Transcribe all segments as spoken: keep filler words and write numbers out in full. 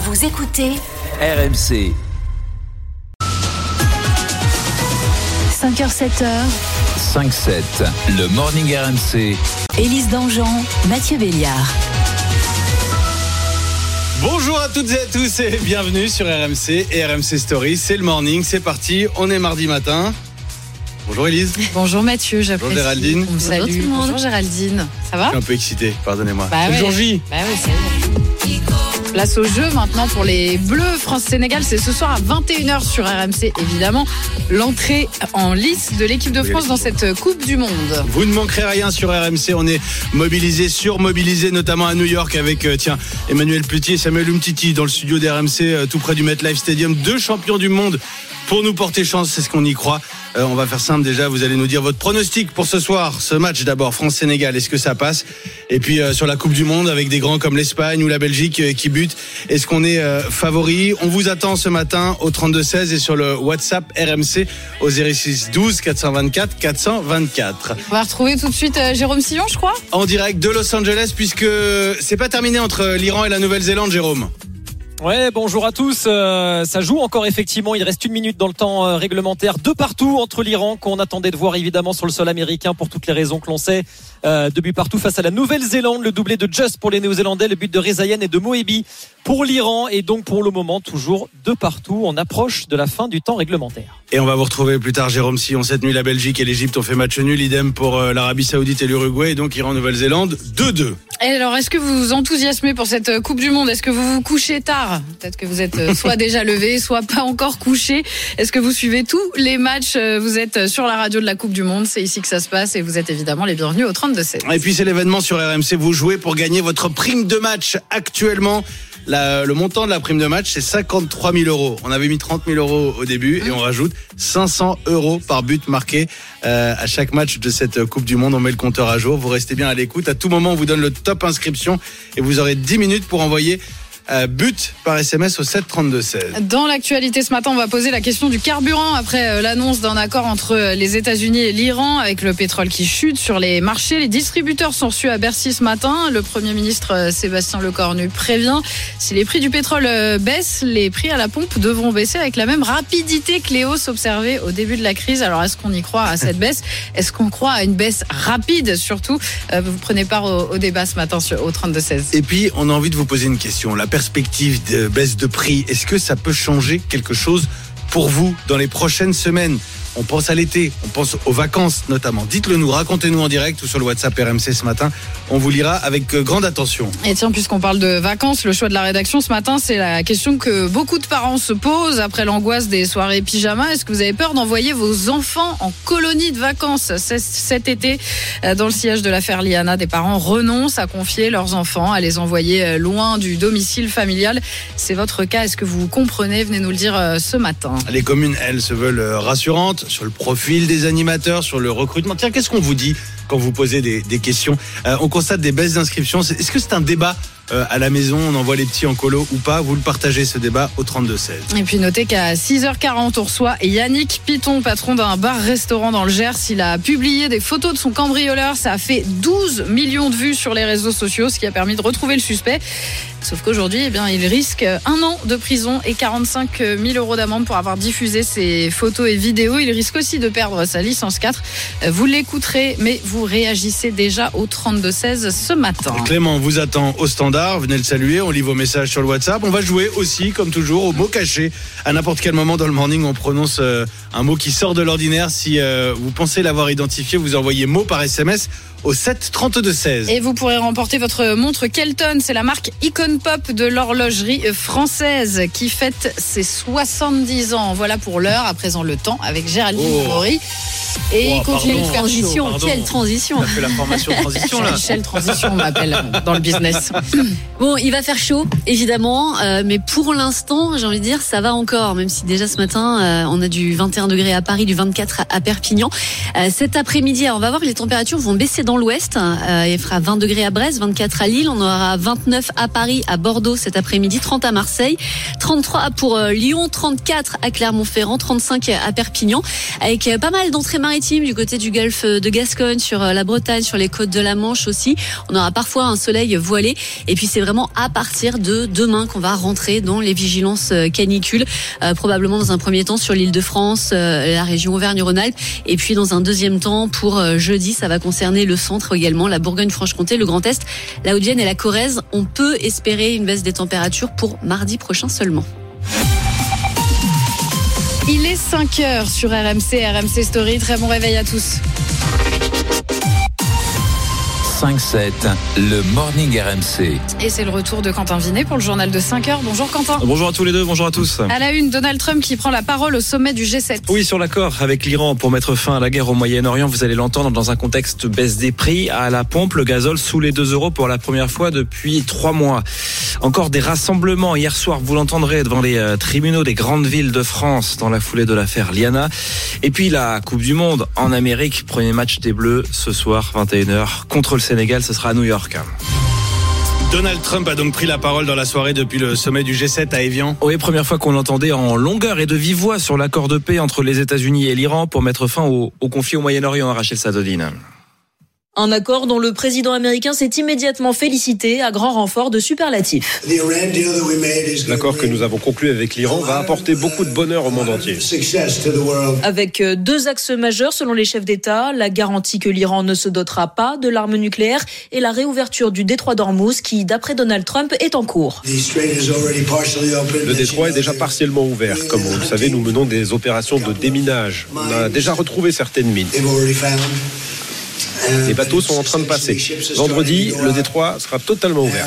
Vous écoutez R M C. cinq heures sept heures. cinq sept, le Morning R M C. Élise Dangean, Mathieu Béliard. Bonjour à toutes et à tous et bienvenue sur R M C et R M C Story. C'est le morning, c'est parti, on est mardi matin. Bonjour Élise. Bonjour Mathieu, j'apprécie. Bonjour Géraldine. On me salue. Bonjour tout le monde. Bonjour Géraldine. Ça va? Je suis un peu excité, pardonnez-moi. Bah c'est ouais. le jour J. Bah oui, c'est Place au jeu maintenant pour les Bleus France-Sénégal. C'est ce soir à vingt et une heures sur R M C, évidemment. L'entrée en lice de l'équipe de France dans cette Coupe du Monde. Vous ne manquerez rien sur R M C. On est mobilisés, surmobilisés, notamment à New York avec euh, tiens, Emmanuel Petit et Samuel Umtiti dans le studio d'R M C, euh, tout près du MetLife Stadium. Deux champions du monde pour nous porter chance, c'est ce qu'on y croit. Euh, on va faire simple déjà, vous allez nous dire votre pronostic pour ce soir, ce match d'abord, France-Sénégal, est-ce que ça passe? Et puis euh, sur la Coupe du Monde, avec des grands comme l'Espagne ou la Belgique euh, qui butent, est-ce qu'on est euh, favori? On vous attend ce matin au trente-deux seize et sur le WhatsApp R M C au zéro six douze quatre cent vingt-quatre quatre cent vingt-quatre. On va retrouver tout de suite euh, Jérôme Sillon, je crois. En direct de Los Angeles, puisque c'est pas terminé entre l'Iran et la Nouvelle-Zélande, Jérôme. Ouais, bonjour à tous. Euh, ça joue encore effectivement. Il reste une minute dans le temps euh, réglementaire de partout entre l'Iran qu'on attendait de voir évidemment sur le sol américain pour toutes les raisons que l'on sait. Euh, deux buts partout face à la Nouvelle-Zélande, le doublé de Just pour les Néo-Zélandais, le but de Rezaïen et de Moebi pour l'Iran et donc pour le moment toujours de partout. On approche de la fin du temps réglementaire. Et on va vous retrouver plus tard, Jérôme Sillon. Cette nuit, la Belgique et l'Égypte ont fait match nul, idem pour euh, l'Arabie Saoudite et l'Uruguay, et donc Iran-Nouvelle-Zélande deux deux. Et alors, est-ce que vous vous enthousiasmez pour cette Coupe du Monde? Est-ce que vous vous couchez tard? Peut-être que vous êtes soit déjà levé, soit pas encore couché. Est-ce que vous suivez tous les matchs? Vous êtes sur la radio de la Coupe du Monde, c'est ici que ça se passe et vous êtes évidemment les bienvenus au trente-deux seize. Et puis c'est l'événement sur R M C, vous jouez pour gagner votre prime de match actuellement. La, le montant de la prime de match, c'est cinquante-trois mille euros. On avait mis trente mille euros au début et on rajoute cinq cents euros par but marqué euh, à chaque match de cette Coupe du Monde. On met le compteur à jour. Vous restez bien à l'écoute. À tout moment, on vous donne le top inscription et vous aurez dix minutes pour envoyer Euh, but par S M S au sept trente-deux seize. Dans l'actualité ce matin, on va poser la question du carburant après euh, l'annonce d'un accord entre les États-Unis et l'Iran avec le pétrole qui chute sur les marchés. Les distributeurs sont reçus à Bercy ce matin. Le Premier ministre euh, Sébastien Lecornu prévient, si les prix du pétrole euh, baissent, les prix à la pompe devront baisser avec la même rapidité que les hausses observées au début de la crise. Alors est-ce qu'on y croit à cette baisse? Est-ce qu'on croit à une baisse rapide surtout? euh, Vous prenez part au, au débat ce matin sur, au trente-deux seize. Et puis, on a envie de vous poser une question. La perspective de baisse de prix, est-ce que ça peut changer quelque chose pour vous dans les prochaines semaines? On pense à l'été, on pense aux vacances notamment. Dites-le nous, racontez-nous en direct ou sur le WhatsApp R M C ce matin. On vous lira avec grande attention. Et tiens, puisqu'on parle de vacances, le choix de la rédaction ce matin, c'est la question que beaucoup de parents se posent après l'angoisse des soirées pyjama. Est-ce que vous avez peur d'envoyer vos enfants en colonie de vacances cet été? Dans le sillage de l'affaire Liana, des parents renoncent à confier leurs enfants, à les envoyer loin du domicile familial. C'est votre cas, est-ce que vous comprenez? Venez nous le dire ce matin. Les communes, elles, se veulent rassurantes sur le profil des animateurs, sur le recrutement. Tiens, qu'est-ce qu'on vous dit quand vous posez des, des questions? euh, On constate des baisses d'inscriptions. Est-ce que c'est un débat euh, à la maison? On envoie les petits en colo ou pas? Vous le partagez, ce débat, au trente-deux seize. Et puis notez qu'à six heures quarante, on reçoit Yannick Piton, patron d'un bar-restaurant dans le Gers. Il a publié des photos de son cambrioleur. Ça a fait douze millions de vues sur les réseaux sociaux, ce qui a permis de retrouver le suspect. Sauf qu'aujourd'hui, eh bien, il risque un an de prison et quarante-cinq mille euros d'amende pour avoir diffusé ces photos et vidéos. Il risque aussi de perdre sa licence quatre. Vous l'écouterez, mais vous réagissez déjà au trente-deux seize ce matin. Clément vous attend au standard. Venez le saluer. On lit vos messages sur le WhatsApp. On va jouer aussi, comme toujours, au mot caché. À n'importe quel moment dans le morning, on prononce euh, un mot qui sort de l'ordinaire. Si euh, vous pensez l'avoir identifié, vous envoyez mot par S M S au sept trente-deux seize. Et vous pourrez remporter votre montre Kelton. C'est la marque Icon Pop de l'horlogerie française qui fête ses soixante-dix ans. Voilà pour l'heure. À présent, le temps avec Géraldine Oh. Maury. Et Oh, il continue pardon. de faire Transition, Pardon. quelle transition. On a fait la formation transition là. Michel Transition, on m'appelle dans le business. Bon, il va faire chaud, évidemment, euh, mais pour l'instant, j'ai envie de dire, ça va encore, même si déjà ce matin, euh, on a du vingt et un degrés à Paris, du vingt-quatre à, à Perpignan. Euh, cet après-midi, alors on va voir que les températures vont baisser dans dans l'ouest. Euh, il fera vingt degrés à Brest, vingt-quatre à Lille. On aura vingt-neuf à Paris, à Bordeaux cet après-midi, trente à Marseille, trente-trois pour euh, Lyon, trente-quatre à Clermont-Ferrand, trente-cinq à Perpignan. Avec euh, pas mal d'entrées maritimes du côté du golfe de Gascogne, sur euh, la Bretagne, sur les côtes de la Manche aussi. On aura parfois un soleil voilé. Et puis c'est vraiment à partir de demain qu'on va rentrer dans les vigilances canicules. Euh, probablement dans un premier temps sur l'Île-de-France, euh, la région Auvergne-Rhône-Alpes. Et puis dans un deuxième temps pour euh, jeudi, ça va concerner le centre également, la Bourgogne-Franche-Comté, le Grand Est, la Haute-Vienne et la Corrèze. On peut espérer une baisse des températures pour mardi prochain seulement. Il est cinq heures sur R M C, R M C Story. Très bon réveil à tous. cinq sept, le Morning R M C. Et c'est le retour de Quentin Vinet pour le journal de cinq heures. Bonjour Quentin. Bonjour à tous les deux, bonjour à tous. À la une, Donald Trump qui prend la parole au sommet du G sept. Oui, sur l'accord avec l'Iran pour mettre fin à la guerre au Moyen-Orient, vous allez l'entendre dans un contexte baisse des prix. À la pompe, le gazole sous les deux euros pour la première fois depuis trois mois. Encore des rassemblements hier soir, vous l'entendrez, devant les euh, tribunaux des grandes villes de France dans la foulée de l'affaire Liana. Et puis la Coupe du Monde en Amérique, premier match des Bleus ce soir, vingt et une heures, contre le Sénégal, ce sera à New York. Donald Trump a donc pris la parole dans la soirée depuis le sommet du G sept à Évian. Oui, première fois qu'on l'entendait en longueur et de vive voix sur l'accord de paix entre les États-Unis et l'Iran pour mettre fin au, au conflit au Moyen-Orient. Rachel Sadodine. Un accord dont le président américain s'est immédiatement félicité à grand renfort de superlatifs. L'accord que nous avons conclu avec l'Iran va apporter beaucoup de bonheur au monde entier. Avec deux axes majeurs selon les chefs d'État, la garantie que l'Iran ne se dotera pas de l'arme nucléaire et la réouverture du détroit d'Ormuz qui, d'après Donald Trump, est en cours. Le détroit est déjà partiellement ouvert. Comme vous le savez, nous menons des opérations de déminage. On a déjà retrouvé certaines mines. Les bateaux sont en train de passer. Vendredi, le détroit sera totalement ouvert.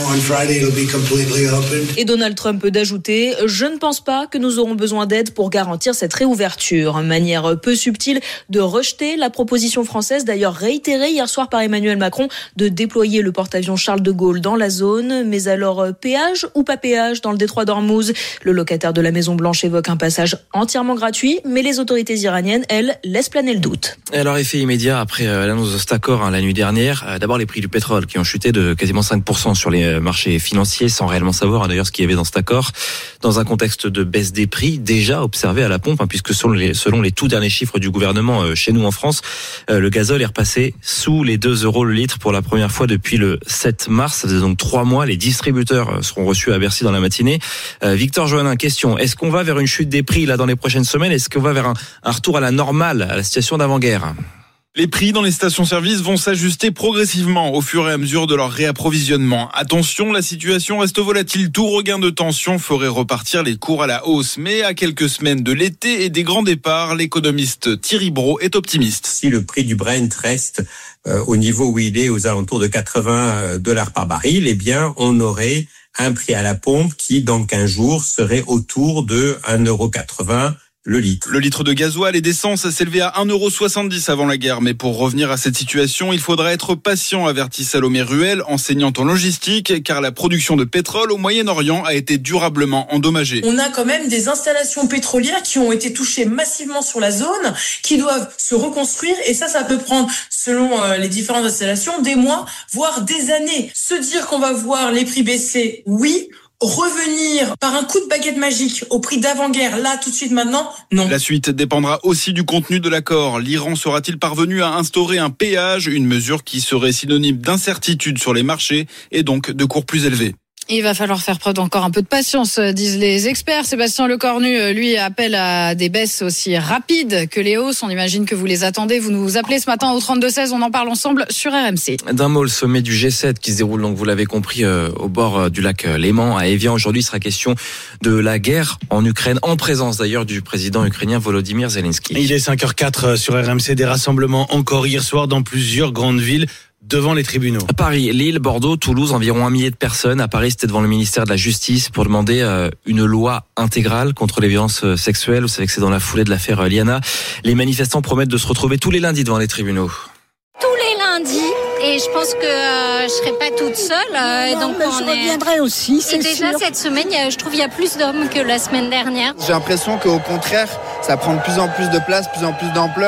Et Donald Trump d'ajouter « Je ne pense pas que nous aurons besoin d'aide pour garantir cette réouverture ». Une manière peu subtile de rejeter la proposition française, d'ailleurs réitérée hier soir par Emmanuel Macron, de déployer le porte-avions Charles de Gaulle dans la zone. Mais alors, péage ou pas péage dans le détroit d'Ormuz ? Le locataire de la Maison-Blanche évoque un passage entièrement gratuit, mais les autorités iraniennes, elles, laissent planer le doute. Alors, effet immédiat après euh, l'annonce de cet accord hein, la nuit dernière. Euh, d'abord, les prix du pétrole qui ont chuté de quasiment cinq pour cent sur les marchés financiers, sans réellement savoir hein, d'ailleurs ce qu'il y avait dans cet accord, dans un contexte de baisse des prix déjà observé à la pompe, hein, puisque selon les, selon les tout derniers chiffres du gouvernement euh, chez nous en France, euh, le gazole est repassé sous les deux euros le litre pour la première fois depuis le sept mars. Ça faisait donc trois mois. Les distributeurs seront reçus à Bercy dans la matinée. Euh, Victor Joannin, question. Est-ce qu'on va vers une chute des prix là dans les prochaines semaines ? Est-ce qu'on va vers un, un retour à la normale, à la situation d'avant-guerre ? Les prix dans les stations-service vont s'ajuster progressivement au fur et à mesure de leur réapprovisionnement. Attention, la situation reste volatile. Tout regain de tension ferait repartir les cours à la hausse. Mais à quelques semaines de l'été et des grands départs, l'économiste Thierry Brault est optimiste. Si le prix du Brent reste euh, au niveau où il est, aux alentours de quatre-vingts dollars par baril, eh bien, on aurait un prix à la pompe qui, dans quinze jours, serait autour de un euro quatre-vingts. Le litre. Le litre de gasoil et d'essence s'élevait à un euro soixante-dix avant la guerre. Mais pour revenir à cette situation, il faudra être patient, avertit Salomé Ruel, enseignante en logistique, car la production de pétrole au Moyen-Orient a été durablement endommagée. On a quand même des installations pétrolières qui ont été touchées massivement sur la zone, qui doivent se reconstruire. Et ça, ça peut prendre, selon les différentes installations, des mois, voire des années. Se dire qu'on va voir les prix baisser, oui. Revenir par un coup de baguette magique au prix d'avant-guerre, là, tout de suite, maintenant, non. La suite dépendra aussi du contenu de l'accord. L'Iran sera-t-il parvenu à instaurer un péage, une mesure qui serait synonyme d'incertitude sur les marchés et donc de cours plus élevés? Il va falloir faire preuve d'encore un peu de patience, disent les experts. Sébastien Lecornu, lui, appelle à des baisses aussi rapides que les hausses. On imagine que vous les attendez. Vous nous appelez ce matin au trente-deux seize. On en parle ensemble sur R M C. D'un mot, le sommet du G sept qui se déroule, donc vous l'avez compris, euh, au bord euh, du lac Léman, à Évian. Aujourd'hui, il sera question de la guerre en Ukraine, en présence d'ailleurs du président ukrainien Volodymyr Zelensky. Il est cinq heures quatre sur R M C. Des rassemblements encore hier soir dans plusieurs grandes villes. Devant les tribunaux. Paris, Lille, Bordeaux, Toulouse, environ un millier de personnes. À Paris, c'était devant le ministère de la Justice pour demander euh, une loi intégrale contre les violences sexuelles. Vous savez que c'est dans la foulée de l'affaire Liana. Les manifestants promettent de se retrouver tous les lundis devant les tribunaux. Tous les lundis, et je pense que euh, je serai pas toute seule. Euh, non, donc mais on je est... reviendrai aussi, c'est Et déjà sûr. cette semaine, y a, je trouve il y a plus d'hommes que la semaine dernière. J'ai l'impression qu'au contraire, ça prend de plus en plus de place, de plus en plus d'ampleur.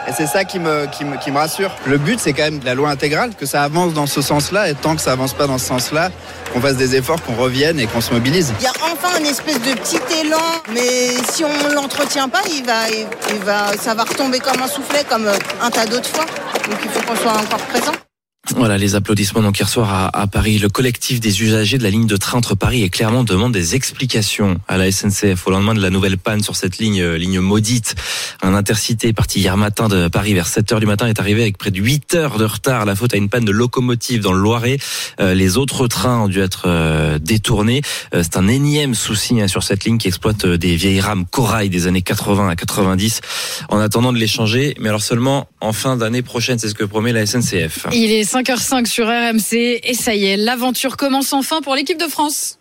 Et c'est ça qui me, qui me, qui me rassure. Le but, c'est quand même la loi intégrale, que ça avance dans ce sens-là. Et tant que ça avance pas dans ce sens-là, qu'on fasse des efforts, qu'on revienne et qu'on se mobilise. Il y a enfin une espèce de petit élan, mais si on l'entretient pas, il va, il va, ça va retomber comme un soufflet, comme un tas d'autres fois. Donc il faut qu'on soit encore présent. Voilà les applaudissements donc hier soir à, à Paris. Le collectif des usagers de la ligne de train entre Paris et Clermont demande des explications à la S N C F au lendemain de la nouvelle panne sur cette ligne ligne maudite. Un intercité parti hier matin de Paris vers sept heures du matin est arrivé avec près de huit heures de retard. La faute à une panne de locomotive dans le Loiret. Euh, les autres trains ont dû être euh, détournés. Euh, c'est un énième souci hein, sur cette ligne qui exploite euh, des vieilles rames corail des années quatre-vingts à quatre-vingt-dix. En attendant de les changer, mais alors seulement en fin d'année prochaine, c'est ce que promet la S N C F. Il est cinq heures cinq sur R M C et ça y est, l'aventure commence enfin pour l'équipe de France.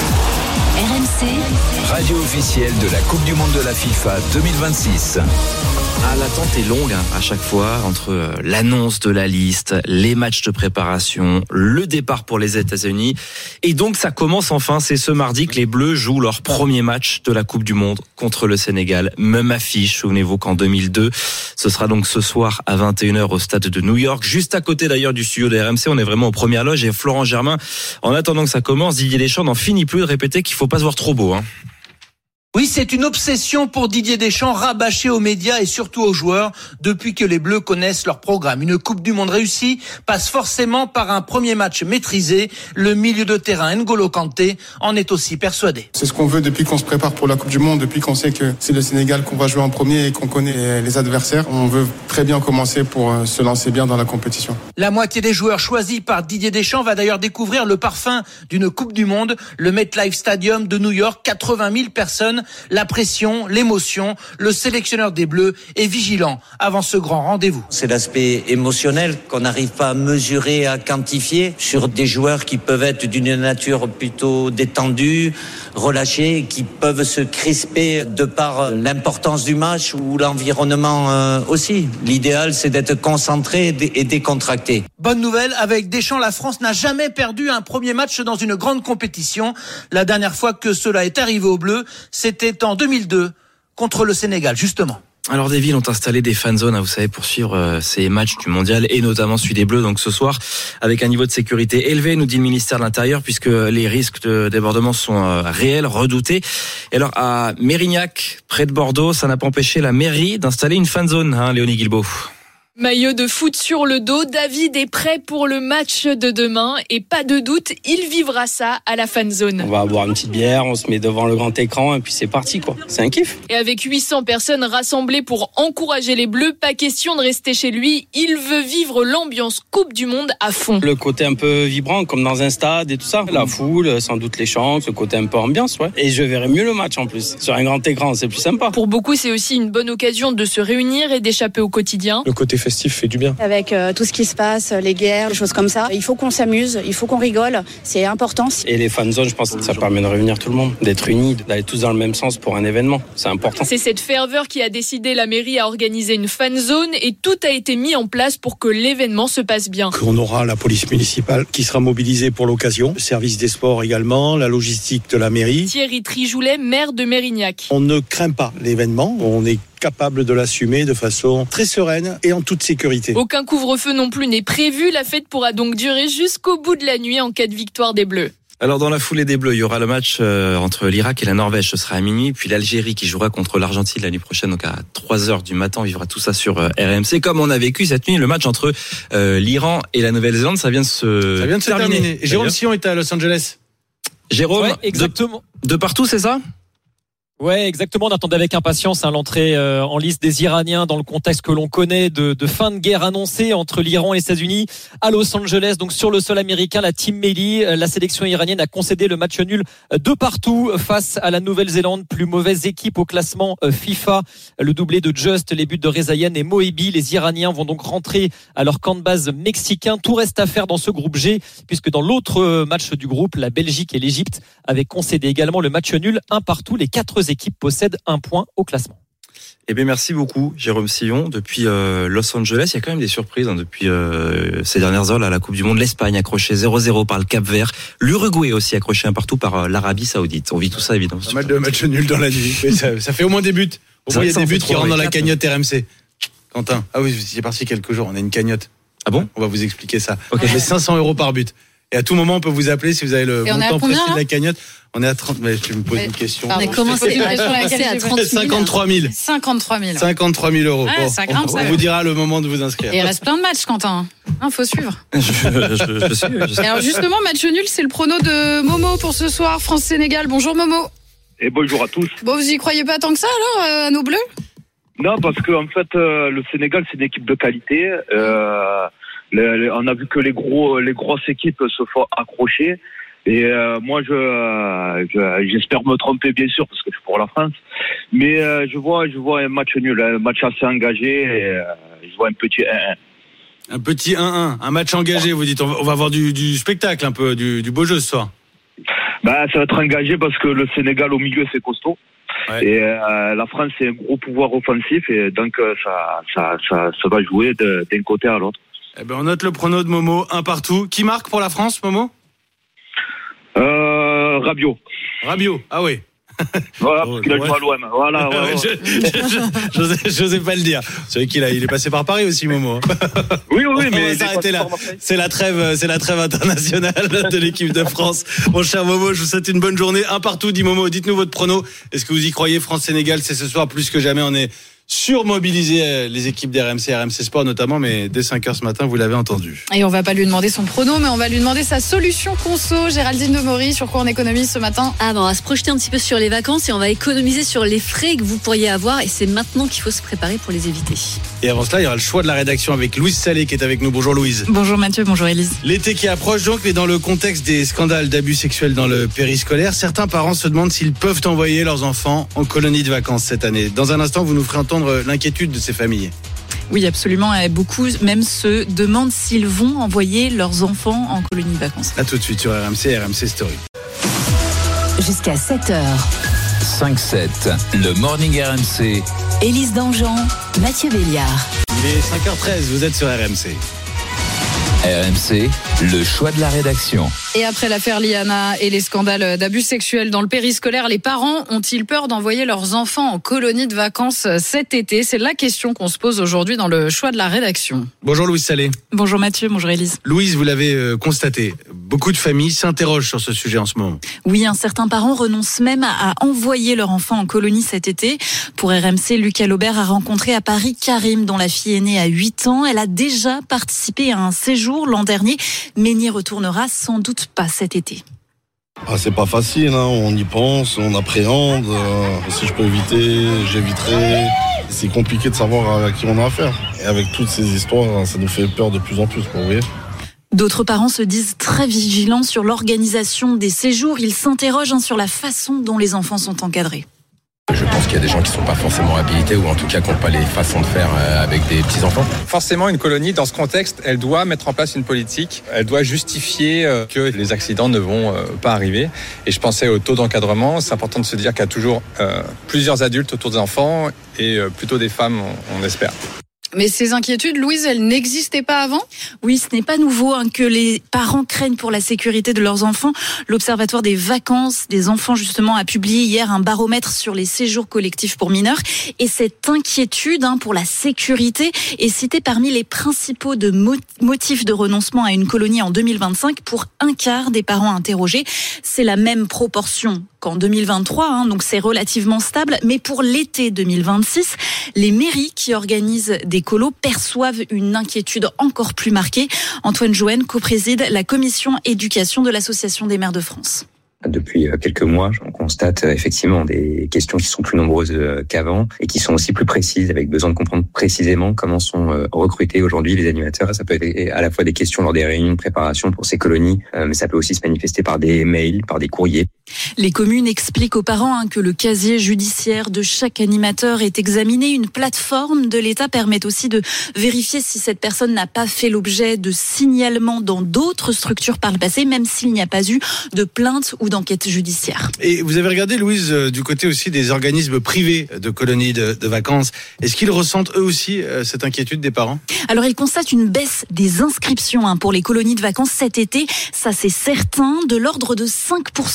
R M C, radio officielle de la Coupe du Monde de la FIFA deux mille vingt-six. Ah, l'attente est longue hein, à chaque fois entre euh, l'annonce de la liste, les matchs de préparation, le départ pour les États-Unis. Et donc ça commence enfin, c'est ce mardi que les Bleus jouent leur premier match de la Coupe du Monde contre le Sénégal. Même affiche, souvenez-vous qu'en deux mille deux, ce sera donc ce soir à vingt et une heures au stade de New York, juste à côté d'ailleurs du studio de R M C. On est vraiment aux premières loges et Florent Germain, en attendant que ça commence, Didier Deschamps n'en finit plus de répéter qu'il faut pas se voir trop beau. Hein. Oui, c'est une obsession pour Didier Deschamps, rabâché aux médias et surtout aux joueurs depuis que les Bleus connaissent leur programme. Une Coupe du Monde réussie passe forcément par un premier match maîtrisé. Le milieu de terrain N'Golo Kanté en est aussi persuadé. C'est ce qu'on veut depuis qu'on se prépare pour la Coupe du Monde, depuis qu'on sait que c'est le Sénégal qu'on va jouer en premier et qu'on connaît les adversaires. On veut très bien commencer pour se lancer bien dans la compétition. La moitié des joueurs choisis par Didier Deschamps va d'ailleurs découvrir le parfum d'une Coupe du Monde, le MetLife Stadium de New York, quatre-vingt mille personnes. La pression, l'émotion, le sélectionneur des Bleus est vigilant avant ce grand rendez-vous. C'est l'aspect émotionnel qu'on n'arrive pas à mesurer, à quantifier sur des joueurs qui peuvent être d'une nature plutôt détendue, relâchés, qui peuvent se crisper de par l'importance du match ou l'environnement aussi. L'idéal, c'est d'être concentré et décontracté. Bonne nouvelle, avec Deschamps, la France n'a jamais perdu un premier match dans une grande compétition. La dernière fois que cela est arrivé aux Bleus, c'était en deux mille deux contre le Sénégal, justement. Alors des villes ont installé des fan zones, vous savez, pour suivre euh, ces matchs du mondial et notamment celui des Bleus. Donc ce soir, avec un niveau de sécurité élevé, nous dit le ministère de l'Intérieur, puisque les risques de débordement sont euh, réels, redoutés. Et alors à Mérignac, près de Bordeaux, ça n'a pas empêché la mairie d'installer une fan zone, hein, Léonie Guilbault. Maillot de foot sur le dos, David est prêt pour le match de demain et pas de doute, il vivra ça à la fan zone. On va boire une petite bière, on se met devant le grand écran et puis c'est parti quoi. C'est un kiff. Et avec huit cents personnes rassemblées pour encourager les Bleus, pas question de rester chez lui, il veut vivre l'ambiance Coupe du Monde à fond. Le côté un peu vibrant comme dans un stade et tout ça, la foule, sans doute les chants, ce côté un peu ambiance ouais. Et je verrai mieux le match en plus, sur un grand écran, c'est plus sympa. Pour beaucoup, c'est aussi une bonne occasion de se réunir et d'échapper au quotidien. Le côté festif fait du bien. Avec euh, tout ce qui se passe, les guerres, les choses comme ça, il faut qu'on s'amuse, il faut qu'on rigole, c'est important. Et les fan zones, je pense que ça permet de réunir tout le monde, d'être unis, d'aller tous dans le même sens pour un événement, c'est important. C'est cette ferveur qui a décidé la mairie à organiser une fan zone et tout a été mis en place pour que l'événement se passe bien. On aura la police municipale qui sera mobilisée pour l'occasion, le service des sports également, la logistique de la mairie. Thierry Trijoulet, maire de Mérignac. On ne craint pas l'événement, on est capable de l'assumer de façon très sereine et en toute sécurité. Aucun couvre-feu non plus n'est prévu. La fête pourra donc durer jusqu'au bout de la nuit en cas de victoire des Bleus. Alors dans la foulée des Bleus, il y aura le match euh, entre l'Irak et la Norvège, ce sera à minuit, puis l'Algérie qui jouera contre l'Argentine la nuit prochaine, donc à trois heures du matin, on vivra tout ça sur euh, R M C. Comme on a vécu cette nuit le match entre euh, l'Iran et la Nouvelle-Zélande, ça vient de se ça vient de se terminer. terminer. Jérôme Sillon est à Los Angeles. Jérôme, ouais, exactement. De, de partout, c'est ça ? Ouais, exactement. On attendait avec impatience hein, l'entrée euh, en liste des Iraniens dans le contexte que l'on connaît de, de fin de guerre annoncée entre l'Iran et les États-Unis à Los Angeles. Donc sur le sol américain, la Team Melli, la sélection iranienne a concédé le match nul de partout face à la Nouvelle-Zélande, plus mauvaise équipe au classement FIFA. Le doublé de Just, les buts de Rezaïen et Moebi. Les Iraniens vont donc rentrer à leur camp de base mexicain. Tout reste à faire dans ce groupe G, puisque dans l'autre match du groupe, la Belgique et l'Égypte avaient concédé également le match nul un partout. Les quatre équipes possèdent un point au classement. Eh bien, merci beaucoup, Jérôme Sillon. Depuis euh, Los Angeles, il y a quand même des surprises hein, depuis euh, ces dernières heures là, à la Coupe du Monde. L'Espagne accrochée zéro zéro par le Cap-Vert. L'Uruguay aussi accroché un partout par euh, l'Arabie Saoudite. On vit tout ça, évidemment. Pas mal de matchs nuls dans la nuit. ça, ça fait au moins des buts. Au moins, il y a des buts qui rentrent dans la cagnotte R M C. Quentin. Ah oui, vous étiez parti quelques jours. On a une cagnotte. Ah bon? On va vous expliquer ça. Ok. On fait cinq cents euros par but. Et à tout moment, on peut vous appeler si vous avez le Et on est à montant combien, précis de là la cagnotte. On est à trente. Mais tu me poses Mais- une question. Pardon, On a commencé je te pose une question à laquelle à j'ai trente pas- cinquante-trois mille. cinquante-trois mille. cinquante-trois mille euros. Ouais, Bon, ça grimpe, on, ça. on vous dira le moment de vous inscrire. Et il reste plein de matchs, Quentin. Il faut suivre. je, je, je suis, je suis. Et alors justement, match nul, c'est le prono de Momo pour ce soir, France-Sénégal. Bonjour Momo. Et bonjour à tous. Bon, vous y croyez pas tant que ça alors, euh, à nos Bleus? Non, parce que en fait, euh, le Sénégal, c'est une équipe de qualité. Euh, le- le- on a vu que les gros, les grosses équipes se font accrocher. Et euh, moi, je, euh, je- j'espère me tromper, bien sûr, parce que je suis pour la France. Mais euh, je vois, je vois un match nul, un match assez engagé. Et, euh, je vois un petit un un. Un petit un un, un match engagé, vous dites. On va, on va avoir du, du spectacle, un peu, du, du beau jeu ce soir. Bah, ça va être engagé parce que le Sénégal au milieu, c'est costaud. Ouais. Et euh, la France, c'est un gros pouvoir offensif. Et donc, euh, ça, ça, ça, ça va jouer de- d'un côté à l'autre. Eh ben, on note le prono de Momo, un partout. Qui marque pour la France, Momo? Euh, Rabiot. Rabiot, ah oui. Voilà, Oh, parce qu'il a joué ouais. à l'O M. Voilà, ouais, Ouais, ouais. je- je- je- j'osais- J'osais pas le dire. C'est vrai qu'il a, il est passé par Paris aussi, Momo. hein. Oui, oui, oui, On mais. va s'arrêter là. C'est la trêve, c'est la trêve internationale de l'équipe de France. Mon cher Momo, je vous souhaite une bonne journée. Un partout, dit Momo. Dites-nous votre prono. Est-ce que vous y croyez? France-Sénégal, c'est ce soir plus que jamais. On est surmobilisé, euh, les équipes d'R M C, R M C Sport notamment, mais dès cinq heures ce matin, vous l'avez entendu. Et on va pas lui demander son prono, mais on va lui demander sa solution conso. Géraldine Demory, sur quoi on économise ce matin? Ah bon, on va se projeter un petit peu sur les vacances et on va économiser sur les frais que vous pourriez avoir. Et c'est maintenant qu'il faut se préparer pour les éviter. Et avant cela, il y aura le choix de la rédaction avec Louise Salé qui est avec nous. Bonjour Louise. Bonjour Mathieu, bonjour Élise. L'été qui approche donc, mais dans le contexte des scandales d'abus sexuels dans le périscolaire, certains parents se demandent s'ils peuvent envoyer leurs enfants en colonie de vacances cette année. Dans un instant, vous nous ferez entendre l'inquiétude de ces familles. Oui, absolument. Et beaucoup même se demandent s'ils vont envoyer leurs enfants en colonie de vacances. A tout de suite sur R M C, R M C Story. Jusqu'à sept heures. cinq sept, le Morning R M C. Élise Dangean, Mathieu Béliard. Il est cinq heures treize, vous êtes sur R M C. R M C, le choix de la rédaction. Et après l'affaire Liana et les scandales d'abus sexuels dans le périscolaire, les parents ont-ils peur d'envoyer leurs enfants en colonie de vacances cet été? C'est la question qu'on se pose aujourd'hui dans le choix de la rédaction. Bonjour Louise Salé. Bonjour Mathieu, bonjour Élise. Louise, vous l'avez euh, constaté, beaucoup de familles s'interrogent sur ce sujet en ce moment. Oui, un certain parent renonce même à envoyer leur enfant en colonie cet été. Pour R M C, Lucas Laubert a rencontré à Paris Karim, dont la fille est née à huit ans. Elle a déjà participé à un séjour l'an dernier, mais n'y retournera sans doute pas cet été. Ah, c'est pas facile, hein. On y pense, on appréhende. Euh, si je peux éviter, j'éviterai. C'est compliqué de savoir à qui on a affaire. Et avec toutes ces histoires, ça nous fait peur de plus en plus, vous voyez. D'autres parents se disent très vigilants sur l'organisation des séjours. Ils s'interrogent hein, sur la façon dont les enfants sont encadrés. Je pense qu'il y a des gens qui ne sont pas forcément habilités ou en tout cas qui n'ont pas les façons de faire avec des petits-enfants. Forcément, une colonie, dans ce contexte, elle doit mettre en place une politique. Elle doit justifier que les accidents ne vont pas arriver. Et je pensais au taux d'encadrement. C'est important de se dire qu'il y a toujours euh, plusieurs adultes autour des enfants et euh, plutôt des femmes, on, on espère. Mais ces inquiétudes, Louise, elles n'existaient pas avant? Oui, ce n'est pas nouveau hein, que les parents craignent pour la sécurité de leurs enfants. L'Observatoire des vacances des enfants, justement, a publié hier un baromètre sur les séjours collectifs pour mineurs. Et cette inquiétude hein, pour la sécurité est citée parmi les principaux de mo- motifs de renoncement à une colonie en deux mille vingt-cinq pour un quart des parents interrogés. C'est la même proportion qu'en deux mille vingt-trois, hein, donc c'est relativement stable. Mais pour l'été deux mille vingt-six, les mairies qui organisent des colos perçoivent une inquiétude encore plus marquée. Antoine Jouen co-préside la commission éducation de l'Association des maires de France. Depuis quelques mois, on constate effectivement des questions qui sont plus nombreuses qu'avant et qui sont aussi plus précises, avec besoin de comprendre précisément comment sont recrutés aujourd'hui les animateurs. Ça peut être à la fois des questions lors des réunions de préparation pour ces colonies, mais ça peut aussi se manifester par des mails, par des courriers. Les communes expliquent aux parents hein, que le casier judiciaire de chaque animateur est examiné. Une plateforme de l'État permet aussi de vérifier si cette personne n'a pas fait l'objet de signalements dans d'autres structures par le passé, même s'il n'y a pas eu de plainte ou d'enquête judiciaire. Et vous avez regardé, Louise, du côté aussi des organismes privés de colonies de, de vacances. Est-ce qu'ils ressentent eux aussi euh, cette inquiétude des parents? Alors, ils constatent une baisse des inscriptions hein, pour les colonies de vacances cet été. Ça, c'est certain, de l'ordre de cinq pour cent environ.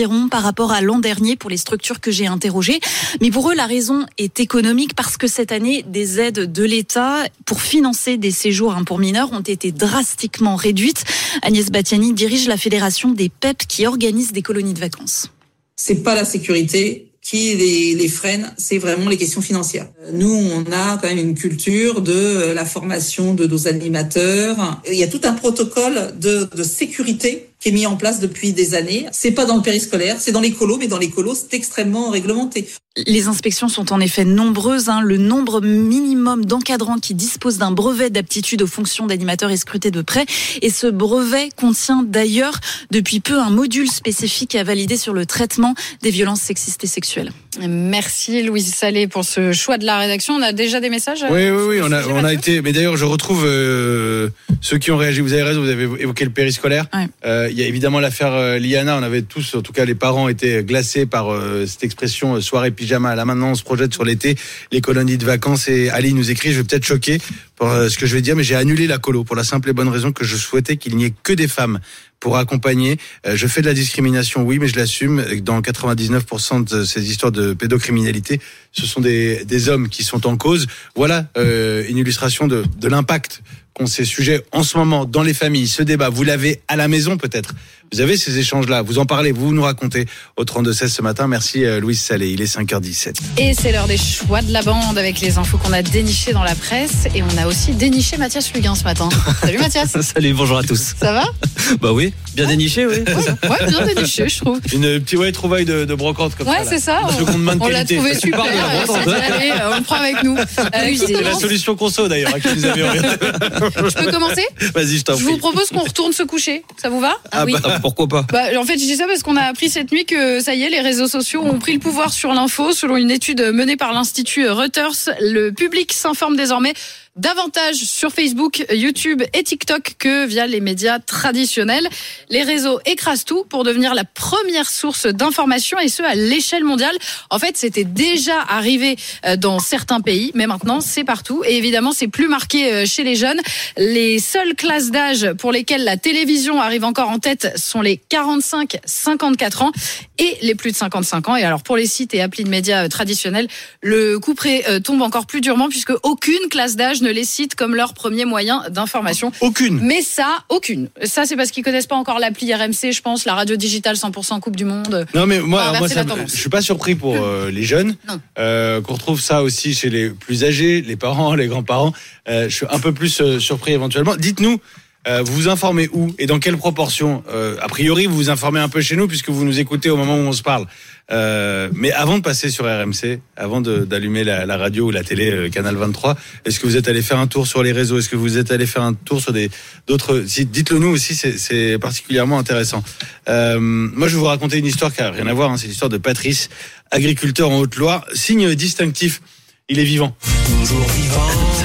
environ par rapport à l'an dernier pour les structures que j'ai interrogées. Mais pour eux, la raison est économique parce que cette année, des aides de l'État pour financer des séjours pour mineurs ont été drastiquement réduites. Agnès Batiani dirige la fédération des P E P qui organise des colonies de vacances. C'est pas la sécurité qui les, les freine, c'est vraiment les questions financières. Nous, on a quand même une culture de la formation de nos animateurs. Il y a tout un protocole de, de sécurité qui est mis en place depuis des années. C'est pas dans le périscolaire, c'est dans les colos, mais dans les colos, c'est extrêmement réglementé. Les inspections sont en effet nombreuses. Hein. Le nombre minimum d'encadrants qui disposent d'un brevet d'aptitude aux fonctions d'animateur est scruté de près. Et ce brevet contient d'ailleurs depuis peu un module spécifique à valider sur le traitement des violences sexistes et sexuelles. Merci Louise Salé pour ce choix de la rédaction. On a déjà des messages? Oui, oui, oui. On a, on a été. Mais d'ailleurs, je retrouve euh, ceux qui ont réagi. Vous avez raison. Vous avez évoqué le périscolaire. Ouais. Euh, il y a évidemment l'affaire euh, Liana. On avait tous, en tout cas les parents, étaient glacés par euh, cette expression euh, soirée pyjama. Là maintenant, on se projette sur l'été, les colonies de vacances. Et Ali nous écrit, je vais peut-être choquer pour euh, ce que je vais dire, mais j'ai annulé la colo pour la simple et bonne raison que je souhaitais qu'il n'y ait que des femmes pour accompagner. Euh, je fais de la discrimination, oui, mais je l'assume. Dans quatre-vingt-dix-neuf pour cent de ces histoires de pédocriminalité, ce sont des, des hommes qui sont en cause. Voilà euh, une illustration de, de l'impact qu'ont ces sujets en ce moment dans les familles. Ce débat, vous l'avez à la maison peut-être. Vous avez ces échanges-là, vous en parlez, vous nous racontez au trente-deux seize ce matin. Merci euh, Louise Salé, il est cinq heures dix-sept. Et c'est l'heure des choix de la bande avec les infos qu'on a dénichées dans la presse. Et on a aussi déniché Mathias Luguin ce matin. Salut Mathias. Salut, bonjour à tous. Ça va? Bah oui, bien déniché, oui. Ouais, ouais, bien déniché, je trouve. Une petite ouais, trouvaille de, de brocante comme ouais, ça. Ouais, c'est ça. On, on l'a trouvé super. Allez, on le prend avec nous. Euh, c'est la solution conso d'ailleurs à qui vous avez orienté. Je peux commencer? Vas-y, je t'en prie. Je vous propose qu'on retourne se coucher. Ça vous va? Ah, ah oui. Bah, pourquoi pas? Bah, en fait, je dis ça parce qu'on a appris cette nuit que ça y est, les réseaux sociaux ont pris le pouvoir sur l'info. Selon une étude menée par l'Institut Reuters, le public s'informe désormais davantage sur Facebook, YouTube et TikTok que via les médias traditionnels. Les réseaux écrasent tout pour devenir la première source d'information et ce à l'échelle mondiale. En fait, c'était déjà arrivé dans certains pays, mais maintenant c'est partout. Et évidemment, c'est plus marqué chez les jeunes. Les seules classes d'âge pour lesquelles la télévision arrive encore en tête sont les quarante-cinq à cinquante-quatre ans et les plus de cinquante-cinq ans. Et alors pour les sites et applis de médias traditionnels, le couperet tombe encore plus durement puisque aucune classe d'âge ne les cite comme leur premier moyen d'information. Aucune. Mais ça, aucune. Ça, c'est parce qu'ils connaissent pas encore l'appli R M C, je pense, la radio digitale cent pour cent Coupe du Monde. Non, mais moi, moi ça, je suis pas surpris pour euh, les jeunes. Euh, qu'on retrouve ça aussi chez les plus âgés, les parents, les grands-parents. Euh, je suis un peu plus euh, surpris éventuellement. Dites-nous, euh, vous vous informez où et dans quelle proportion? euh, A priori, vous vous informez un peu chez nous puisque vous nous écoutez au moment où on se parle. Euh, mais avant de passer sur R M C, avant de, d'allumer la, la radio ou la télé euh, Canal vingt-trois, est-ce que vous êtes allé faire un tour sur les réseaux? Est-ce que vous êtes allé faire un tour sur des d'autres sites? Dites-le nous aussi, c'est, c'est particulièrement intéressant. Euh, moi, je vais vous raconter une histoire qui a rien à voir. Hein, c'est l'histoire de Patrice, agriculteur en Haute-Loire. Signe distinctif, il est vivant. Toujours vivant.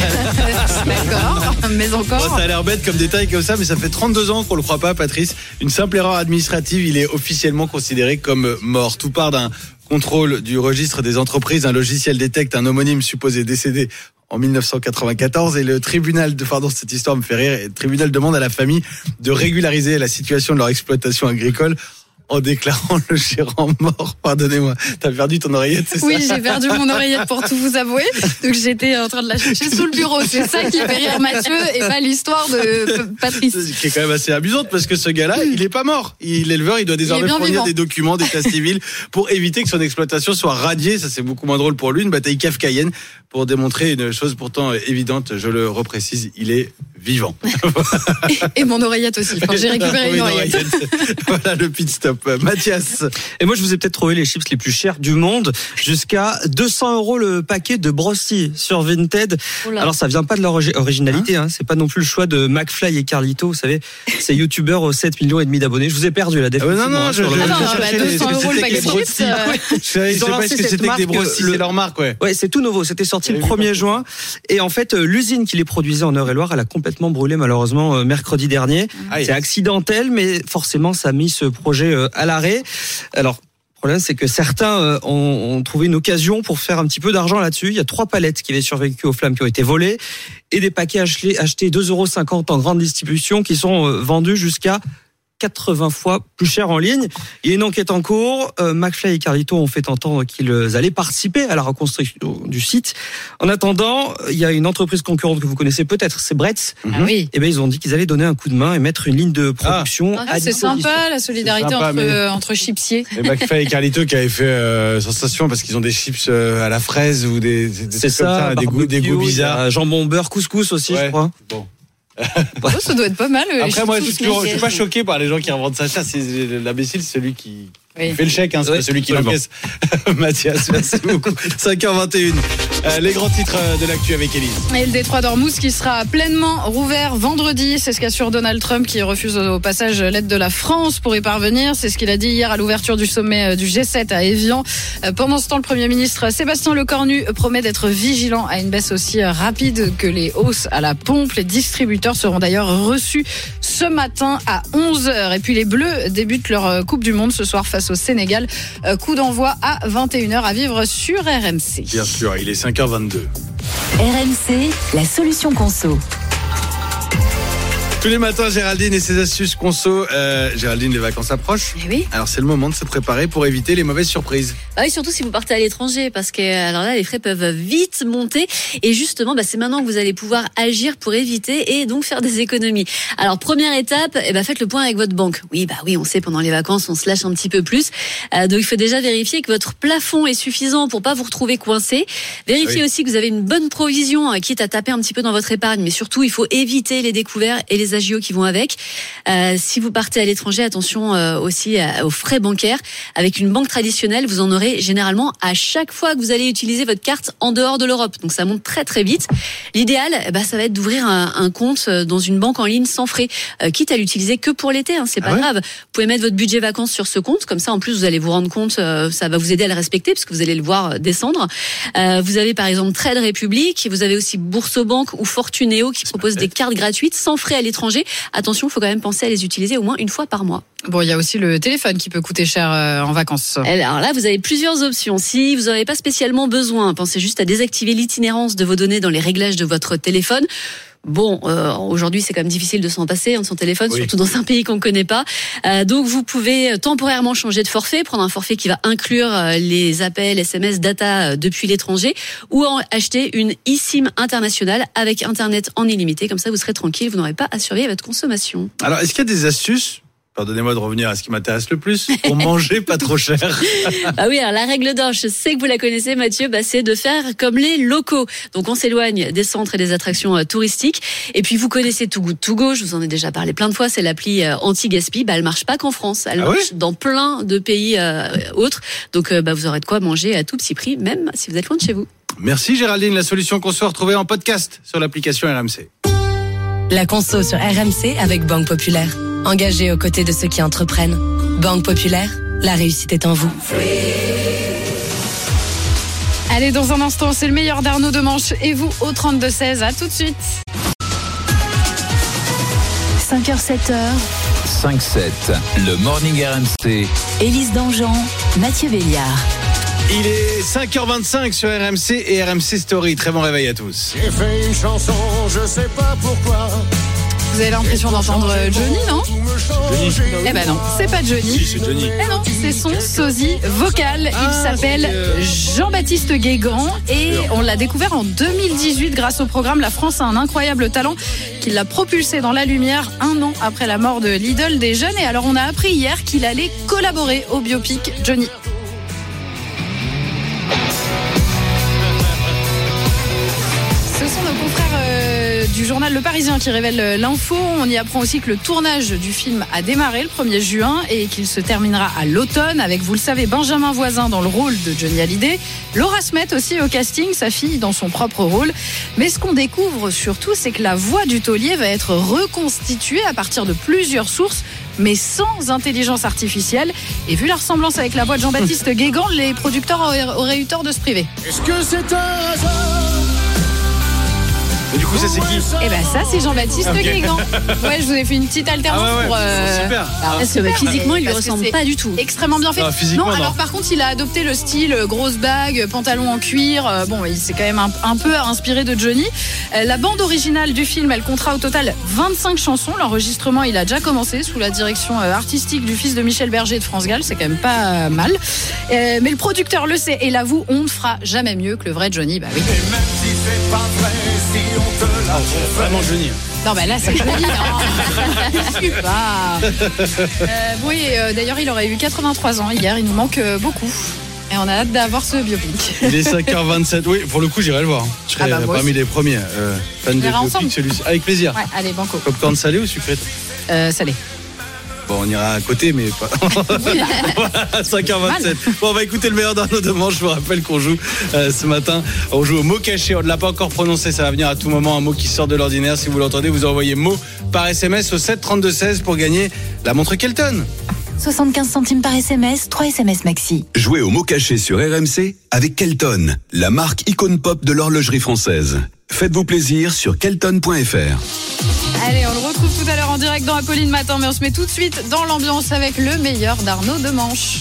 D'accord, mais encore. Oh, ça a l'air bête comme détail comme ça, mais ça fait trente-deux ans qu'on le croit pas, Patrice. Une simple erreur administrative, il est officiellement considéré comme mort. Tout part d'un contrôle du registre des entreprises. Un logiciel détecte un homonyme supposé décédé en dix-neuf cent quatre-vingt-quatorze et le tribunal de, pardon, cette histoire me fait rire, et le tribunal demande à la famille de régulariser la situation de leur exploitation agricole en déclarant le gérant mort. Pardonnez-moi, t'as perdu ton oreillette, c'est oui, ça? Oui, j'ai perdu mon oreillette pour tout vous avouer. Donc j'étais en train de la chercher sous le bureau. C'est ça qui fait rire Mathieu et pas l'histoire de Patrice. Qui est quand même assez amusante parce que ce gars-là, il est pas mort. Il, l'éleveur, il doit désormais fournir vivant. des documents d'état civil pour éviter que son exploitation soit radiée. Ça, c'est beaucoup moins drôle pour lui. Une bataille kafkaïenne pour démontrer une chose pourtant évidente. Je le reprécise, il est vivant. Et, et mon oreillette aussi. Enfin, j'ai récupéré une oreillette. oreillette. Voilà le pit stop. Mathias. Et moi, je vous ai peut-être trouvé les chips les plus chers du monde. Jusqu'à deux cents euros le paquet de Brosty sur Vinted. Oula. Alors, ça vient pas de leur originalité. Hein. Hein. C'est pas non plus le choix de McFly et Carlito. Vous savez, ces youtubeurs aux sept millions et demi d'abonnés. Je vous ai perdu la définition. Ah, non, non, je, je, je, ah non, bah, deux cents euros le paquet de chips. Je sais pas ce que c'était que des Brosty. C'est leur marque, ouais. Ouais, c'est tout nouveau. C'était sorti le premier juin. Et en fait, l'usine qui les produisait en Eure-et-Loire, elle a complètement brûlé malheureusement mercredi dernier. Ah, c'est accidentel, mais forcément, ça a mis ce projet à l'arrêt. Alors, le problème, c'est que certains ont, ont trouvé une occasion pour faire un petit peu d'argent là-dessus. Il y a trois palettes qui avaient survécu aux flammes qui ont été volées et des paquets achetés, achetés deux euros cinquante en grande distribution qui sont vendus jusqu'à quatre-vingts fois plus cher en ligne. Il y a une enquête en cours. Euh, McFly et Carlito ont fait entendre qu'ils allaient participer à la reconstruction du site. En attendant, il y a une entreprise concurrente que vous connaissez peut-être, c'est Bretz. Ah oui. Et ben ils ont dit qu'ils allaient donner un coup de main et mettre une ligne de production. Ah, à c'est disposition. sympa la solidarité sympa, entre, mais- euh, entre chipsiers. Et McFly et Carlito qui avaient fait euh, sensation parce qu'ils ont des chips euh, à la fraise ou des, des C'est trucs comme ça, ça, des goûts, des goûts barbecue, bizarres. il y a Jambon beurre, couscous aussi, Ouais. je crois. Bon. Oh, ça doit être pas mal. euh, les Après, moi, je chips suis, toujours- je suis pas snacks. choqué par les gens qui revendent ça. Ça, c'est l'imbécile, c'est celui qui Oui. fait le chèque, hein, c'est Ouais, pas celui qui absolument. l'encaisse. Mathias, merci beaucoup. cinq heures vingt et une. Euh, les grands titres euh, de l'actu avec Élise. Et le détroit d'Ormuz qui sera pleinement rouvert vendredi, c'est ce qu'assure Donald Trump qui refuse au passage l'aide de la France pour y parvenir. C'est ce qu'il a dit hier à l'ouverture du sommet du G sept à Évian. Euh, Pendant ce temps, le Premier ministre Sébastien Lecornu promet d'être vigilant à une baisse aussi rapide que les hausses à la pompe. Les distributeurs seront d'ailleurs reçus ce matin à onze heures. Et puis les Bleus débutent leur Coupe du Monde ce soir face au Sénégal. Euh, Coup d'envoi à vingt et une heures à vivre sur R M C. Bien sûr, il est cinq heures vingt-deux. R M C, la solution conso. Tous les matins, Géraldine et ses astuces conso. Euh, Géraldine, les vacances approchent. Eh oui. Alors, c'est le moment de se préparer pour éviter les mauvaises surprises. Ah oui, surtout si vous partez à l'étranger, parce que alors là, les frais peuvent vite monter. Et justement, bah, c'est maintenant que vous allez pouvoir agir pour éviter et donc faire des économies. Alors, première étape, eh ben, faites le point avec votre banque. Oui, bah oui, on sait, pendant les vacances, on se lâche un petit peu plus. Euh, donc, il faut déjà vérifier que votre plafond est suffisant pour pas vous retrouver coincé. Vérifiez Oui. aussi que vous avez une bonne provision, euh, quitte à taper un petit peu dans votre épargne. Mais surtout, il faut éviter les découverts et les agios qui vont avec. Euh, si vous partez à l'étranger, attention euh, aussi à- aux frais bancaires. Avec une banque traditionnelle, vous en aurez généralement à chaque fois que vous allez utiliser votre carte en dehors de l'Europe. Donc ça monte très très vite. L'idéal, eh ben, ça va être d'ouvrir un, un compte dans une banque en ligne sans frais, euh, quitte à l'utiliser que pour l'été. Hein, c'est pas Ah ouais grave. Vous pouvez mettre votre budget vacances sur ce compte. Comme ça, en plus, vous allez vous rendre compte, euh, ça va vous aider à le respecter parce que vous allez le voir euh, descendre. Euh, vous avez par exemple Trade Republic. Vous avez aussi Boursobank ou Fortuneo qui proposent des cartes gratuites sans frais à l'étranger. Attention, il faut quand même penser à les utiliser au moins une fois par mois. Bon, il y a aussi le téléphone qui peut coûter cher euh, en vacances. Alors là, vous avez plusieurs options. Si vous n'en avez pas spécialement besoin, pensez juste à désactiver l'itinérance de vos données dans les réglages de votre téléphone. Bon, euh, aujourd'hui, c'est quand même difficile de s'en passer, hein, de son téléphone, Oui. surtout dans un pays qu'on ne connaît pas. Euh, donc, vous pouvez temporairement changer de forfait, prendre un forfait qui va inclure euh, les appels, S M S, data euh, depuis l'étranger, ou en acheter une eSIM internationale avec Internet en illimité. Comme ça, vous serez tranquille, vous n'aurez pas à surveiller votre consommation. Alors, est-ce qu'il y a des astuces, pardonnez-moi de revenir à ce qui m'intéresse le plus, pour manger pas trop cher? Ah oui, alors la règle d'or, je sais que vous la connaissez, Mathieu, bah, c'est de faire comme les locaux. Donc on s'éloigne des centres et des attractions euh, touristiques. Et puis vous connaissez Too Good To Go, je vous en ai déjà parlé plein de fois, c'est l'appli euh, anti-gaspi. Bah, elle marche pas qu'en France, elle Ah marche ouais dans plein de pays euh, autres. Donc euh, bah, vous aurez de quoi manger à tout petit prix, même si vous êtes loin de chez vous. Merci Géraldine, la solution qu'on se retrouver en podcast sur l'application R M C. La conso sur R M C avec Banque Populaire. Engagée aux côtés de ceux qui entreprennent. Banque Populaire, la réussite est en vous. Allez, dans un instant, c'est le meilleur d'Arnaud Demanche et vous au trente-deux seize. À tout de suite. cinq heures sept heures, cinq sept, le Morning R M C. Élise Dangean, Mathieu Béliard. Il est cinq heures vingt-cinq sur R M C et R M C Story. Très bon réveil à tous. J'ai fait une chanson, je sais pas pourquoi. Vous avez l'impression d'entendre Johnny, non Johnny. Eh ben non, c'est pas Johnny. Si, c'est Johnny. Eh non, c'est son sosie vocal. Ah, Il s'appelle Jean-Baptiste Guégan et on l'a découvert en deux mille dix-huit grâce au programme La France a un incroyable talent qui l'a propulsé dans la lumière un an après la mort de l'idole des jeunes. Et alors on a appris hier qu'il allait collaborer au biopic Johnny. Ce sont nos confrères euh, du journal Le Parisien qui révèlent l'info. On y apprend aussi que le tournage du film a démarré le premier juin et qu'il se terminera à l'automne avec, vous le savez, Benjamin Voisin dans le rôle de Johnny Hallyday. Laura Smet aussi au casting, sa fille dans son propre rôle. Mais ce qu'on découvre surtout, c'est que la voix du taulier va être reconstituée à partir de plusieurs sources, mais sans intelligence artificielle. Et vu la ressemblance avec la voix de Jean-Baptiste Guégan, les producteurs auraient, auraient eu tort de se priver. Est-ce que c'est un hasard? Et du coup, ça c'est qui? Eh ben ça, c'est Jean-Baptiste Okay. Guégan. Ouais, je vous ai fait une petite alternance Ah ouais, ouais, pour. Euh... super. Alors, Parce que bah, physiquement, il lui parce que ressemble c'est pas du tout. Extrêmement bien fait. Ah, physiquement, non, non. alors par contre, il a adopté le style euh, grosse bague, pantalon en cuir. Euh, bon, il s'est quand même un, un peu inspiré de Johnny. Euh, la bande originale du film, elle comptera au total vingt-cinq chansons. L'enregistrement, il a déjà commencé sous la direction euh, artistique du fils de Michel Berger et de France Gall. C'est quand même pas euh, mal. Euh, mais le producteur le sait et l'avoue, on ne fera jamais mieux que le vrai Johnny. Bah oui. Ah, vraiment Johnny. Non, bah là, c'est Johnny. Je suis pas. Euh, oui, euh, d'ailleurs, il aurait eu quatre-vingt-trois ans hier. Il nous manque euh, beaucoup. Et on a hâte d'avoir ce biopic. Il est cinq heures vingt-sept. Oui, pour le coup, j'irai le voir. Je serai Ah bah, moi parmi aussi. les premiers euh, fans de ira biopic, ensemble. celui-ci. Avec plaisir. Ouais, allez, banco. Popcorn salé ou sucré? Euh, salé. Bon, on ira à côté, mais pas. Voilà, cinq heures vingt-sept. Bon, on va écouter le meilleur d'Arnaud Demanche. Je vous rappelle qu'on joue euh, ce matin. On joue au mot caché. On ne l'a pas encore prononcé. Ça va venir à tout moment. Un mot qui sort de l'ordinaire. Si vous l'entendez, vous envoyez mot par S M S au sept trente-deux seize pour gagner la montre Kelton. soixante-quinze centimes par S M S, trois S M S maxi. Jouez au mot caché sur R M C avec Kelton, la marque icône pop de l'horlogerie française. Faites-vous plaisir sur kelton point f r. Allez, on le retrouve tout à l'heure en direct dans Apolline Matin, mais on se met tout de suite dans l'ambiance avec le meilleur d'Arnaud Demanche.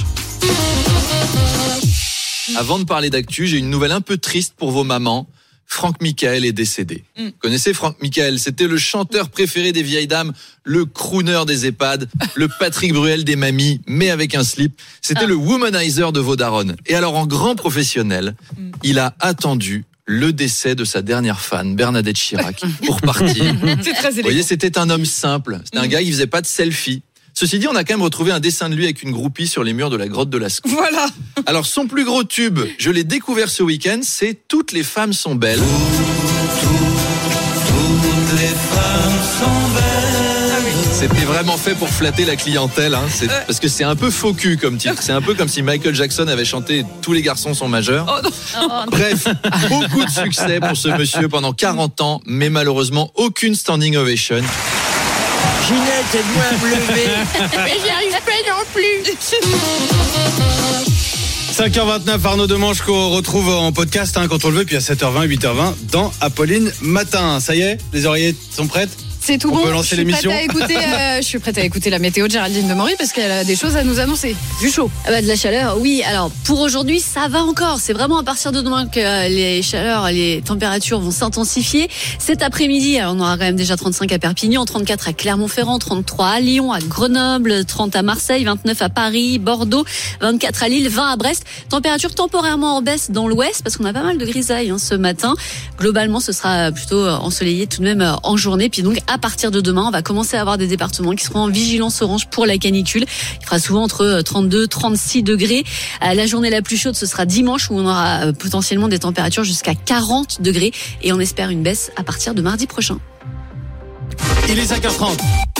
Avant de parler d'actu, j'ai une nouvelle un peu triste pour vos mamans. Franck Michael est décédé. Mm. Vous connaissez Franck Michael? C'était le chanteur préféré des vieilles dames, le crooner des EHPAD, le Patrick Bruel des mamies, mais avec un slip. C'était ah. le womanizer de vos darons. Et alors, en grand professionnel, mm. il a attendu le décès de sa dernière fan, Bernadette Chirac, pour partir. C'est très élégant. Vous voyez, c'était un homme simple. C'était mm. un gars qui faisait pas de selfie. Ceci dit, on a quand même retrouvé un dessin de lui avec une groupie sur les murs de la grotte de Lascaux. Voilà. Alors, son plus gros tube, je l'ai découvert ce week-end, c'est « Toutes les femmes sont belles ». Toutes les femmes sont belles. C'était vraiment fait pour flatter la clientèle, hein. C'est, euh. parce que c'est un peu faux cul comme titre. C'est un peu comme si Michael Jackson avait chanté « Tous les garçons sont majeurs oh ». Oh, Bref, beaucoup de succès pour ce monsieur pendant quarante ans, mais malheureusement aucune standing ovation. Ginette, aide-moi à me lever. Mais j'y arrive pas non plus. cinq heures vingt-neuf, Arnaud Demanche qu'on retrouve en podcast hein, quand on le veut, puis à sept heures vingt, huit heures vingt dans Apolline Matin. Ça y est, les oreillettes sont prêtes? C'est tout on bon. peut lancer je, suis l'émission. prête à écouter, euh, je suis prête à écouter la météo de Géraldine Demory parce qu'elle a des choses à nous annoncer. Du chaud. Ah bah de la chaleur, oui. Alors pour aujourd'hui, ça va encore. C'est vraiment à partir de demain que les chaleurs, les températures vont s'intensifier. Cet après-midi, alors on aura quand même déjà trente-cinq à Perpignan, trente-quatre à Clermont-Ferrand, trente-trois à Lyon, à Grenoble, trente à Marseille, vingt-neuf à Paris, Bordeaux, vingt-quatre à Lille, vingt à Brest. Température temporairement en baisse dans l'ouest parce qu'on a pas mal de grisailles hein, ce matin. Globalement, ce sera plutôt ensoleillé tout de même en journée. Puis donc à partir de demain, on va commencer à avoir des départements qui seront en vigilance orange pour la canicule. Il fera souvent entre trente-deux, trente-six degrés. La journée la plus chaude, ce sera dimanche où on aura potentiellement des températures jusqu'à quarante degrés et on espère une baisse à partir de mardi prochain. Il est cinq heures trente.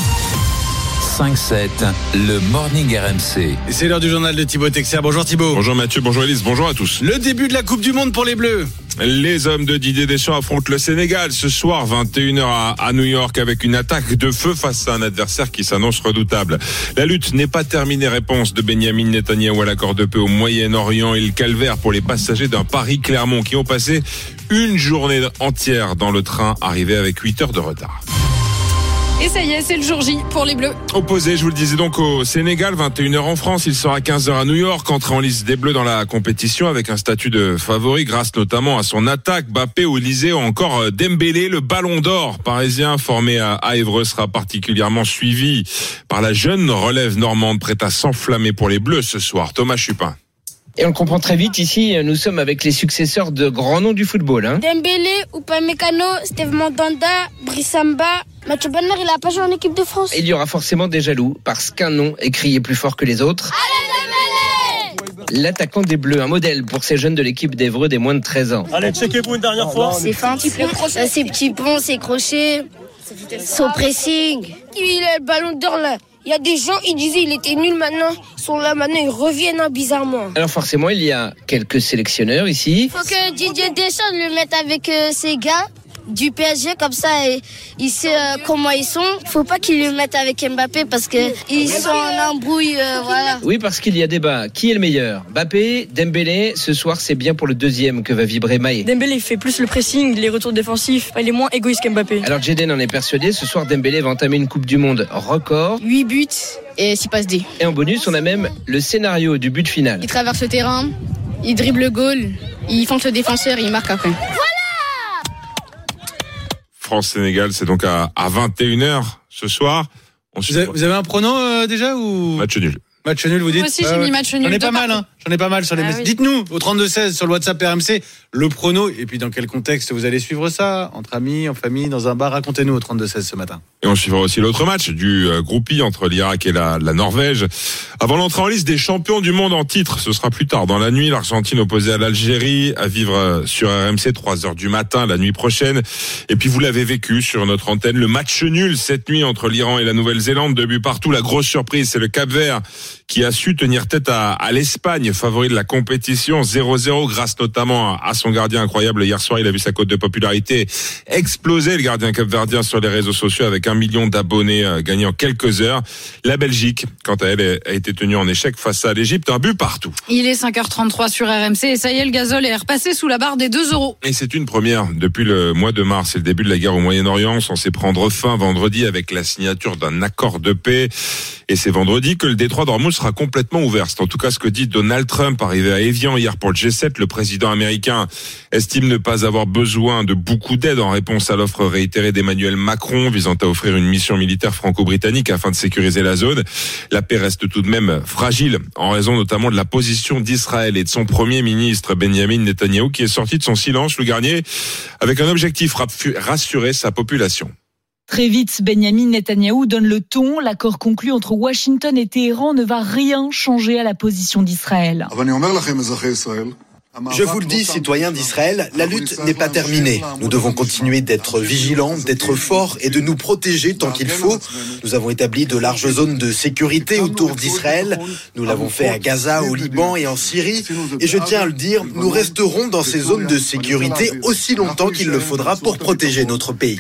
cinq sept, le Morning R M C. Et c'est l'heure du journal de Thibaut Texer. Bonjour Thibaut. Bonjour Mathieu, bonjour Elise, bonjour à tous. Le début de la Coupe du Monde pour les Bleus. Les hommes de Didier Deschamps affrontent le Sénégal ce soir, vingt et une heures à, à New York, avec une attaque de feu face à un adversaire qui s'annonce redoutable. La lutte n'est pas terminée, réponse de Benyamin Netanyahou à l'accord de paix au Moyen-Orient et le calvaire pour les passagers d'un Paris-Clermont qui ont passé une journée entière dans le train, arrivé avec huit heures de retard. Et ça y est, c'est le jour J pour les Bleus. Opposé, je vous le disais donc au Sénégal, vingt et une heures en France, il sera quinze heures à New York, entré en liste des Bleus dans la compétition avec un statut de favori grâce notamment à son attaque. Mbappé, Olysée ou encore Dembélé, le ballon d'or parisien formé à Évreux sera particulièrement suivi par la jeune relève normande prête à s'enflammer pour les Bleus ce soir. Thomas Chupin. Et on le comprend très vite ici, nous sommes avec les successeurs de grands noms du football. Hein. Dembélé, Upamecano, Steve Mandanda, Brissamba, Mathieu Bonner, il a pas joué en équipe de France. Il y aura forcément des jaloux, parce qu'un nom est crié plus fort que les autres. Allez Dembélé! L'attaquant des Bleus, un modèle pour ces jeunes de l'équipe d'Évreux des moins de treize ans. Allez, checkez-vous une dernière fois. C'est fin, ses petits ponts, ses crochets, son pressing. Il a le ballon d'or là. Il y a des gens, ils disaient il était nul maintenant. Ils sont là maintenant, ils reviennent hein, bizarrement. Alors forcément, il y a quelques sélectionneurs ici. Faut que Didier Deschamps le mette avec euh, ses gars. du P S G, comme ça et, il sait euh, comment ils sont. Il faut pas qu'ils le mettent avec Mbappé parce que ils sont en embrouille, euh, voilà. Oui, parce qu'il y a débat. Qui est le meilleur ? Mbappé, Dembélé. Ce soir, c'est bien pour le deuxième que va vibrer Maé. Dembélé fait plus le pressing, les retours défensifs. Il est moins égoïste qu'Mbappé. Alors Jaden en est persuadé. Ce soir, Dembélé va entamer une Coupe du Monde record. huit buts et six passes D. Et en bonus, on a même le scénario du but final. Il traverse le terrain, il dribble le goal, il fonce le défenseur, il marque après. France-Sénégal, c'est donc à, à vingt et une heures ce soir. On vous, avez, vous avez un prono euh, déjà ou match nul. Match nul, vous dites. Moi aussi, j'ai euh, mis match nul. J'en ai pas mal, hein. J'en ai pas mal sur les ah, messages. Oui. Dites-nous au trente-deux seize sur le WhatsApp R M C le prono et puis dans quel contexte vous allez suivre ça, entre amis, en famille, dans un bar. Racontez-nous au trente-deux seize ce matin. Et on suivra aussi l'autre match du euh, groupie entre l'Irak et la, la Norvège. Avant l'entrée en liste des champions du monde en titre, ce sera plus tard dans la nuit. L'Argentine opposée à l'Algérie à vivre euh, sur R M C trois heures du matin la nuit prochaine. Et puis vous l'avez vécu sur notre antenne, le match nul cette nuit entre l'Iran et la Nouvelle-Zélande, deux buts partout. La grosse surprise, c'est le Cap-Vert qui a su tenir tête à, à l'Espagne, favori de la compétition, zéro zéro, grâce notamment à, à son gardien incroyable. Hier soir, il a vu sa cote de popularité exploser, le gardien capverdien, sur les réseaux sociaux avec un million d'abonnés euh, gagnés en quelques heures. La Belgique, quant à elle, a été tenue en échec face à l'Égypte, un but partout. Il est cinq heures trente-trois sur R M C et ça y est, le gazole est repassé sous la barre des deux euros. Et c'est une première depuis le mois de mars, c'est le début de la guerre au Moyen-Orient, censé prendre fin vendredi avec la signature d'un accord de paix. Et c'est vendredi que le détroit d'Ormuz sera complètement ouvert. C'est en tout cas ce que dit Donald Trump, arrivé à Évian hier pour le G sept. Le président américain estime ne pas avoir besoin de beaucoup d'aide en réponse à l'offre réitérée d'Emmanuel Macron visant à offrir une mission militaire franco-britannique afin de sécuriser la zone. La paix reste tout de même fragile en raison notamment de la position d'Israël et de son premier ministre Benjamin Netanyahou qui est sorti de son silence, le Garnier, avec un objectif, rassurer sa population. Très vite, Benjamin Netanyahou donne le ton. L'accord conclu entre Washington et Téhéran ne va rien changer à la position d'Israël. Je vous le dis, citoyens d'Israël, la lutte n'est pas terminée. Nous devons continuer d'être vigilants, d'être forts et de nous protéger tant qu'il faut. Nous avons établi de larges zones de sécurité autour d'Israël. Nous l'avons fait à Gaza, au Liban et en Syrie. Et je tiens à le dire, nous resterons dans ces zones de sécurité aussi longtemps qu'il le faudra pour protéger notre pays.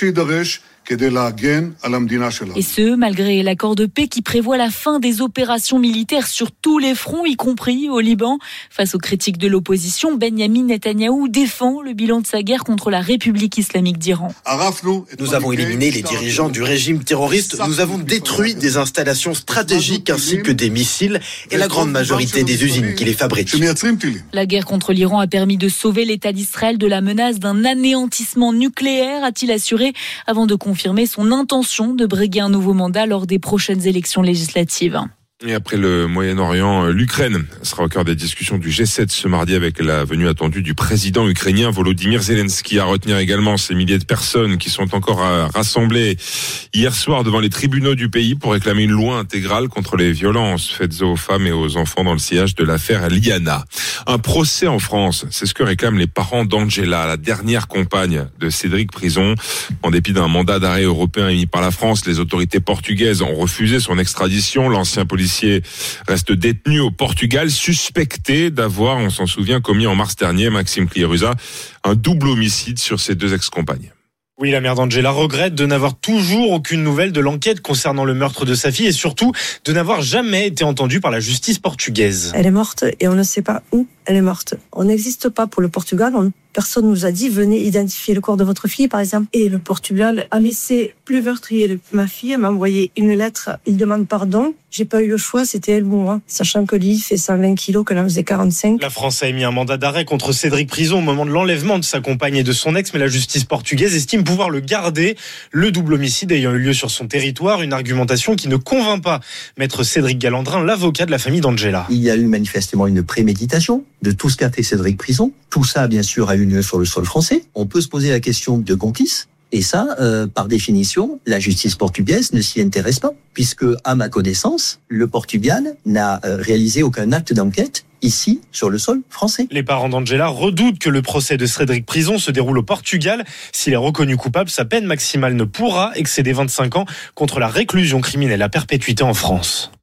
Et ce, malgré l'accord de paix qui prévoit la fin des opérations militaires sur tous les fronts, y compris au Liban. Face aux critiques de l'opposition, Benjamin Netanyahou défend le bilan de sa guerre contre la République islamique d'Iran. Nous avons éliminé les dirigeants du régime terroriste, nous avons détruit des installations stratégiques ainsi que des missiles et la grande majorité des usines qui les fabriquent. La guerre contre l'Iran a permis de sauver l'État d'Israël de la menace d'un anéantissement nucléaire, a-t-il assuré, avant de confirmer son intention de briguer un nouveau mandat lors des prochaines élections législatives. Et après le Moyen-Orient, l'Ukraine sera au cœur des discussions du G sept ce mardi avec la venue attendue du président ukrainien Volodymyr Zelensky. À retenir également ces milliers de personnes qui sont encore rassemblées hier soir devant les tribunaux du pays pour réclamer une loi intégrale contre les violences faites aux femmes et aux enfants dans le sillage de l'affaire Liana. Un procès en France, c'est ce que réclament les parents d'Angela, la dernière compagne de Cédric Prison. En dépit d'un mandat d'arrêt européen émis par la France, les autorités portugaises ont refusé son extradition. L'ancien policier reste détenu au Portugal, suspecté d'avoir, on s'en souvient, commis en mars dernier, Maxime Cliérusa, un double homicide sur ses deux ex-compagnes. Oui, la mère d'Angela regrette de n'avoir toujours aucune nouvelle de l'enquête concernant le meurtre de sa fille et surtout de n'avoir jamais été entendue par la justice portugaise. Elle est morte et on ne sait pas où elle est morte. On n'existe pas pour le Portugal. On, personne nous a dit venez identifier le corps de votre fille, par exemple. Et le Portugal a laissé plus meurtrier ma fille. Elle m'a envoyé une lettre. Il demande pardon. J'ai pas eu le choix, c'était elle ou moi. Sachant que Lily fait cent vingt kilos, qu'elle en faisait quarante-cinq. La France a émis un mandat d'arrêt contre Cédric Prison au moment de l'enlèvement de sa compagne et de son ex, mais la justice portugaise estime pouvoir le garder. Le double homicide ayant eu lieu sur son territoire, une argumentation qui ne convainc pas Maître Cédric Galandrin, l'avocat de la famille d'Angela. Il y a eu manifestement une préméditation de tout ce qu'a fait Cédric Prison. Tout ça, bien sûr, a eu lieu sur le sol français. On peut se poser la question de complice. Et ça, euh, par définition, la justice portugaise ne s'y intéresse pas, puisque, à ma connaissance, le Portugal n'a euh, réalisé aucun acte d'enquête ici, sur le sol français. Les parents d'Angela redoutent que le procès de Cédric Prison se déroule au Portugal. S'il est reconnu coupable, sa peine maximale ne pourra excéder vingt-cinq ans contre la réclusion criminelle à perpétuité en France.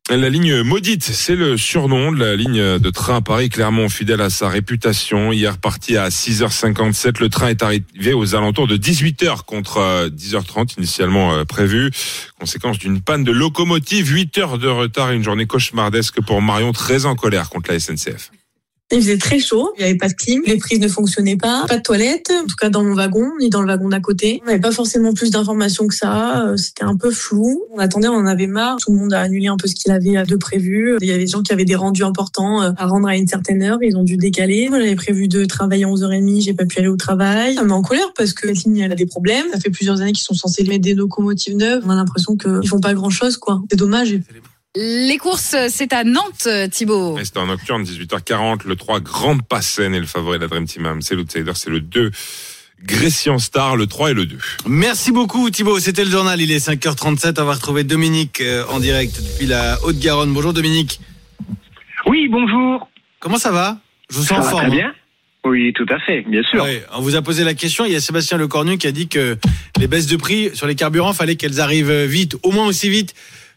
La ligne maudite, c'est le surnom de la ligne de train Paris-Clermont, fidèle à sa réputation. Hier parti à six heures cinquante-sept, le train est arrivé aux alentours de dix-huit heures contre dix heures trente initialement prévu. Conséquence d'une panne de locomotive, huit heures de retard et une journée cauchemardesque pour Marion, très en colère contre la S N C F. Il faisait très chaud, il n'y avait pas de clim, les prises ne fonctionnaient pas, pas de toilette, en tout cas dans mon wagon, ni dans le wagon d'à côté. On n'avait pas forcément plus d'informations que ça, c'était un peu flou. On attendait, on en avait marre, tout le monde a annulé un peu ce qu'il avait de prévu. Il y avait des gens qui avaient des rendus importants à rendre à une certaine heure, ils ont dû décaler. Moi, j'avais prévu de travailler à onze heures trente, j'ai pas pu aller au travail. Ça me met en colère parce que la ligne, elle a des problèmes. Ça fait plusieurs années qu'ils sont censés mettre des locomotives neuves. On a l'impression qu'ils font pas grand chose, quoi. C'est dommage. Les courses, c'est à Nantes, Thibaut. C'est en nocturne, dix-huit heures quarante. Le trois, Grande Passen est le favori de la Dream Team A M C. L'outsider, c'est le deux, Grecian Star, le trois et le deux. Merci beaucoup, Thibaut. C'était le journal. Il est cinq heures trente-sept. On va retrouver Dominique en direct depuis la Haute-Garonne. Bonjour, Dominique. Oui, bonjour. Comment ça va? Je vous sens en forme. Très bien. Oui, tout à fait, bien sûr. Oui, on vous a posé la question. Il y a Sébastien Lecornu qui a dit que les baisses de prix sur les carburants, fallait qu'elles arrivent vite, au moins aussi vite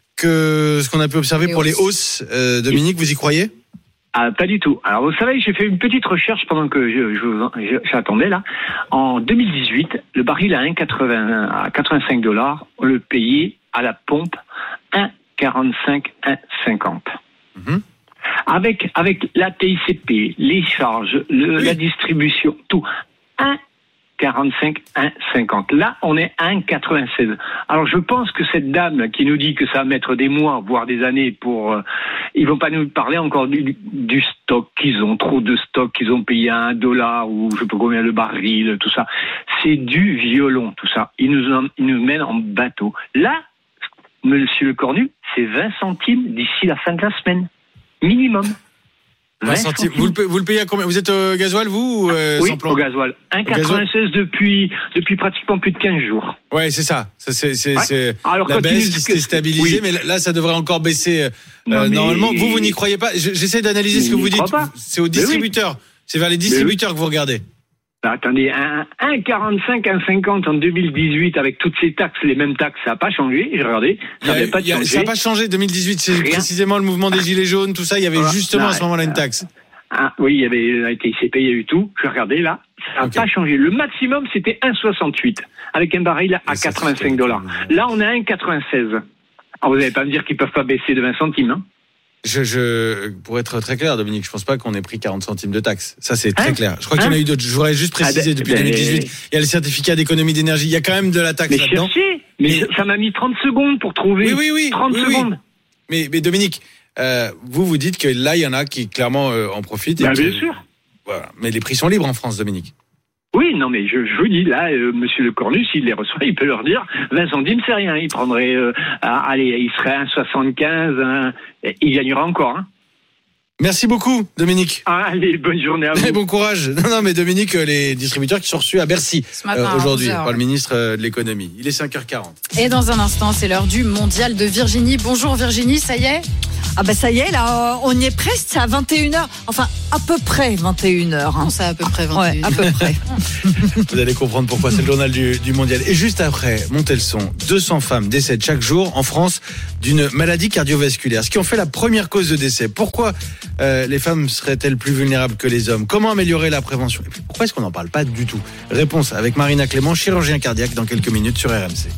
que ce qu'on a pu observer les pour hausses. les hausses. Euh, Dominique, vous y croyez? Ah, pas du tout. Alors, vous savez, j'ai fait une petite recherche pendant que je, je, je, j'attendais là. En deux mille dix-huit, le baril à un virgule quatre-vingts, à quatre-vingt-cinq dollars, on le payait à la pompe un virgule quarante-cinq, un virgule cinquante. Mm-hmm. Avec, avec la T I C P, les charges, le, oui. la distribution, tout. un virgule quarante-cinq, un virgule cinquante. Là, on est à un virgule quatre-vingt-seize. Alors, je pense que cette dame qui nous dit que ça va mettre des mois, voire des années pour... Euh, ils vont pas nous parler encore du, du stock qu'ils ont, trop de stock qu'ils ont payé à un dollar ou je sais pas combien le baril, tout ça. C'est du violon, tout ça. Ils nous, en, ils nous mènent en bateau. Là, Monsieur Lecornu, c'est vingt centimes d'ici la fin de la semaine. Minimum. vingt centimes. Vous, le, vous le payez à combien? Vous êtes au gasoil, vous ou euh, Oui, sans plan? au gasoil. un virgule quatre-vingt-seize depuis, depuis pratiquement plus de quinze jours. Ouais, c'est ça. ça c'est c'est, ouais. c'est Alors, la baisse nous... qui s'est stabilisée, oui. mais là, ça devrait encore baisser euh, non, mais... normalement. Vous, vous n'y croyez pas? J'essaie d'analyser mais ce que vous dites. Pas. C'est aux distributeurs. Oui. C'est vers les distributeurs oui. que vous regardez. Bah, attendez, un virgule quarante-cinq, un virgule cinquante en deux mille dix-huit avec toutes ces taxes, les mêmes taxes, ça n'a pas changé. J'ai regardé, ça n'avait pas changé. Ça n'a pas changé. deux mille dix-huit, c'est Rien. précisément le mouvement des gilets jaunes, tout ça. Il y avait voilà. justement ah, à ce moment-là une taxe. Ah, oui, il y avait la T I C P, il y a eu tout. Je regardais là, ça n'a okay. pas changé. Le maximum, c'était un virgule soixante-huit avec un baril à quatre-vingt-cinq dollars. Là, on est à un virgule quatre-vingt-seize. Alors, vous n'allez pas me dire qu'ils peuvent pas baisser de vingt centimes, hein? Je, je, pour être très clair, Dominique, je pense pas qu'on ait pris quarante centimes de taxes. Ça, c'est très hein clair. Je crois hein qu'il y en a eu d'autres. Je voudrais juste préciser, ah, depuis ben, deux mille dix-huit, il y a le certificat d'économie d'énergie. Il y a quand même de la taxe mais là-dedans. Cherchez, mais, mais ça m'a mis trente secondes pour trouver. Oui, oui, oui. trente oui, secondes. Oui. Mais, mais Dominique, euh, vous, vous dites que là, il y en a qui, clairement, euh, en profitent. Ben, qui, bien sûr. Voilà. Mais les prix sont libres en France, Dominique. Oui, non, mais je, je vous dis, là, euh, Monsieur Lecornu, s'il les reçoit, il peut leur dire, vingt centimes, c'est rien. Il prendrait, euh, allez, il serait un virgule soixante-quinze, un, il gagnera encore, hein. Merci beaucoup, Dominique. Allez, bonne journée à vous. Et bon courage. Non, non, mais Dominique, les distributeurs qui sont reçus à Bercy matin, euh, aujourd'hui par le ministre de l'économie. Il est cinq heures quarante. Et dans un instant, c'est l'heure du mondial de Virginie. Bonjour Virginie, ça y est? Ah ben ça y est, là, on y est presque, c'est à vingt et une heures. Enfin, à peu près vingt et une heures. Hein. Non, c'est à peu près vingt et une heures. Ouais, à peu près. Vous allez comprendre pourquoi c'est le journal du, du mondial. Et juste après, montez le son, deux cents femmes décèdent chaque jour en France d'une maladie cardiovasculaire, ce qui en fait la première cause de décès. Pourquoi euh, les femmes seraient-elles plus vulnérables que les hommes? Comment améliorer la prévention? Et puis pourquoi est-ce qu'on n'en parle pas du tout? Réponse avec Marina Clément, chirurgien cardiaque, dans quelques minutes sur R M C.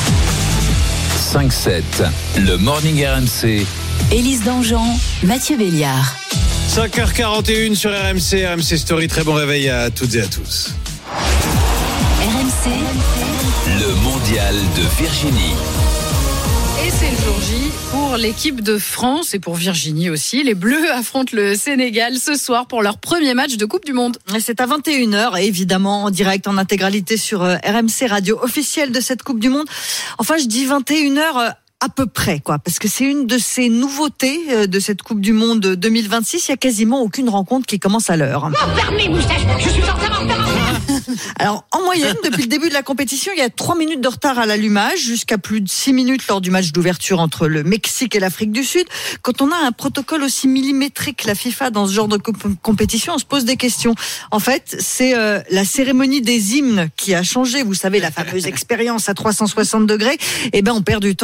cinq sept, le Morning R M C. Élise Dangean, Mathieu Béliard. cinq heures quarante et une sur R M C, R M C Story. Très bon réveil à toutes et à tous. R M C, le mondial de Virginie. Et c'est le jour J pour l'équipe de France et pour Virginie aussi. Les Bleus affrontent le Sénégal ce soir pour leur premier match de Coupe du Monde. C'est à vingt et une heures, évidemment en direct, en intégralité sur R M C, radio officielle de cette Coupe du Monde. Enfin, je dis vingt et une heures à peu près, quoi, parce que c'est une de ces nouveautés de cette Coupe du Monde deux mille vingt-six. Il y a quasiment aucune rencontre qui commence à l'heure. Fermez, moustache, je suis en retard, en retard. Alors, en moyenne, depuis le début de la compétition, il y a trois minutes de retard à l'allumage, jusqu'à plus de six minutes lors du match d'ouverture entre le Mexique et l'Afrique du Sud. Quand on a un protocole aussi millimétré que la FIFA dans ce genre de comp- compétition, on se pose des questions. En fait, c'est euh, la cérémonie des hymnes qui a changé. Vous savez, la fameuse expérience à trois cent soixante degrés. Eh ben, on perd du temps au départ.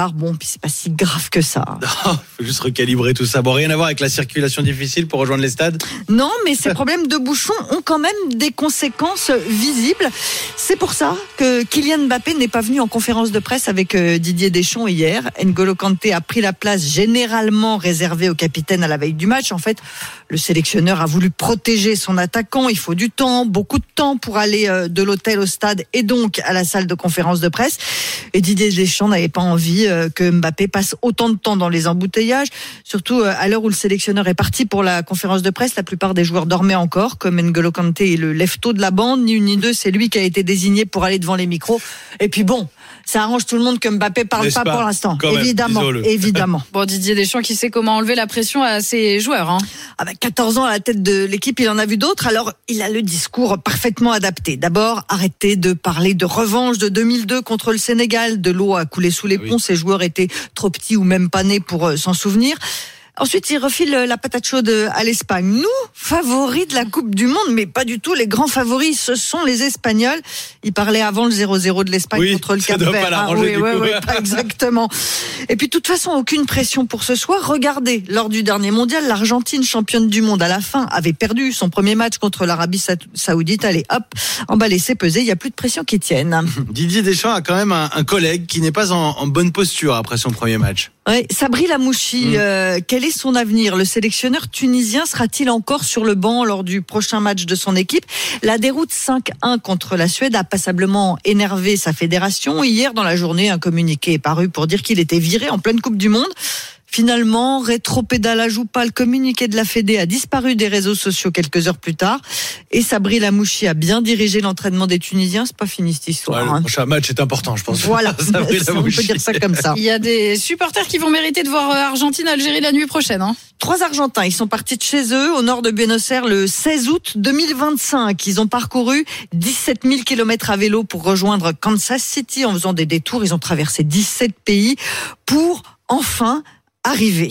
départ. Bon, puis c'est pas si grave que ça. Il faut juste recalibrer tout ça. Bon, rien à voir avec la circulation difficile pour rejoindre les stades. Non, mais ces problèmes de bouchons ont quand même des conséquences visibles. C'est pour ça que Kylian Mbappé n'est pas venu en conférence de presse avec Didier Deschamps hier. N'Golo Kanté a pris la place généralement réservée au capitaine à la veille du match. En fait, le sélectionneur a voulu protéger son attaquant. Il faut du temps, beaucoup de temps pour aller de l'hôtel au stade et donc à la salle de conférence de presse. Et Didier Deschamps n'avait pas envie que Mbappé passe autant de temps dans les embouteillages. Surtout à l'heure où le sélectionneur est parti pour la conférence de presse, la plupart des joueurs dormaient encore, comme N'Golo Kanté est le lève-tôt de la bande. Ni une ni deux, c'est lui qui a été désigné pour aller devant les micros. Et puis bon, ça arrange tout le monde que Mbappé parle pas, pas pour l'instant. Évidemment, même, évidemment. Bon, Didier Deschamps qui sait comment enlever la pression à ses joueurs. Hein. Ah bah, quatorze ans à la tête de l'équipe, il en a vu d'autres. Alors, il a le discours parfaitement adapté. D'abord, arrêtez de parler de revanche de deux mille deux contre le Sénégal. De l'eau a coulé sous les ponts. Oui. Ces joueurs étaient trop petits ou même pas nés pour euh, s'en souvenir. Ensuite, il refile la patate chaude à l'Espagne. Nous, favoris de la Coupe du Monde, mais pas du tout. Les grands favoris, ce sont les Espagnols. Il parlait avant le zéro zéro de l'Espagne oui, contre le Cap-Vert. Ah, oui, oui, oui, pas exactement. Et puis, de toute façon, aucune pression pour ce soir. Regardez, lors du dernier mondial, l'Argentine, championne du monde à la fin, avait perdu son premier match contre l'Arabie Saoudite. Allez, hop, emballé, c'est pesé. Il n'y a plus de pression qui tienne. Didier Deschamps a quand même un, un collègue qui n'est pas en, en bonne posture après son premier match. Oui, Sabri Lamouchi, mmh. euh, quel est son avenir? Le sélectionneur tunisien sera-t-il encore sur le banc lors du prochain match de son équipe? La déroute cinq un contre la Suède a passablement énervé sa fédération. Hier, dans la journée, un communiqué est paru pour dire qu'il était viré en pleine Coupe du Monde. Finalement, rétropédalage ou pas, le communiqué de la Fédé a disparu des réseaux sociaux quelques heures plus tard. Et Sabri Lamouchi a bien dirigé l'entraînement des Tunisiens. C'est pas fini cette histoire. Ouais, hein. Le prochain match est important, je pense. Voilà, on peut dire ça comme ça. Il y a des supporters qui vont mériter de voir Argentine-Algérie la nuit prochaine. Hein. Trois Argentins, ils sont partis de chez eux, au nord de Buenos Aires, le seize août deux mille vingt-cinq. Ils ont parcouru dix-sept mille kilomètres à vélo pour rejoindre Kansas City en faisant des détours. Ils ont traversé dix-sept pays pour enfin arrivé.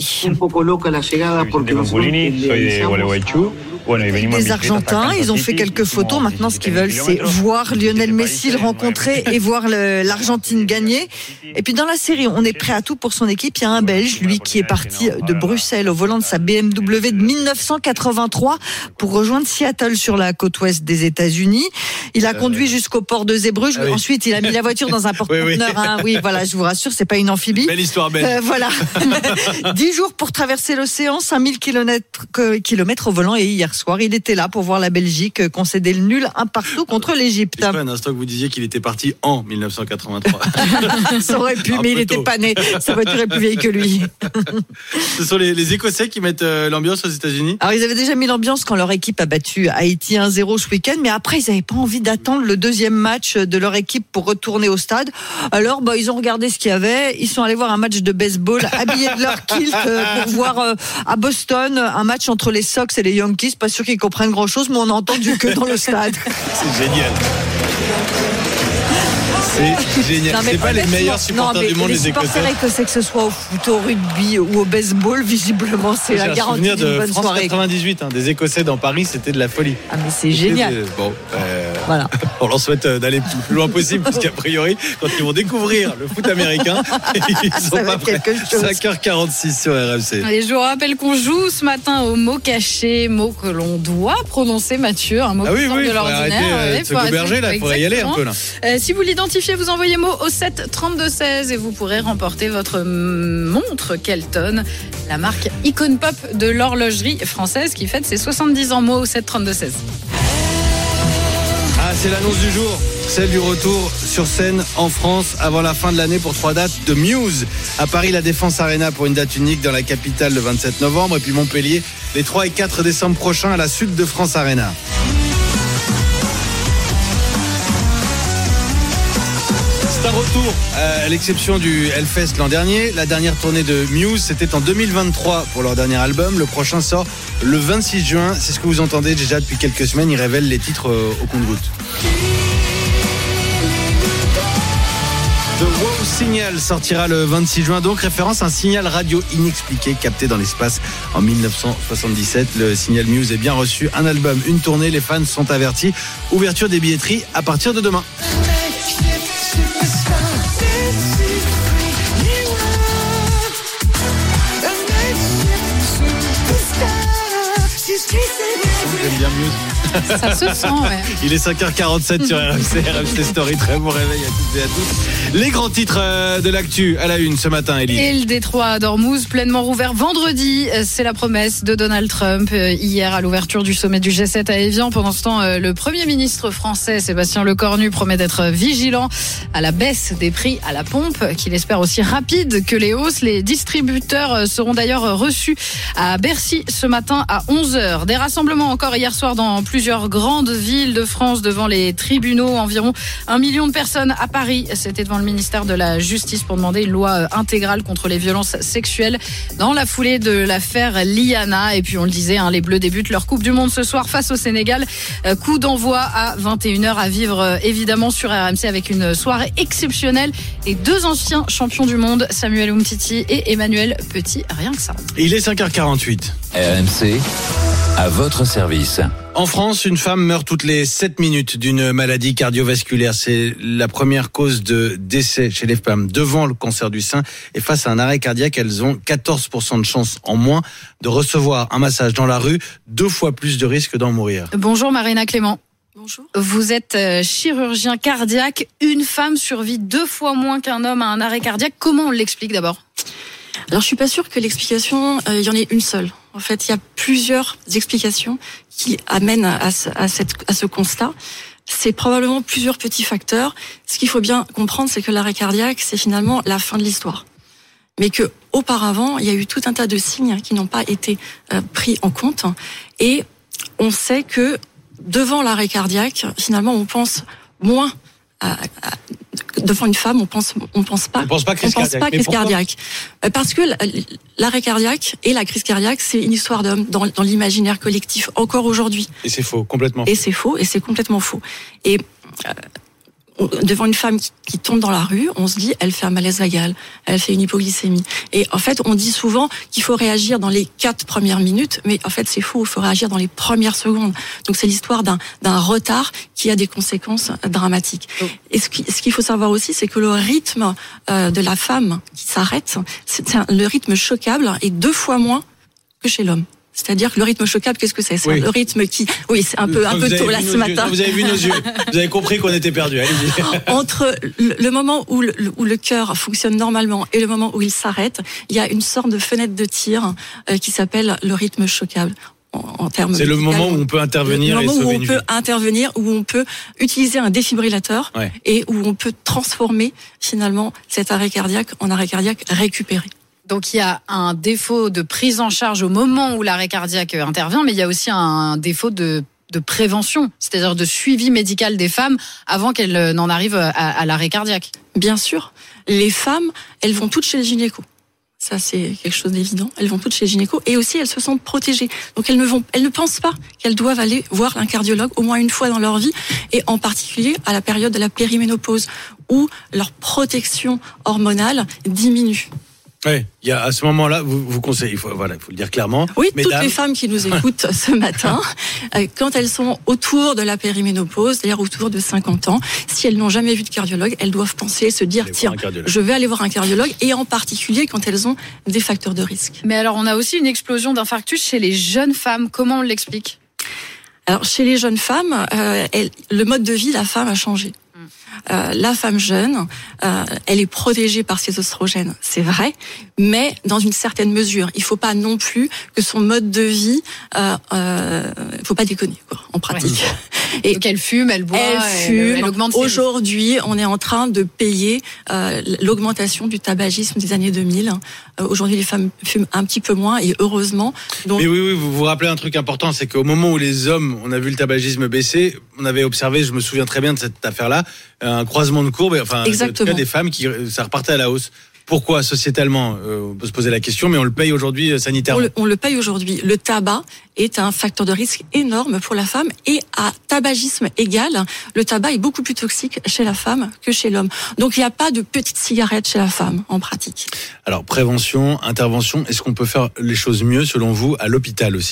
Les Argentins, ils ont fait quelques photos. Maintenant, ce qu'ils veulent, c'est voir Lionel Messi le rencontrer et voir le, l'Argentine gagner. Et puis, dans la série, on est prêt à tout pour son équipe. Il y a un Belge, lui, qui est parti de Bruxelles au volant de sa B M W de dix-neuf cent quatre-vingt-trois pour rejoindre Seattle sur la côte ouest des États-Unis. Il a conduit jusqu'au port de Zeebrugge. Ah oui. Ensuite, il a mis la voiture dans un porte-conteneur. Oui, oui. Hein. Oui, voilà, je vous rassure, c'est pas une amphibie. Belle histoire, belle. Euh, voilà. Dix jours pour traverser l'océan, cinq mille kilomètres au volant. Et hier soir, il était là pour voir la Belgique concéder le nul un partout contre l'Égypte. C'est pas un instant que vous disiez qu'il était parti en dix-neuf cent quatre-vingt-trois. Ça aurait pu, mais il n'était pas né. Sa voiture est plus vieille que lui. Ce sont les, les Écossais qui mettent euh, l'ambiance aux États-Unis. Alors, ils avaient déjà mis l'ambiance quand leur équipe a battu Haïti un zéro ce week-end, mais après, ils n'avaient pas envie d'attendre le deuxième match de leur équipe pour retourner au stade. Alors, bah, ils ont regardé ce qu'il y avait. Ils sont allés voir un match de baseball habillés de leur kilt euh, pour voir euh, à Boston un match entre les Sox et les Yankees. Pas sûr qu'ils comprennent grand-chose, mais on n'a entendu que dans le stade. C'est génial. C'est génial. Non, c'est pas les meilleurs supporters non, du monde, les, les Écossais. Les supporters écossais, que ce soit au foot, au rugby ou au baseball, visiblement, c'est J'ai la garantie d'une de bonne France soirée. quatre-vingt-dix-huit, hein, des Écossais dans Paris, c'était de la folie. Ah, mais c'est génial. De, bon, euh, voilà. On leur souhaite d'aller le plus loin possible, parce qu'a priori, quand ils vont découvrir le foot américain, ils sont ça pas prêts. cinq heures quarante-six sur R M C. Allez, je vous rappelle qu'on joue ce matin au mot caché, mot que l'on doit prononcer, Mathieu, un mot ah oui, qui sort oui, de l'ordinaire. Arrêter, euh, ce goberger, là, il faudrait y aller un peu là. Euh, si vous l'identifiez, vous envoyez mot au sept trente-deux seize et vous pourrez remporter votre montre Kelton, la marque icône pop de l'horlogerie française qui fête ses soixante-dix ans. Mot au sept trente-deux seize. Ah, c'est l'annonce du jour, celle du retour sur scène en France avant la fin de l'année pour trois dates de Muse. À Paris, la Défense Arena pour une date unique dans la capitale le vingt-sept novembre et puis Montpellier les trois et quatre décembre prochains à la Sud de France Arena. C'est un retour à l'exception du Hellfest l'an dernier. La dernière tournée de Muse, c'était en deux mille vingt-trois pour leur dernier album. Le prochain sort le vingt-six juin. C'est ce que vous entendez déjà depuis quelques semaines. Ils révèlent les titres au compte-gouttes. The Wow Signal sortira le vingt-six juin, donc référence à un signal radio inexpliqué capté dans l'espace en dix-neuf cent soixante-dix-sept. Le signal Muse est bien reçu. Un album, une tournée, les fans sont avertis. Ouverture des billetteries à partir de demain. J'aime bien Muse. Ça se sent, ouais. Il est cinq heures quarante-sept sur R M C, R M C Story. Très bon réveil à toutes et à tous. Les grands titres de l'actu à la une ce matin, Élie. Et le détroit d'Ormuz, pleinement rouvert vendredi. C'est la promesse de Donald Trump hier à l'ouverture du sommet du G sept à Évian. Pendant ce temps, le Premier ministre français, Sébastien Lecornu, promet d'être vigilant à la baisse des prix à la pompe, qu'il espère aussi rapide que les hausses. Les distributeurs seront d'ailleurs reçus à Bercy ce matin à onze heures. Des rassemblements encore hier soir dans plusieurs grandes villes de France devant les tribunaux. Environ un million de personnes à Paris. C'était devant le ministère de la Justice pour demander une loi intégrale contre les violences sexuelles dans la foulée de l'affaire Liana. Et puis on le disait, hein, les Bleus débutent leur Coupe du Monde ce soir face au Sénégal. Coup d'envoi à vingt et une heures à vivre évidemment sur R M C avec une soirée exceptionnelle et deux anciens champions du monde, Samuel Umtiti et Emmanuel Petit. Rien que ça. Il est cinq heures quarante-huit. R M C, à votre service. En France, une femme meurt toutes les sept minutes d'une maladie cardiovasculaire. C'est la première cause de décès chez les femmes devant le cancer du sein. Et face à un arrêt cardiaque, elles ont quatorze pour cent de chance en moins de recevoir un massage dans la rue, deux fois plus de risque d'en mourir. Bonjour Marina Clément. Bonjour. Vous êtes chirurgien cardiaque. Une femme survit deux fois moins qu'un homme à un arrêt cardiaque. Comment on l'explique d'abord ? Alors je suis pas sûre que l'explication, il euh, y en ait une seule. En fait, il y a plusieurs explications qui amènent à ce, à cette, à ce constat. C'est probablement plusieurs petits facteurs. Ce qu'il faut bien comprendre, c'est que l'arrêt cardiaque, c'est finalement la fin de l'histoire. Mais que auparavant, il y a eu tout un tas de signes qui n'ont pas été euh, pris en compte. Et on sait que devant l'arrêt cardiaque, finalement, on pense moins à, à, devant une femme, on pense, on pense pas, on pense pas crise on pense cardiaque. pas crise cardiaque. Parce que l'arrêt cardiaque et la crise cardiaque, c'est une histoire d'homme dans, dans l'imaginaire collectif encore aujourd'hui. Et c'est faux, complètement. Et c'est faux, et c'est complètement faux. Et euh, devant une femme qui, qui tombe dans la rue, on se dit, elle fait un malaise vagal, elle fait une hypoglycémie. Et en fait, on dit souvent qu'il faut réagir dans les quatre premières minutes, mais en fait, c'est faux, il faut réagir dans les premières secondes. Donc, c'est l'histoire d'un, d'un retard qui a des conséquences dramatiques. Oh. Et ce, qui, ce qu'il faut savoir aussi, c'est que le rythme euh, de la femme qui s'arrête, c'est un, le rythme choquable est deux fois moins que chez l'homme. C'est-à-dire que le rythme choquable, qu'est-ce que c'est ? C'est oui. le rythme qui, oui, c'est un peu, un peu tôt là ce matin. Vous avez vu nos yeux. Vous avez compris qu'on était perdus. Allez-y. Entre le moment où le, où le cœur fonctionne normalement et le moment où il s'arrête, il y a une sorte de fenêtre de tir euh, qui s'appelle le rythme choquable. En, en termes c'est le moment où on peut intervenir le moment et sauver où on une peut vie. intervenir, où on peut utiliser un défibrillateur ouais. et où on peut transformer finalement cet arrêt cardiaque en arrêt cardiaque récupéré. Donc il y a un défaut de prise en charge au moment où l'arrêt cardiaque intervient, mais il y a aussi un défaut de, de prévention, c'est-à-dire de suivi médical des femmes avant qu'elles n'en arrivent à, à l'arrêt cardiaque. Bien sûr, les femmes, elles vont toutes chez le gynéco. Ça, c'est quelque chose d'évident. Elles vont toutes chez le gynéco et aussi elles se sentent protégées. Donc elles ne vont, elles ne pensent pas qu'elles doivent aller voir un cardiologue au moins une fois dans leur vie, et en particulier à la période de la périménopause où leur protection hormonale diminue. Oui, il y a à ce moment-là, vous, vous conseillez, il faut, voilà, il faut le dire clairement. Oui, mesdames. Toutes les femmes qui nous écoutent ce matin, quand elles sont autour de la périménopause, c'est-à-dire autour de cinquante ans, si elles n'ont jamais vu de cardiologue, elles doivent penser, se dire, tiens, je vais aller voir un cardiologue, et en particulier quand elles ont des facteurs de risque. Mais alors, on a aussi une explosion d'infarctus chez les jeunes femmes. Comment on l'explique ? Alors, chez les jeunes femmes, euh, elle, le mode de vie de la femme a changé. Euh, la femme jeune, euh, elle est protégée par ses oestrogènes, c'est vrai, mais dans une certaine mesure. Il faut pas non plus que son mode de vie, euh, euh, faut pas déconner, quoi, en pratique. Ouais. Et donc elle fume, elle boit, elle fume. Elle, elle augmente. Aujourd'hui, on est en train de payer euh, l'augmentation du tabagisme des années deux mille. Euh, aujourd'hui, les femmes fument un petit peu moins, et heureusement. Donc... Mais oui, oui, vous vous rappelez un truc important, c'est qu'au moment où les hommes, on a vu le tabagisme baisser, on avait observé, je me souviens très bien de cette affaire-là, un croisement de courbes, enfin, Exactement. En tout cas, des femmes qui, ça repartait à la hausse. Pourquoi sociétalement, euh, on peut se poser la question, mais on le paye aujourd'hui sanitairement. On le, on le paye aujourd'hui. Le tabac est un facteur de risque énorme pour la femme, et à tabagisme égal, le tabac est beaucoup plus toxique chez la femme que chez l'homme. Donc il n'y a pas de petite cigarette chez la femme en pratique. Alors prévention, intervention, est-ce qu'on peut faire les choses mieux selon vous à l'hôpital aussi ?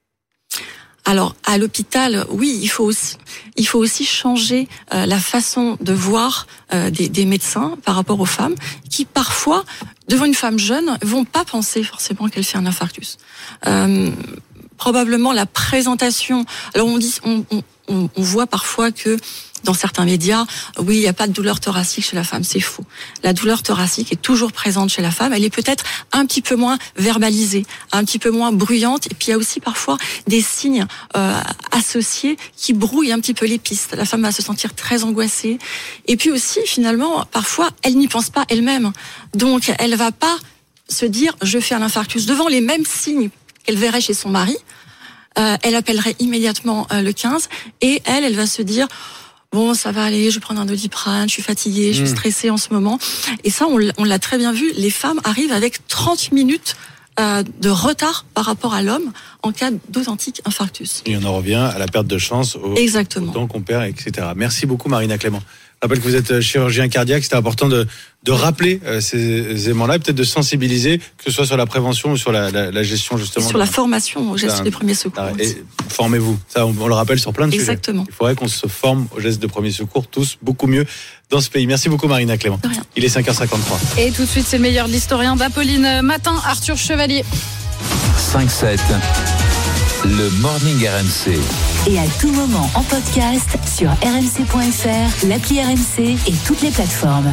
Alors à l'hôpital, oui, il faut aussi, il faut aussi changer euh, la façon de voir euh, des, des médecins par rapport aux femmes qui parfois, devant une femme jeune, vont pas penser forcément qu'elle fait un infarctus. Euh, probablement la présentation. Alors on dit, on, on, on voit parfois que dans certains médias, oui, il n'y a pas de douleur thoracique chez la femme, c'est faux. La douleur thoracique est toujours présente chez la femme, elle est peut-être un petit peu moins verbalisée, un petit peu moins bruyante, et puis il y a aussi parfois des signes euh, associés qui brouillent un petit peu les pistes. La femme va se sentir très angoissée, et puis aussi, finalement, parfois, elle n'y pense pas elle-même. Donc, elle va pas se dire, je fais un infarctus. Devant les mêmes signes qu'elle verrait chez son mari, euh, elle appellerait immédiatement euh, le quinze, et elle, elle va se dire... Bon, ça va aller, je vais prendre un Doliprane, je suis fatiguée, je suis stressée en ce moment. Et ça, on, on l'a très bien vu, les femmes arrivent avec trente minutes euh, de retard par rapport à l'homme en cas d'authentique infarctus. Et on en revient à la perte de chance, au, Exactement. au temps qu'on perd, et cetera. Merci beaucoup Marina Clément. Je rappelle que vous êtes chirurgien cardiaque, c'était important de, de rappeler euh, ces éléments-là, et peut-être de sensibiliser, que ce soit sur la prévention ou sur la, la, la gestion justement. Et sur la formation au geste des premiers secours. Et formez-vous, ça on, on le rappelle sur plein de Exactement. sujets. Il faudrait qu'on se forme aux gestes de premiers secours, tous beaucoup mieux dans ce pays. Merci beaucoup Marina Clément. De rien. Il est cinq heures cinquante-trois. Et tout de suite, c'est le meilleur de l'historien d'Apolline Matin, Arthur Chevalier. cinq sept, le Morning R M C. Et à tout moment en podcast sur r m c point f r, l'appli R M C et toutes les plateformes.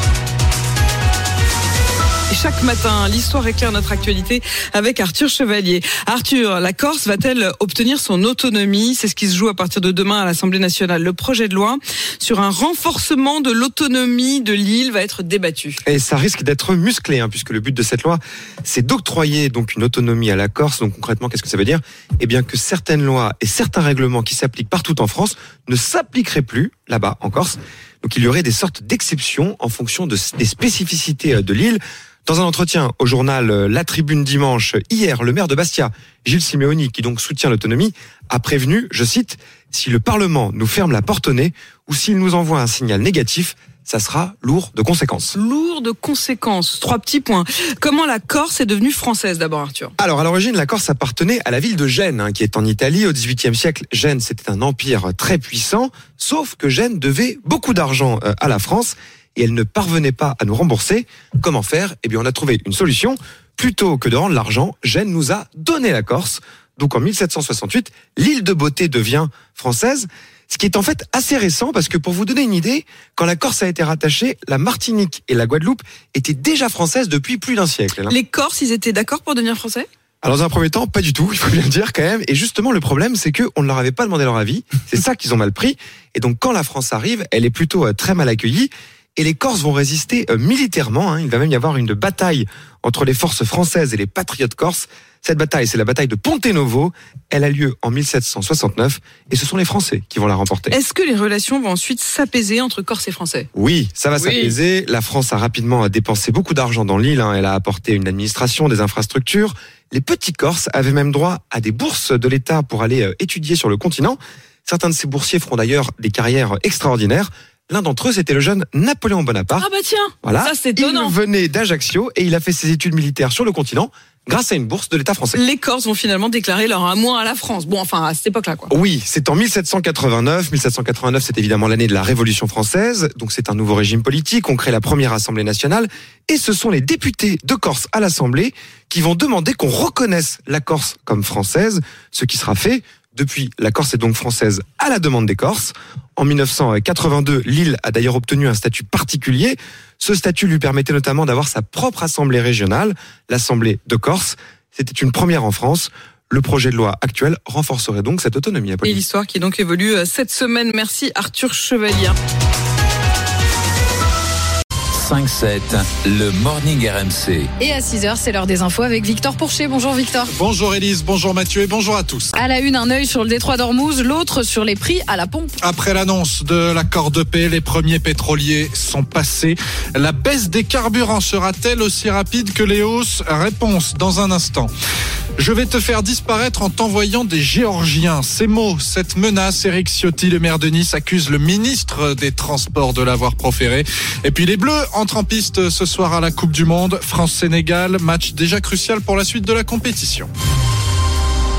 Chaque matin, l'histoire éclaire notre actualité avec Arthur Chevalier. Arthur, la Corse va-t-elle obtenir son autonomie ? C'est ce qui se joue à partir de demain à l'Assemblée nationale. Le projet de loi sur un renforcement de l'autonomie de l'île va être débattu. Et ça risque d'être musclé, hein, puisque le but de cette loi, c'est d'octroyer donc une autonomie à la Corse. Donc concrètement, qu'est-ce que ça veut dire ? Eh bien que certaines lois et certains règlements qui s'appliquent partout en France ne s'appliqueraient plus là-bas en Corse. Donc il y aurait des sortes d'exceptions en fonction de, des spécificités de l'île. Dans un entretien au journal La Tribune dimanche, hier, le maire de Bastia, Gilles Simeoni, qui donc soutient l'autonomie, a prévenu, je cite, « Si le Parlement nous ferme la porte au nez ou s'il nous envoie un signal négatif, ça sera lourd de conséquences. » Lourd de conséquences. Trois petits points. Comment la Corse est devenue française d'abord, Arthur ? Alors, à l'origine, la Corse appartenait à la ville de Gênes, hein, qui est en Italie. Au dix-huitième siècle, Gênes, c'était un empire très puissant, sauf que Gênes devait beaucoup d'argent euh, à la France et elle ne parvenait pas à nous rembourser. Comment faire ? Eh bien, on a trouvé une solution. Plutôt que de rendre l'argent, Gênes nous a donné la Corse. Donc, en mille sept cent soixante-huit, l'île de Beauté devient française. Ce qui est en fait assez récent, parce que pour vous donner une idée, quand la Corse a été rattachée, la Martinique et la Guadeloupe étaient déjà françaises depuis plus d'un siècle. Les Corses, ils étaient d'accord pour devenir français ? Alors, dans un premier temps, pas du tout, il faut bien le dire quand même. Et justement, le problème, c'est qu'on ne leur avait pas demandé leur avis. C'est ça qu'ils ont mal pris. Et donc, quand la France arrive, elle est plutôt très mal accueillie. Et les Corses vont résister euh, militairement. Hein. Il va même y avoir une bataille entre les forces françaises et les patriotes corses. Cette bataille, c'est la bataille de Ponte Novo. Elle a lieu en mille sept cent soixante-neuf et ce sont les Français qui vont la remporter. Est-ce que les relations vont ensuite s'apaiser entre Corses et Français ? Oui, ça va oui. s'apaiser. La France a rapidement dépensé beaucoup d'argent dans l'île. Hein. Elle a apporté une administration, des infrastructures. Les petits Corses avaient même droit à des bourses de l'État pour aller euh, étudier sur le continent. Certains de ces boursiers feront d'ailleurs des carrières extraordinaires. L'un d'entre eux, c'était le jeune Napoléon Bonaparte. Ah bah tiens, voilà. Ça c'est étonnant. Il venait d'Ajaccio et il a fait ses études militaires sur le continent grâce à une bourse de l'État français. Les Corses vont finalement déclarer leur amour à la France. Bon, enfin, à cette époque-là, quoi. Oui, c'est en mille sept cent quatre-vingt-neuf. mille sept cent quatre-vingt-neuf, c'est évidemment l'année de la Révolution française. Donc c'est un nouveau régime politique. On crée la première Assemblée nationale. Et ce sont les députés de Corse à l'Assemblée qui vont demander qu'on reconnaisse la Corse comme française, ce qui sera fait. Depuis, la Corse est donc française à la demande des Corses. En mille neuf cent quatre-vingt-deux, l'île a d'ailleurs obtenu un statut particulier. Ce statut lui permettait notamment d'avoir sa propre assemblée régionale, l'Assemblée de Corse. C'était une première en France. Le projet de loi actuel renforcerait donc cette autonomie. Et l'histoire qui donc évolue cette semaine. Merci Arthur Chevalier. cinq sept, le Morning R M C. Et à six heures, c'est l'heure des infos avec Victor Pourchet. Bonjour Victor. Bonjour Élise, bonjour Mathieu et bonjour à tous. À la une, un œil sur le détroit d'Ormuz, l'autre sur les prix à la pompe. Après l'annonce de l'accord de paix, les premiers pétroliers sont passés. La baisse des carburants sera-t-elle aussi rapide que les hausses ? Réponse dans un instant. Je vais te faire disparaître en t'envoyant des Géorgiens. Ces mots, cette menace, Éric Ciotti, le maire de Nice, accuse le ministre des Transports de l'avoir proféré. Et puis les Bleus entrent en piste ce soir à la Coupe du Monde. France-Sénégal, match déjà crucial pour la suite de la compétition.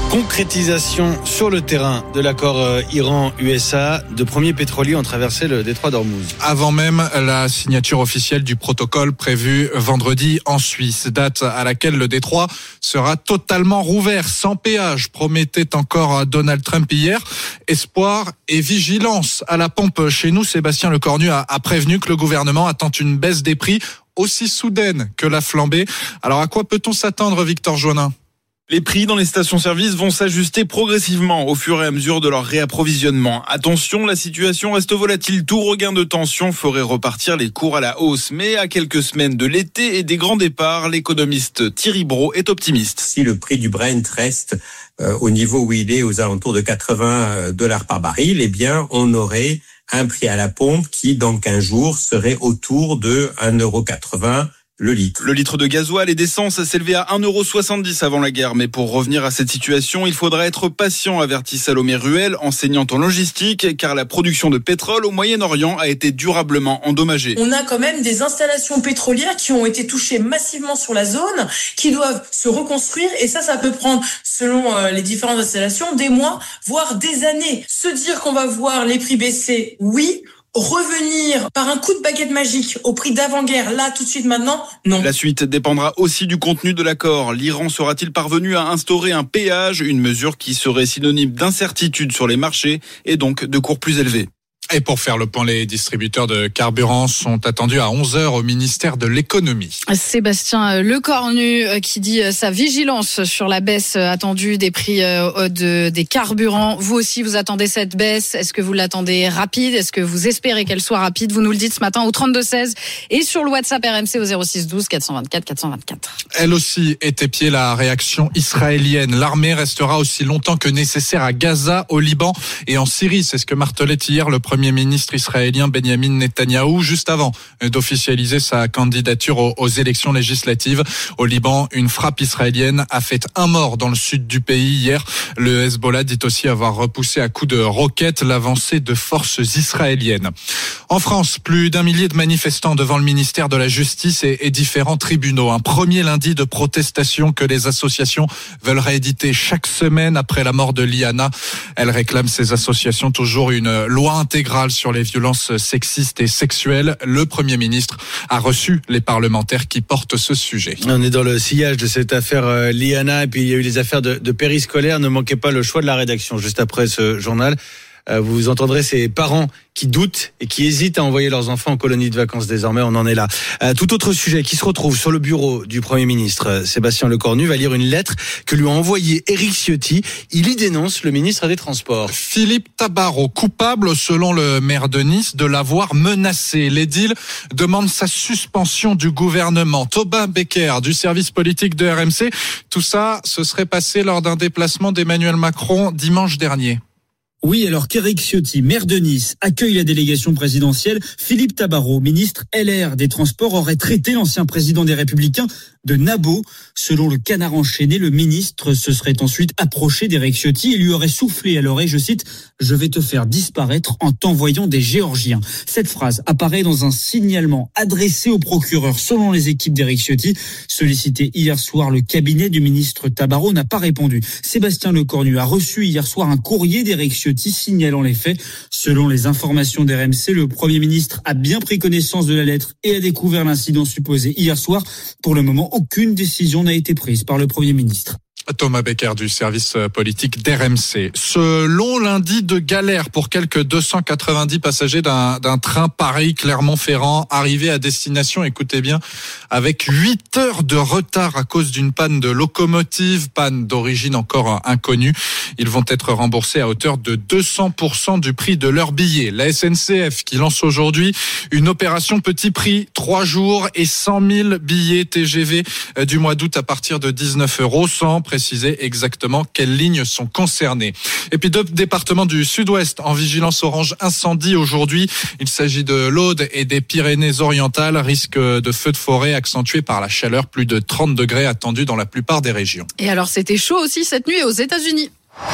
Concrétisation sur le terrain de l'accord Iran-U S A. De premiers pétroliers ont traversé le détroit d'Ormuz. Avant même la signature officielle du protocole prévu vendredi en Suisse, date à laquelle le détroit sera totalement rouvert, sans péage, promettait encore Donald Trump hier. Espoir et vigilance à la pompe chez nous. Sébastien Lecornu a, a prévenu que le gouvernement attend une baisse des prix aussi soudaine que la flambée. Alors à quoi peut-on s'attendre, Victor Joannin ? Les prix dans les stations-service vont s'ajuster progressivement au fur et à mesure de leur réapprovisionnement. Attention, la situation reste volatile. Tout regain de tension ferait repartir les cours à la hausse. Mais à quelques semaines de l'été et des grands départs, l'économiste Thierry Brault est optimiste. Si le prix du Brent reste euh, au niveau où il est, aux alentours de quatre-vingts dollars par baril, eh bien, on aurait un prix à la pompe qui, dans quinze jours, serait autour de un euro quatre-vingts. Le litre. Le litre de gasoil et d'essence s'élevait à un euro soixante-dix avant la guerre. Mais pour revenir à cette situation, il faudra être patient, avertit Salomé Ruel, enseignante en logistique, car la production de pétrole au Moyen-Orient a été durablement endommagée. On a quand même des installations pétrolières qui ont été touchées massivement sur la zone, qui doivent se reconstruire. Et ça, ça peut prendre, selon les différentes installations, des mois, voire des années. Se dire qu'on va voir les prix baisser, oui. Revenir par un coup de baguette magique au prix d'avant-guerre, là, tout de suite, maintenant, non. La suite dépendra aussi du contenu de l'accord. L'Iran sera-t-il parvenu à instaurer un péage, une mesure qui serait synonyme d'incertitude sur les marchés et donc de cours plus élevés? Et pour faire le point, les distributeurs de carburant sont attendus à onze heures au ministère de l'économie. Sébastien Lecornu qui dit sa vigilance sur la baisse attendue des prix de, des carburants. Vous aussi, vous attendez cette baisse. Est-ce que vous l'attendez rapide? Est-ce que vous espérez qu'elle soit rapide? Vous nous le dites ce matin au trente-deux seize et sur le WhatsApp R M C au zéro six douze quatre cent vingt-quatre quatre cent vingt-quatre. Elle aussi est épiée la réaction israélienne. L'armée restera aussi longtemps que nécessaire à Gaza, au Liban et en Syrie. C'est ce que martelait hier le Premier ministre israélien Benyamin Netanyahou, juste avant d'officialiser sa candidature aux, aux élections législatives. Au Liban, une frappe israélienne a fait un mort dans le sud du pays hier. Le Hezbollah dit aussi avoir repoussé à coups de roquettes l'avancée de forces israéliennes. En France, plus d'un millier de manifestants devant le ministère de la Justice et, et différents tribunaux. Un premier lundi de protestation que les associations veulent rééditer chaque semaine après la mort de Liana. Elles réclament, ces associations, toujours une loi intégrale sur les violences sexistes et sexuelles. Le Premier ministre a reçu les parlementaires qui portent ce sujet. On est dans le sillage de cette affaire euh, Liana, et puis il y a eu les affaires de, de périscolaire. Ne manquez pas le choix de la rédaction juste après ce journal. Euh, vous entendrez ces parents qui doutent et qui hésitent à envoyer leurs enfants en colonie de vacances désormais. On en est là. Euh, tout autre sujet qui se retrouve sur le bureau du Premier ministre, Sébastien Lecornu va lire une lettre que lui a envoyée Éric Ciotti. Il y dénonce le ministre des Transports. Philippe Tabarot, coupable selon le maire de Nice de l'avoir menacé. L'édile demande sa suspension du gouvernement. Tobin Becker du service politique de R M C. Tout ça se serait passé lors d'un déplacement d'Emmanuel Macron dimanche dernier. Oui, alors qu'Éric Ciotti, maire de Nice, accueille la délégation présidentielle, Philippe Tabarot, ministre L R des Transports, aurait traité l'ancien président des Républicains de nabo. Selon le Canard enchaîné, le ministre se serait ensuite approché d'Éric Ciotti et lui aurait soufflé à l'oreille, je cite, « Je vais te faire disparaître en t'envoyant des Géorgiens ». Cette phrase apparaît dans un signalement adressé au procureur selon les équipes d'Éric Ciotti. Sollicité hier soir, le cabinet du ministre Tabarot n'a pas répondu. Sébastien Lecornu a reçu hier soir un courrier d'Éric Ciotti signalant les faits. Selon les informations d'R M C, le Premier ministre a bien pris connaissance de la lettre et a découvert l'incident supposé hier soir. Pour le moment, aucune décision n'a été prise par le Premier ministre. Thomas Becker du service politique d'R M C. Ce long lundi de galère pour quelques deux cent quatre-vingt-dix passagers d'un, d'un train Paris-Clermont-Ferrand arrivé à destination, écoutez bien, avec huit heures de retard à cause d'une panne de locomotive, panne d'origine encore inconnue. Ils vont être remboursés à hauteur de deux cents pour cent du prix de leur billet. La S N C F qui lance aujourd'hui une opération petit prix, trois jours et cent mille billets T G V du mois d'août à partir de dix-neuf euros, sans préciser exactement quelles lignes sont concernées. Et puis deux départements du sud-ouest en vigilance orange incendie aujourd'hui. Il s'agit de l'Aude et des Pyrénées-Orientales. Risque de feux de forêt accentué par la chaleur. Plus de trente degrés attendus dans la plupart des régions. Et alors c'était chaud aussi cette nuit aux États-Unis.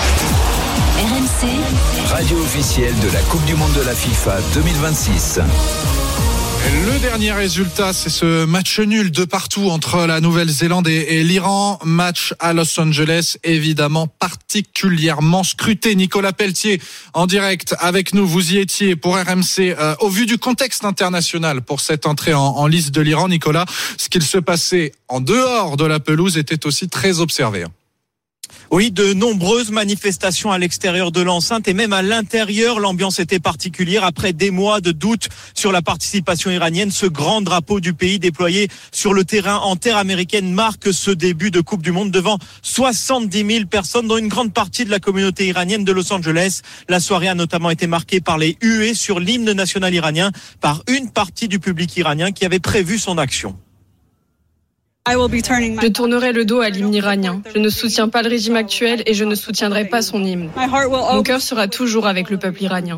R M C, radio officielle de la Coupe du Monde de la FIFA deux mille vingt-six. Le dernier résultat, c'est ce match nul de partout entre la Nouvelle-Zélande et, et l'Iran. Match à Los Angeles, évidemment particulièrement scruté. Nicolas Pelletier, en direct avec nous, vous y étiez pour R M C. Euh, au vu du contexte international pour cette entrée en, en lice de l'Iran, Nicolas, ce qu'il se passait en dehors de la pelouse était aussi très observé. Oui, de nombreuses manifestations à l'extérieur de l'enceinte et même à l'intérieur. L'ambiance était particulière. Après des mois de doute sur la participation iranienne, ce grand drapeau du pays déployé sur le terrain en terre américaine marque ce début de Coupe du Monde devant soixante-dix mille personnes, dont une grande partie de la communauté iranienne de Los Angeles. La soirée a notamment été marquée par les huées sur l'hymne national iranien par une partie du public iranien qui avait prévu son action. Je tournerai le dos à l'hymne iranien. Je ne soutiens pas le régime actuel et je ne soutiendrai pas son hymne. Mon cœur sera toujours avec le peuple iranien.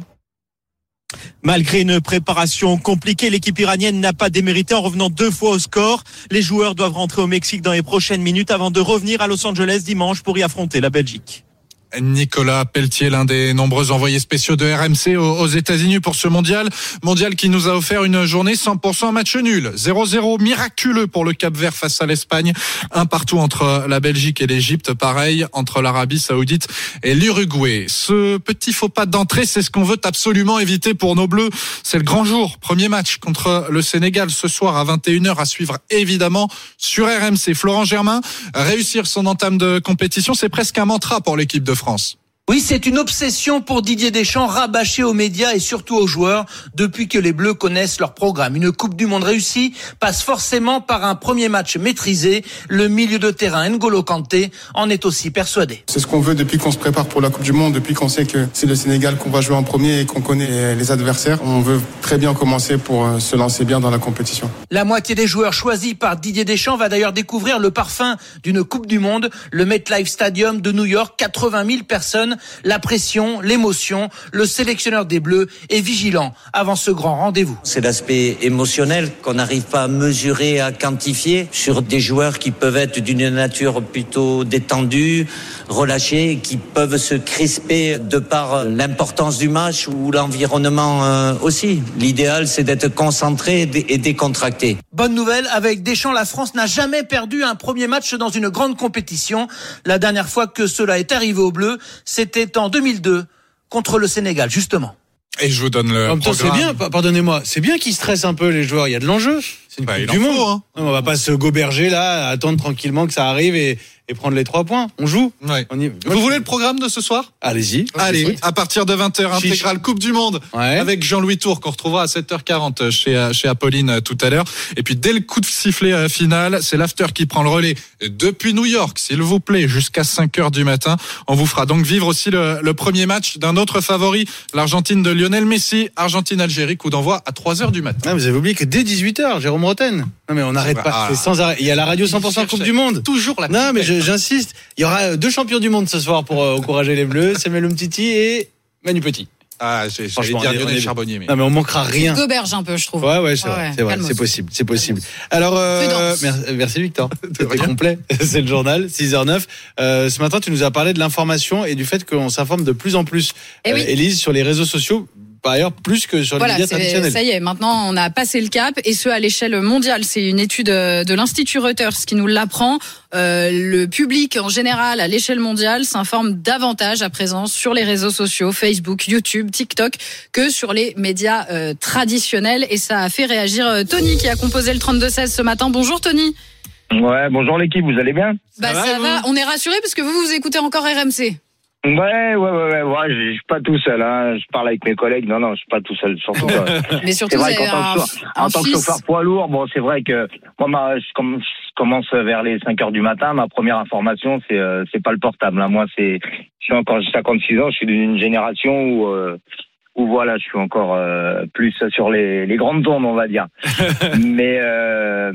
Malgré une préparation compliquée, l'équipe iranienne n'a pas démérité en revenant deux fois au score. Les joueurs doivent rentrer au Mexique dans les prochaines minutes avant de revenir à Los Angeles dimanche pour y affronter la Belgique. Nicolas Pelletier, l'un des nombreux envoyés spéciaux de R M C aux États-Unis pour ce mondial. Mondial qui nous a offert une journée cent pour cent match nul. zéro zéro miraculeux pour le Cap-Vert face à l'Espagne. Un partout entre la Belgique et l'Égypte. Pareil entre l'Arabie Saoudite et l'Uruguay. Ce petit faux pas d'entrée, c'est ce qu'on veut absolument éviter pour nos Bleus. C'est le grand jour. Premier match contre le Sénégal ce soir à vingt et une heures à suivre évidemment sur R M C. Florent Germain, réussir son entame de compétition, c'est presque un mantra pour l'équipe de France. France. Oui, c'est une obsession pour Didier Deschamps, rabâché aux médias et surtout aux joueurs depuis que les Bleus connaissent leur programme. Une Coupe du Monde réussie passe forcément par un premier match maîtrisé. Le milieu de terrain N'Golo Kanté en est aussi persuadé. C'est ce qu'on veut depuis qu'on se prépare pour la Coupe du Monde, depuis qu'on sait que c'est le Sénégal qu'on va jouer en premier et qu'on connaît les adversaires. On veut très bien commencer pour se lancer bien dans la compétition. La moitié des joueurs choisis par Didier Deschamps va d'ailleurs découvrir le parfum d'une Coupe du Monde. Le MetLife Stadium de New York, quatre-vingt mille personnes. La pression, l'émotion, le sélectionneur des Bleus est vigilant avant ce grand rendez-vous. C'est l'aspect émotionnel qu'on n'arrive pas à mesurer, à quantifier sur des joueurs qui peuvent être d'une nature plutôt détendue, relâchés, qui peuvent se crisper de par l'importance du match ou l'environnement aussi. L'idéal, c'est d'être concentré et décontracté. Bonne nouvelle, avec Deschamps, la France n'a jamais perdu un premier match dans une grande compétition. La dernière fois que cela est arrivé aux Bleus, c'est C'était en deux mille deux contre le Sénégal, justement. Et je vous donne le en même temps, programme. c'est bien, pardonnez-moi, c'est bien qu'ils stressent un peu les joueurs, il y a de l'enjeu. C'est une bah, Coupe du Monde. Faut, hein. On va pas se goberger là, attendre tranquillement que ça arrive et, et prendre les trois points. On joue. Ouais. On y... Vous Moi, voulez le programme de ce soir ? Allez-y. Allez, à partir de vingt heures, Chiche. intégrale Coupe du Monde ouais. avec Jean-Louis Tour qu'on retrouvera à sept heures quarante chez, chez Apolline tout à l'heure. Et puis dès le coup de sifflet final, c'est l'after qui prend le relais depuis New York, s'il vous plaît, jusqu'à cinq heures du matin. On vous fera donc vivre aussi le, le premier match d'un autre favori, l'Argentine de Lionel Messi, Argentine-Algérie, coup d'envoi à trois heures du matin. Ah, vous avez oublié que dès dix-huit heures, Jérôme Roten. Non mais on n'arrête pas, ah, c'est sans arrêt. Il y a la radio cent pour cent Coupe du Monde. Toujours la Non mais je, j'insiste, il y aura deux champions du monde ce soir pour euh, encourager les Bleus, Samuel Umtiti et Manu Petit. Ah, j'ai, j'allais dire Lionel Charbonnier. Mais... Non mais on manquera rien. Goberge un peu, je trouve. Ouais ouais, c'est ouais, vrai, ouais. c'est, vrai c'est possible, c'est possible. Alors euh, merci, merci Victor. C'était complet. C'est le journal six heures neuf. Euh, ce matin, tu nous as parlé de l'information et du fait qu'on s'informe de plus en plus. Eh oui. euh, Élise, sur les réseaux sociaux. Par ailleurs, plus que sur voilà, les médias traditionnels. Ça y est, maintenant on a passé le cap et ce à l'échelle mondiale. C'est une étude de l'Institut Reuters qui nous l'apprend. Euh, le public en général à l'échelle mondiale s'informe davantage à présent sur les réseaux sociaux, Facebook, YouTube, TikTok, que sur les médias euh, traditionnels. Et ça a fait réagir euh, Tony qui a composé le trente-deux seize ce matin. Bonjour Tony. Ouais, bonjour l'équipe, vous allez bien ? Bah ça, ça va, on est rassurés parce que vous, vous écoutez encore R M C. Ouais, ouais, ouais, ouais, ouais, je suis pas tout seul, hein. Je parle avec mes collègues. Non, non, je suis pas tout seul, surtout. Mais surtout, c'est vrai qu'en tant que, en tant que chauffeur poids lourd, bon, c'est vrai que moi, ma, je, comme, je commence vers les cinq heures du matin. Ma première information, c'est, euh, c'est pas le portable. Hein. Moi, c'est, je suis encore, j'ai cinquante-six ans, je suis d'une génération où, euh, où voilà, je suis encore euh, plus sur les, les grandes ondes, on va dire. mais, euh,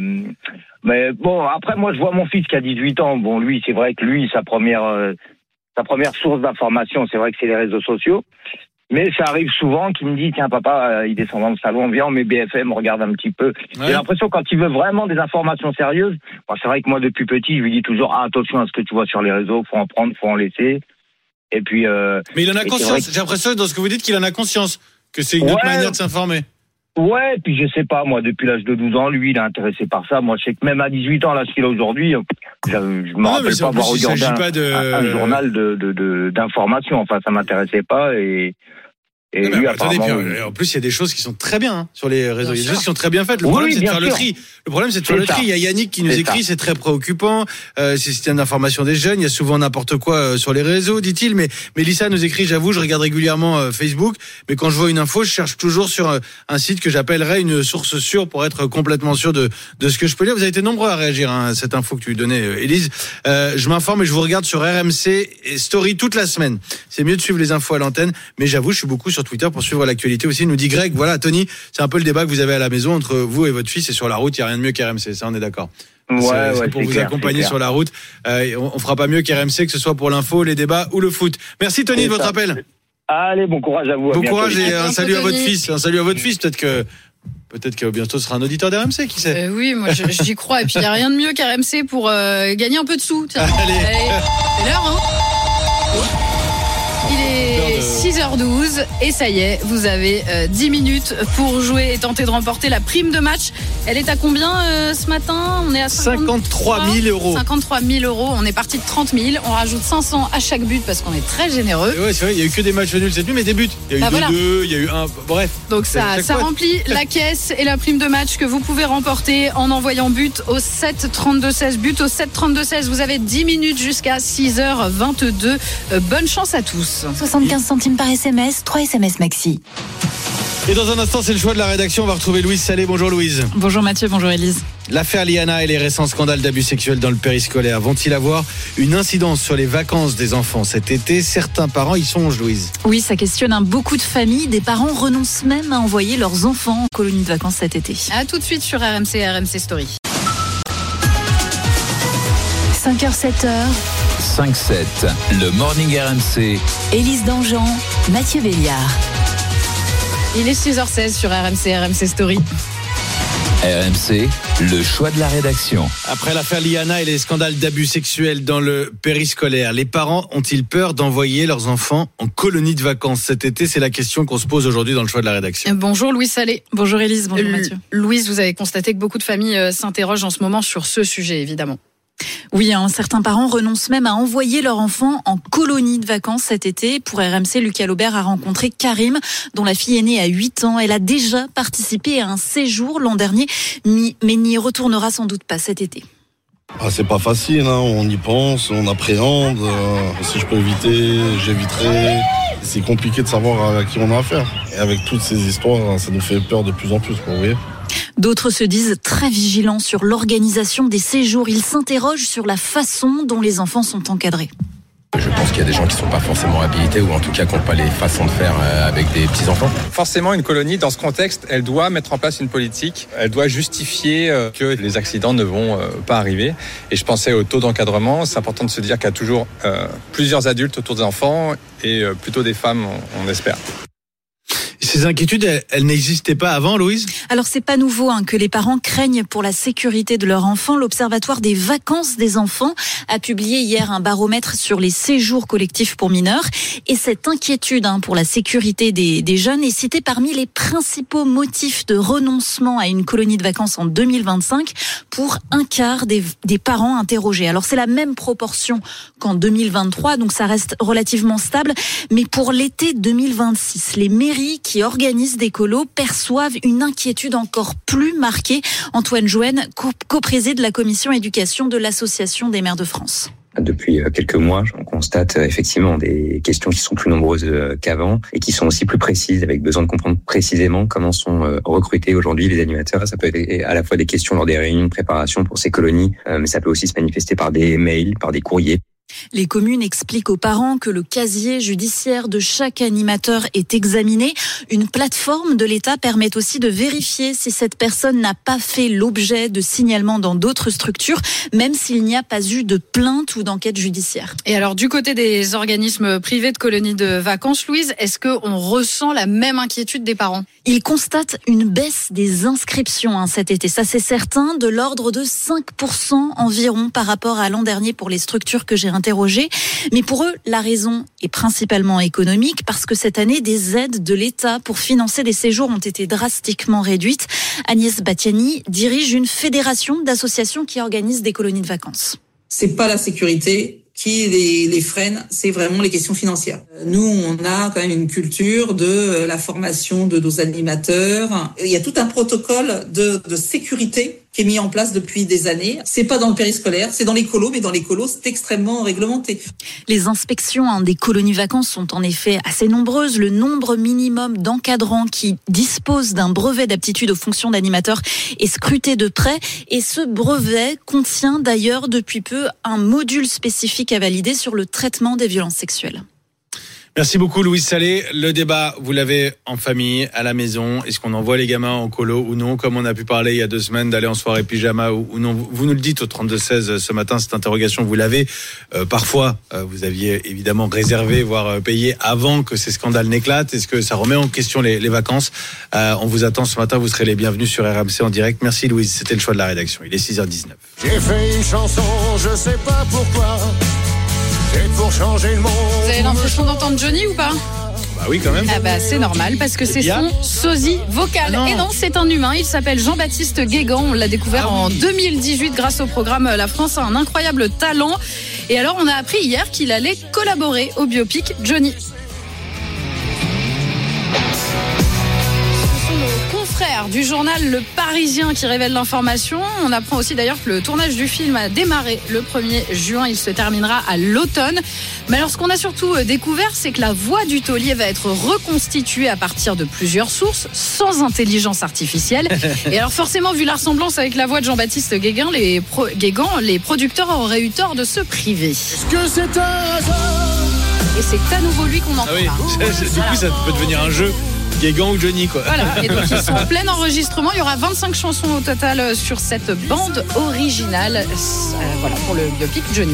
mais bon, après, moi, je vois mon fils qui a dix-huit ans. Bon, lui, c'est vrai que lui, sa première euh, Sa première source d'information, c'est vrai que c'est les réseaux sociaux. Mais ça arrive souvent qu'il me dit, tiens, papa, euh, il descend dans le salon, viens, on met B F M, on regarde un petit peu. Ouais. J'ai l'impression quand il veut vraiment des informations sérieuses, bon, c'est vrai que moi, depuis petit, je lui dis toujours, ah, attention à ce que tu vois sur les réseaux, faut en prendre, faut en laisser. Et puis, euh, mais il en a conscience. Que... J'ai l'impression, dans ce que vous dites, qu'il en a conscience, que c'est une ouais. autre manière de s'informer. Ouais, puis je sais pas, moi, depuis l'âge de douze ans, lui, il est intéressé par ça. Moi, je sais que même à dix-huit ans, là, ce qu'il a aujourd'hui, je, je me non, rappelle pas avoir regardé un, pas de... un, un journal de, de, de, d'information. Enfin, ça m'intéressait pas et... Et non, lui, attendez, apparemment, puis, en plus, il y a des choses qui sont très bien hein, sur les réseaux. Bien il y a des sûr. choses qui sont très bien faites. Le Oui, problème, c'est de bien faire le sûr. tri. Le problème, c'est de faire C'est le tri. ça. Il y a Yannick qui nous C'est écrit, ça. c'est très préoccupant. Euh, c'est le système d'information des jeunes. Il y a souvent n'importe quoi euh, sur les réseaux, dit-il. Mais Mélissa nous écrit, j'avoue, je regarde régulièrement euh, Facebook, mais quand je vois une info, je cherche toujours sur euh, un site que j'appellerais une source sûre pour être complètement sûr de de ce que je peux lire. Vous avez été nombreux à réagir hein, à cette info que tu lui donnais, euh, Élise. Euh, je m'informe et je vous regarde sur R M C et Story toute la semaine. C'est mieux de suivre les infos à l'antenne, mais j'avoue, je suis beaucoup sur Twitter pour suivre l'actualité aussi. Nous dit Greg. Voilà, Tony, c'est un peu le débat que vous avez à la maison entre vous et votre fils, et sur la route, il n'y a rien de mieux qu'R M C, ça on est d'accord. Ouais, c'est, ouais, c'est pour c'est vous clair, accompagner c'est sur la route. Euh, on, on fera pas mieux qu'R M C, que ce soit pour l'info, les débats ou le foot. Merci Tony C'est de votre ça. appel. Allez, bon courage à vous. à Bon bientôt. courage et À un bientôt, salut à votre Tony. fils. Un salut à votre fils. Peut-être que peut-être que bientôt ce sera un auditeur d'R M C, qui sait. Euh, oui, moi je- j'y crois. Et puis il n'y a rien de mieux qu'R M C pour euh, gagner un peu de sous. Tiens. Allez. C'est l'heure, hein. Il est six heures douze et ça y est, vous avez euh, dix minutes pour jouer et tenter de remporter la prime de match. Elle est à combien euh, ce matin? On est à cinquante-trois mille euros. cinquante-trois mille euros. On est parti de trente mille. On rajoute cinq cents à chaque but parce qu'on est très généreux. Et ouais, c'est vrai, il y a eu que des matchs nuls cette nuit, mais des buts. Il y a eu Bah deux voilà. deux, il y a eu un. Bref. Donc ça, Chaque ça fois- remplit la caisse et la prime de match que vous pouvez remporter en envoyant but au sept trente-deux seize. But au sept trente-deux seize. Vous avez dix minutes jusqu'à six heures vingt-deux. Euh, bonne chance à tous. soixante-quinze centimes par S M S, trois S M S maxi. Et dans un instant, c'est le choix de la rédaction. On va retrouver Louise Salé. Bonjour Louise. Bonjour Mathieu, bonjour Élise. L'affaire Liana et les récents scandales d'abus sexuels dans le périscolaire vont-ils avoir une incidence sur les vacances des enfants cet été? Certains parents y songent, Louise. Oui, ça questionne hein, beaucoup de familles. Des parents renoncent même à envoyer leurs enfants en colonie de vacances cet été. À tout de suite sur R M C, R M C Story. cinq heures sept heures, cinq sept, le Morning R M C. Élise Dangean, Mathieu Béliard. Il est six heures seize sur R M C, R M C Story. R M C, le choix de la rédaction. Après l'affaire Liana et les scandales d'abus sexuels dans le périscolaire, les parents ont-ils peur d'envoyer leurs enfants en colonie de vacances cet été? C'est la question qu'on se pose aujourd'hui dans le choix de la rédaction. Bonjour Louise Salé. Bonjour Élise, bonjour L- Mathieu. Louise, vous avez constaté que beaucoup de familles euh, s'interrogent en ce moment sur ce sujet, évidemment. Oui, hein, certains parents renoncent même à envoyer leur enfant en colonie de vacances cet été. Pour R M C, Lucas Laubert a rencontré Karim, dont la fille est née à huit ans. Elle a déjà participé à un séjour l'an dernier, mais n'y retournera sans doute pas cet été. Ah, c'est pas facile, hein. On y pense, on appréhende. Euh, si je peux éviter, j'éviterai. C'est compliqué de savoir à qui on a affaire. Et avec toutes ces histoires, ça nous fait peur de plus en plus, quoi, vous voyez. D'autres se disent très vigilants sur l'organisation des séjours. Ils s'interrogent sur la façon dont les enfants sont encadrés. Je pense qu'il y a des gens qui ne sont pas forcément habilités ou en tout cas qui n'ont pas les façons de faire avec des petits-enfants. Forcément, une colonie, dans ce contexte, elle doit mettre en place une politique. Elle doit justifier que les accidents ne vont pas arriver. Et je pensais au taux d'encadrement. C'est important de se dire qu'il y a toujours euh, plusieurs adultes autour des enfants et euh, plutôt des femmes, on, on espère. Ces inquiétudes, elles, elles n'existaient pas avant, Louise? Alors c'est pas nouveau hein, que les parents craignent pour la sécurité de leur enfant. L'Observatoire des vacances des enfants a publié hier un baromètre sur les séjours collectifs pour mineurs. Et cette inquiétude hein, pour la sécurité des, des jeunes est citée parmi les principaux motifs de renoncement à une colonie de vacances en deux mille vingt-cinq pour un quart des, des parents interrogés. Alors c'est la même proportion qu'en deux mille vingt-trois, donc ça reste relativement stable. Mais pour l'été deux mille vingt-six, les mairies qui organisent des colos perçoivent une inquiétude encore plus marquée. Antoine Jouen, coprésident de la commission éducation de l'Association des maires de France. Depuis quelques mois, on constate effectivement des questions qui sont plus nombreuses qu'avant et qui sont aussi plus précises, avec besoin de comprendre précisément comment sont recrutés aujourd'hui les animateurs. Ça peut être à la fois des questions lors des réunions de préparation pour ces colonies, mais ça peut aussi se manifester par des mails, par des courriers. Les communes expliquent aux parents que le casier judiciaire de chaque animateur est examiné. Une plateforme de l'État permet aussi de vérifier si cette personne n'a pas fait l'objet de signalements dans d'autres structures, même s'il n'y a pas eu de plainte ou d'enquête judiciaire. Et alors, du côté des organismes privés de colonies de vacances, Louise, est-ce qu'on ressent la même inquiétude des parents? Ils constatent une baisse des inscriptions hein, cet été. Ça, c'est certain, de l'ordre de cinq pour cent environ par rapport à l'an dernier pour les structures que j'ai interrogées. interrogés. Mais pour eux, la raison est principalement économique parce que cette année, des aides de l'État pour financer des séjours ont été drastiquement réduites. Agnès Batiani dirige une fédération d'associations qui organisent des colonies de vacances. C'est pas la sécurité qui les, les freine, c'est vraiment les questions financières. Nous, on a quand même une culture de la formation de nos animateurs. Il y a tout un protocole de, de sécurité qui est mis en place depuis des années. C'est pas dans le périscolaire, c'est dans les colos, mais dans les colos, c'est extrêmement réglementé. Les inspections hein, des colonies vacances sont en effet assez nombreuses. Le nombre minimum d'encadrants qui disposent d'un brevet d'aptitude aux fonctions d'animateur est scruté de près. Et ce brevet contient d'ailleurs depuis peu un module spécifique à valider sur le traitement des violences sexuelles. Merci beaucoup Louise Salé. Le débat, vous l'avez en famille, à la maison. Est-ce qu'on envoie les gamins en colo ou non? Comme on a pu parler il y a deux semaines d'aller en soirée pyjama ou, ou non. Vous nous le dites au trente-deux seize ce matin, cette interrogation, vous l'avez. Euh, parfois, euh, vous aviez évidemment réservé, voire euh, payé avant que ces scandales n'éclatent. Est-ce que ça remet en question les, les vacances? euh, On vous attend ce matin, vous serez les bienvenus sur R M C en direct. Merci Louise, c'était le choix de la rédaction. Il est six heures dix-neuf. J'ai fait une chanson, je sais pas pourquoi. C'est pour changer le monde. Vous avez l'impression d'entendre Johnny ou pas? Bah oui, quand même. Ah bah c'est normal parce que c'est son sosie vocal. Ah non. Et non, c'est un humain. Il s'appelle Jean-Baptiste Guégan. On l'a découvert ah oui. en deux mille dix-huit grâce au programme La France a un incroyable talent. Et alors, on a appris hier qu'il allait collaborer au biopic Johnny. Du journal Le Parisien qui révèle l'information. On apprend aussi d'ailleurs que le tournage du film a démarré le premier juin. Il se terminera à l'automne. Mais alors ce qu'on a surtout découvert, c'est que la voix du taulier va être reconstituée à partir de plusieurs sources, sans intelligence artificielle. Et alors forcément, vu la ressemblance avec la voix de Jean-Baptiste Guégan, les, pro- Guégan, les producteurs auraient eu tort de se priver. Est-ce que c'est un hasard? Et c'est à nouveau lui qu'on entend. Ah oui. Du coup, ça peut devenir un jeu. Guégan ou Johnny quoi. Voilà, et donc ils sont en plein enregistrement. Il y aura vingt-cinq chansons au total sur cette bande originale. Euh, voilà pour le biopic Johnny.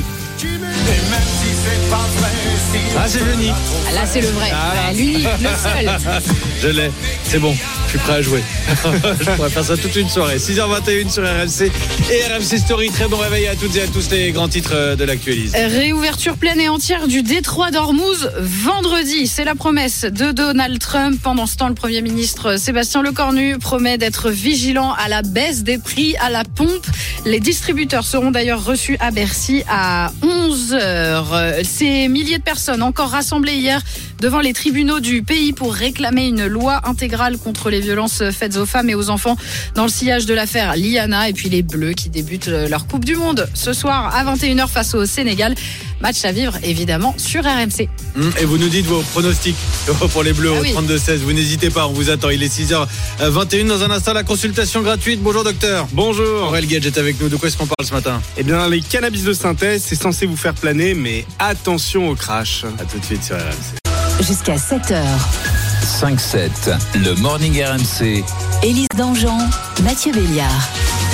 Ah c'est Johnny. Ah, là c'est le vrai, ah, l'unique, le seul. Je l'ai, c'est bon, je suis prêt à jouer. Je pourrais faire ça toute une soirée. six heures vingt et une sur R M C et R M C Story. Très bon réveil à toutes et à tous les grands titres de l'actualité. Réouverture pleine et entière du détroit d'Ormuz vendredi. C'est la promesse de Donald Trump. Pendant ce temps, le Premier ministre Sébastien Lecornu promet d'être vigilant à la baisse des prix à la pompe. Les distributeurs seront d'ailleurs reçus à Bercy à onze heures. Ces milliers de personnes encore rassemblées hier devant les tribunaux du pays pour réclamer une loi intégrale contre les violences faites aux femmes et aux enfants dans le sillage de l'affaire Liana. Et puis les Bleus qui débutent leur Coupe du Monde ce soir à vingt et une heures face au Sénégal. Match à vivre évidemment sur R M C. Et vous nous dites vos pronostics pour les Bleus ah au oui. trente-deux seize. Vous n'hésitez pas, on vous attend. Il est six heures vingt et une. Dans un instant, la consultation gratuite. Bonjour docteur. Bonjour. Aurel Gage est avec nous. De quoi est-ce qu'on parle ce matin? Eh bien, les cannabis de synthèse, c'est censé vous faire planer, mais attention au crash. À tout de suite sur R M C. Jusqu'à sept heures. cinq sept, le Morning R M C. Élise Dangean, Mathieu Béliard.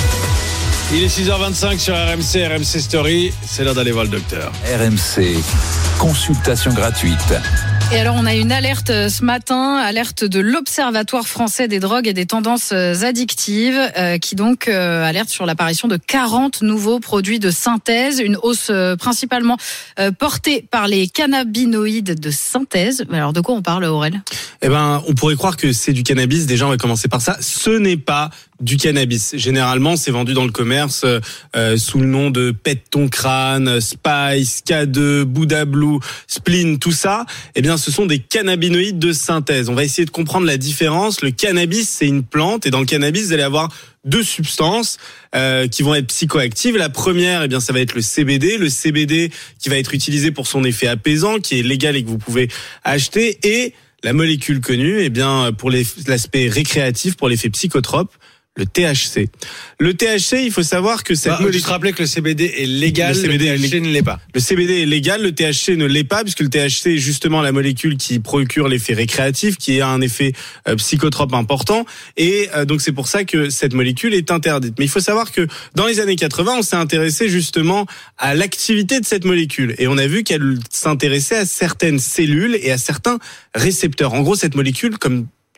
Il est six heures vingt-cinq sur R M C, R M C Story. C'est l'heure d'aller voir le docteur. R M C, consultation gratuite. Et alors, on a une alerte ce matin, alerte de l'Observatoire français des drogues et des tendances addictives, euh, qui donc euh, alerte sur l'apparition de quarante nouveaux produits de synthèse, une hausse euh, principalement euh, portée par les cannabinoïdes de synthèse. Alors, de quoi on parle, Aurel? Eh ben, on pourrait croire que c'est du cannabis. Déjà, on va commencer par ça. Ce n'est pas du cannabis. Généralement, c'est vendu dans le commerce euh, sous le nom de Pète ton crâne, Spice, K deux, Buddha Blue, Spleen, tout ça. Eh bien, ce sont des cannabinoïdes de synthèse. On va essayer de comprendre la différence. Le cannabis, c'est une plante, et dans le cannabis, vous allez avoir deux substances euh, qui vont être psychoactives. La première, eh bien, ça va être le C B D. Le C B D qui va être utilisé pour son effet apaisant, qui est légal et que vous pouvez acheter. Et la molécule connue, eh bien, pour les, l'aspect récréatif, pour l'effet psychotrope, le T H C. Le T H C, il faut savoir que cette bah, molécule... Je te rappelais que le C B D est légal, le, C B D le T H C ne l'est pas. Le C B D est légal, le T H C ne l'est pas, puisque le T H C est justement la molécule qui procure l'effet récréatif, qui a un effet euh, psychotrope important, et euh, donc c'est pour ça que cette molécule est interdite. Mais il faut savoir que dans les années quatre-vingts, on s'est intéressé justement à l'activité de cette molécule, et on a vu qu'elle s'intéressait à certaines cellules et à certains récepteurs. En gros, cette molécule, comme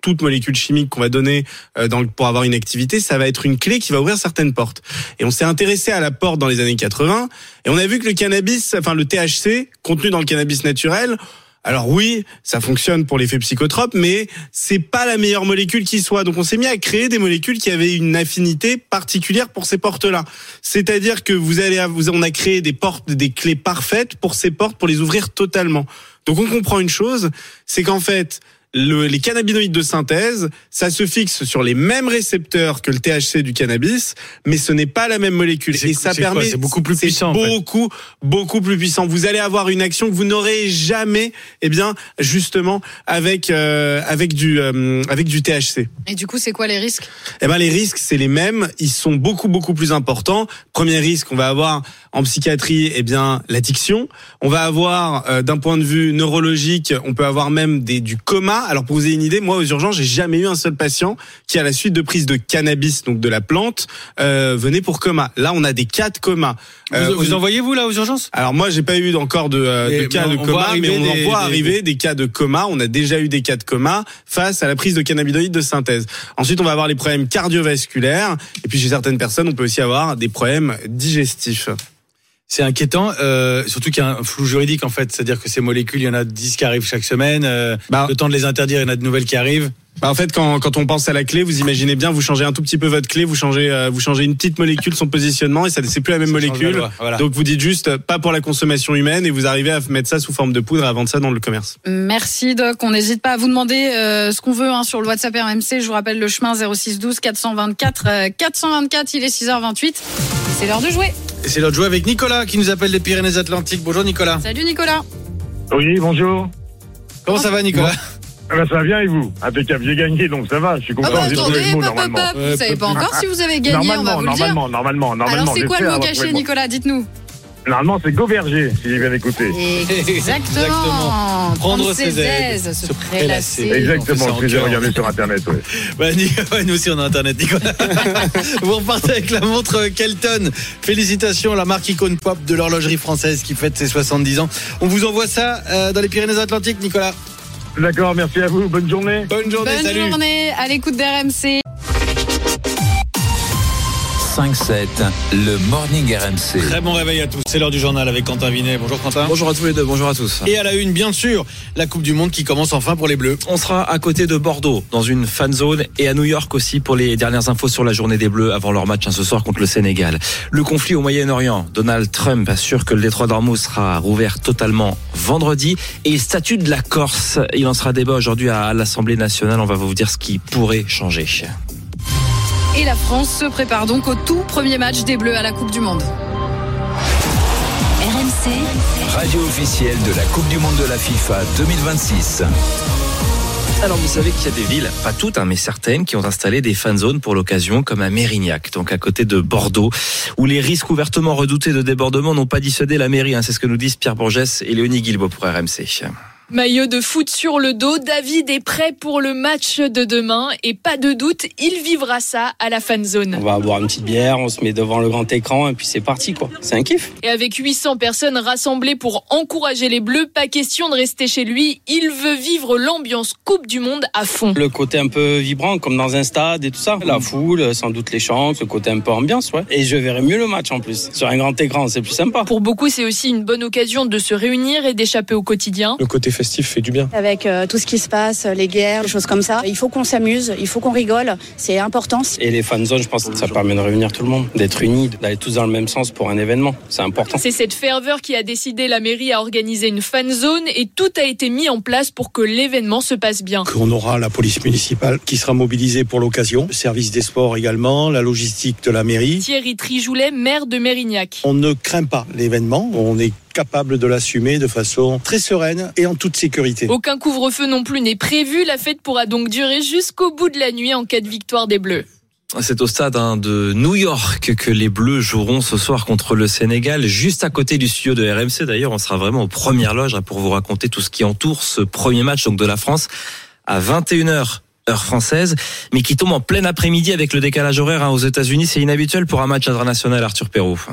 toute molécule chimique qu'on va donner euh, dans, pour avoir une activité, ça va être une clé qui va ouvrir certaines portes. Et on s'est intéressé à la porte dans les années quatre-vingts, et on a vu que le cannabis, enfin le T H C, contenu dans le cannabis naturel, alors oui, ça fonctionne pour l'effet psychotrope, mais c'est pas la meilleure molécule qui soit. Donc on s'est mis à créer des molécules qui avaient une affinité particulière pour ces portes-là. C'est-à-dire que vous allez, vous, on a créé des portes, des clés parfaites pour ces portes, pour les ouvrir totalement. Donc on comprend une chose, c'est qu'en fait, Le, les cannabinoïdes de synthèse, ça se fixe sur les mêmes récepteurs que le T H C du cannabis, mais ce n'est pas la même molécule. C'est, et ça c'est permet, quoi, c'est beaucoup plus puissant. C'est beaucoup, en fait. beaucoup plus puissant. Vous allez avoir une action que vous n'aurez jamais, eh bien, justement, avec euh, avec du euh, avec du T H C. Et du coup, c'est quoi les risques ? Eh ben, les risques, c'est les mêmes. Ils sont beaucoup beaucoup plus importants. Premier risque, on va avoir en psychiatrie, eh bien, l'addiction. On va avoir, euh, d'un point de vue neurologique, on peut avoir même des du coma. Alors pour vous ayez une idée, moi aux urgences, j'ai jamais eu un seul patient qui à la suite de prise de cannabis, donc de la plante, euh, venait pour coma. Là, on a des cas de coma. Euh, vous, vous en voyez vous là aux urgences ? Alors moi, j'ai pas eu encore de, euh, de cas de coma, mais on en voit arriver des... des cas de coma. On a déjà eu des cas de coma face à la prise de cannabinoïdes de synthèse. Ensuite, on va avoir les problèmes cardiovasculaires, et puis chez certaines personnes, on peut aussi avoir des problèmes digestifs. C'est inquiétant, euh, surtout qu'il y a un flou juridique en fait, c'est-à-dire que ces molécules, il y en a dix qui arrivent chaque semaine, euh, bah, le temps de les interdire, il y en a de nouvelles qui arrivent. Bah en fait, quand quand on pense à la clé, vous imaginez bien, vous changez un tout petit peu votre clé, vous changez euh, vous changez une petite molécule, son positionnement, et ça c'est plus la même ça molécule. La voilà. Donc vous dites juste pas pour la consommation humaine, et vous arrivez à mettre ça sous forme de poudre et à vendre ça dans le commerce. Merci Doc. On n'hésite pas à vous demander euh, ce qu'on veut hein, sur le WhatsApp R M C. Je vous rappelle le chemin zéro six douze quatre cent vingt-quatre euh, quatre cent vingt-quatre. Il est six heures vingt-huit. C'est l'heure de jouer. Et c'est l'heure de jouer avec Nicolas qui nous appelle des Pyrénées-Atlantiques. Bonjour Nicolas. Salut Nicolas. Oui, bonjour. Comment ça va Nicolas ? Ah ben ça va bien et vous ? Impeccable, j'ai gagné donc ça va, je suis content, oh bah, j'ai attendez, trouvé le mot pop, normalement. Pop, pop. Vous savez pas encore si vous avez gagné, on va vous le dire. Normalement, normalement, normalement, normalement. Alors c'est quoi le mot caché Nicolas ? Dites-nous. Normalement c'est Gauverger, si j'ai bien écouté. Exactement. Exactement. Prendre ses aises, se prélasser. Exactement, ce que j'ai regardé sur internet. Ouais. Bah, ouais, nous aussi on a internet Nicolas. Vous repartez avec la montre Kelton. Félicitations, la marque icône pop de l'horlogerie française qui fête ses soixante-dix ans. On vous envoie ça euh, dans les Pyrénées-Atlantiques Nicolas. D'accord, merci à vous, bonne journée. Bonne journée, bonne salut. Bonne journée, à l'écoute d'R M C. cinq sept, le Morning R M C. Très bon réveil à tous, c'est l'heure du journal avec Quentin Vinet. Bonjour Quentin. Bonjour à tous les deux, bonjour à tous. Et à la une, bien sûr, la Coupe du Monde qui commence enfin pour les Bleus. On sera à côté de Bordeaux, dans une fan zone, et à New York aussi pour les dernières infos sur la journée des Bleus avant leur match hein, ce soir contre le Sénégal. Le conflit au Moyen-Orient, Donald Trump assure que le détroit d'Ormuz sera rouvert totalement vendredi. Et statut de la Corse, il en sera débat aujourd'hui à l'Assemblée nationale. On va vous dire ce qui pourrait changer. Et la France se prépare donc au tout premier match des Bleus à la Coupe du Monde. R M C, radio officielle de la Coupe du Monde de la FIFA deux mille vingt-six. Alors vous savez qu'il y a des villes, pas toutes, hein, mais certaines, qui ont installé des fan zones pour l'occasion, comme à Mérignac, donc à côté de Bordeaux, où les risques ouvertement redoutés de débordement n'ont pas dissuadé la mairie. Hein, c'est ce que nous disent Pierre Bourgès et Léonie Guilbault pour R M C. Maillot de foot sur le dos, David est prêt pour le match de demain et pas de doute, il vivra ça à la fan zone. On va boire une petite bière, on se met devant le grand écran et puis c'est parti quoi. C'est un kiff. Et avec huit cents personnes rassemblées pour encourager les Bleus, pas question de rester chez lui, il veut vivre l'ambiance Coupe du Monde à fond. Le côté un peu vibrant comme dans un stade et tout ça, la foule, sans doute les chants, ce côté un peu ambiance ouais. Et je verrai mieux le match en plus, sur un grand écran, c'est plus sympa. Pour beaucoup, c'est aussi une bonne occasion de se réunir et d'échapper au quotidien. Le côté festif fait du bien. Avec euh, tout ce qui se passe, les guerres, les choses comme ça, il faut qu'on s'amuse, il faut qu'on rigole, c'est important. Et les fan zones, je pense que ça permet de réunir tout le monde, d'être unis, d'aller tous dans le même sens pour un événement, c'est important. C'est cette ferveur qui a décidé la mairie à organiser une fan zone et tout a été mis en place pour que l'événement se passe bien. On aura la police municipale qui sera mobilisée pour l'occasion, le service des sports également, la logistique de la mairie. Thierry Trijoulet, maire de Mérignac. On ne craint pas l'événement, on est capable de l'assumer de façon très sereine et en toute sécurité. Aucun couvre-feu non plus n'est prévu. La fête pourra donc durer jusqu'au bout de la nuit en cas de victoire des Bleus. C'est au stade hein, de New York que les Bleus joueront ce soir contre le Sénégal, juste à côté du studio de R M C. D'ailleurs, on sera vraiment aux premières loges hein, pour vous raconter tout ce qui entoure ce premier match donc de la France à vingt et une heures. Heure française, mais qui tombe en plein après-midi avec le décalage horaire hein, aux États-Unis. C'est inhabituel pour un match international, Arthur Perrault.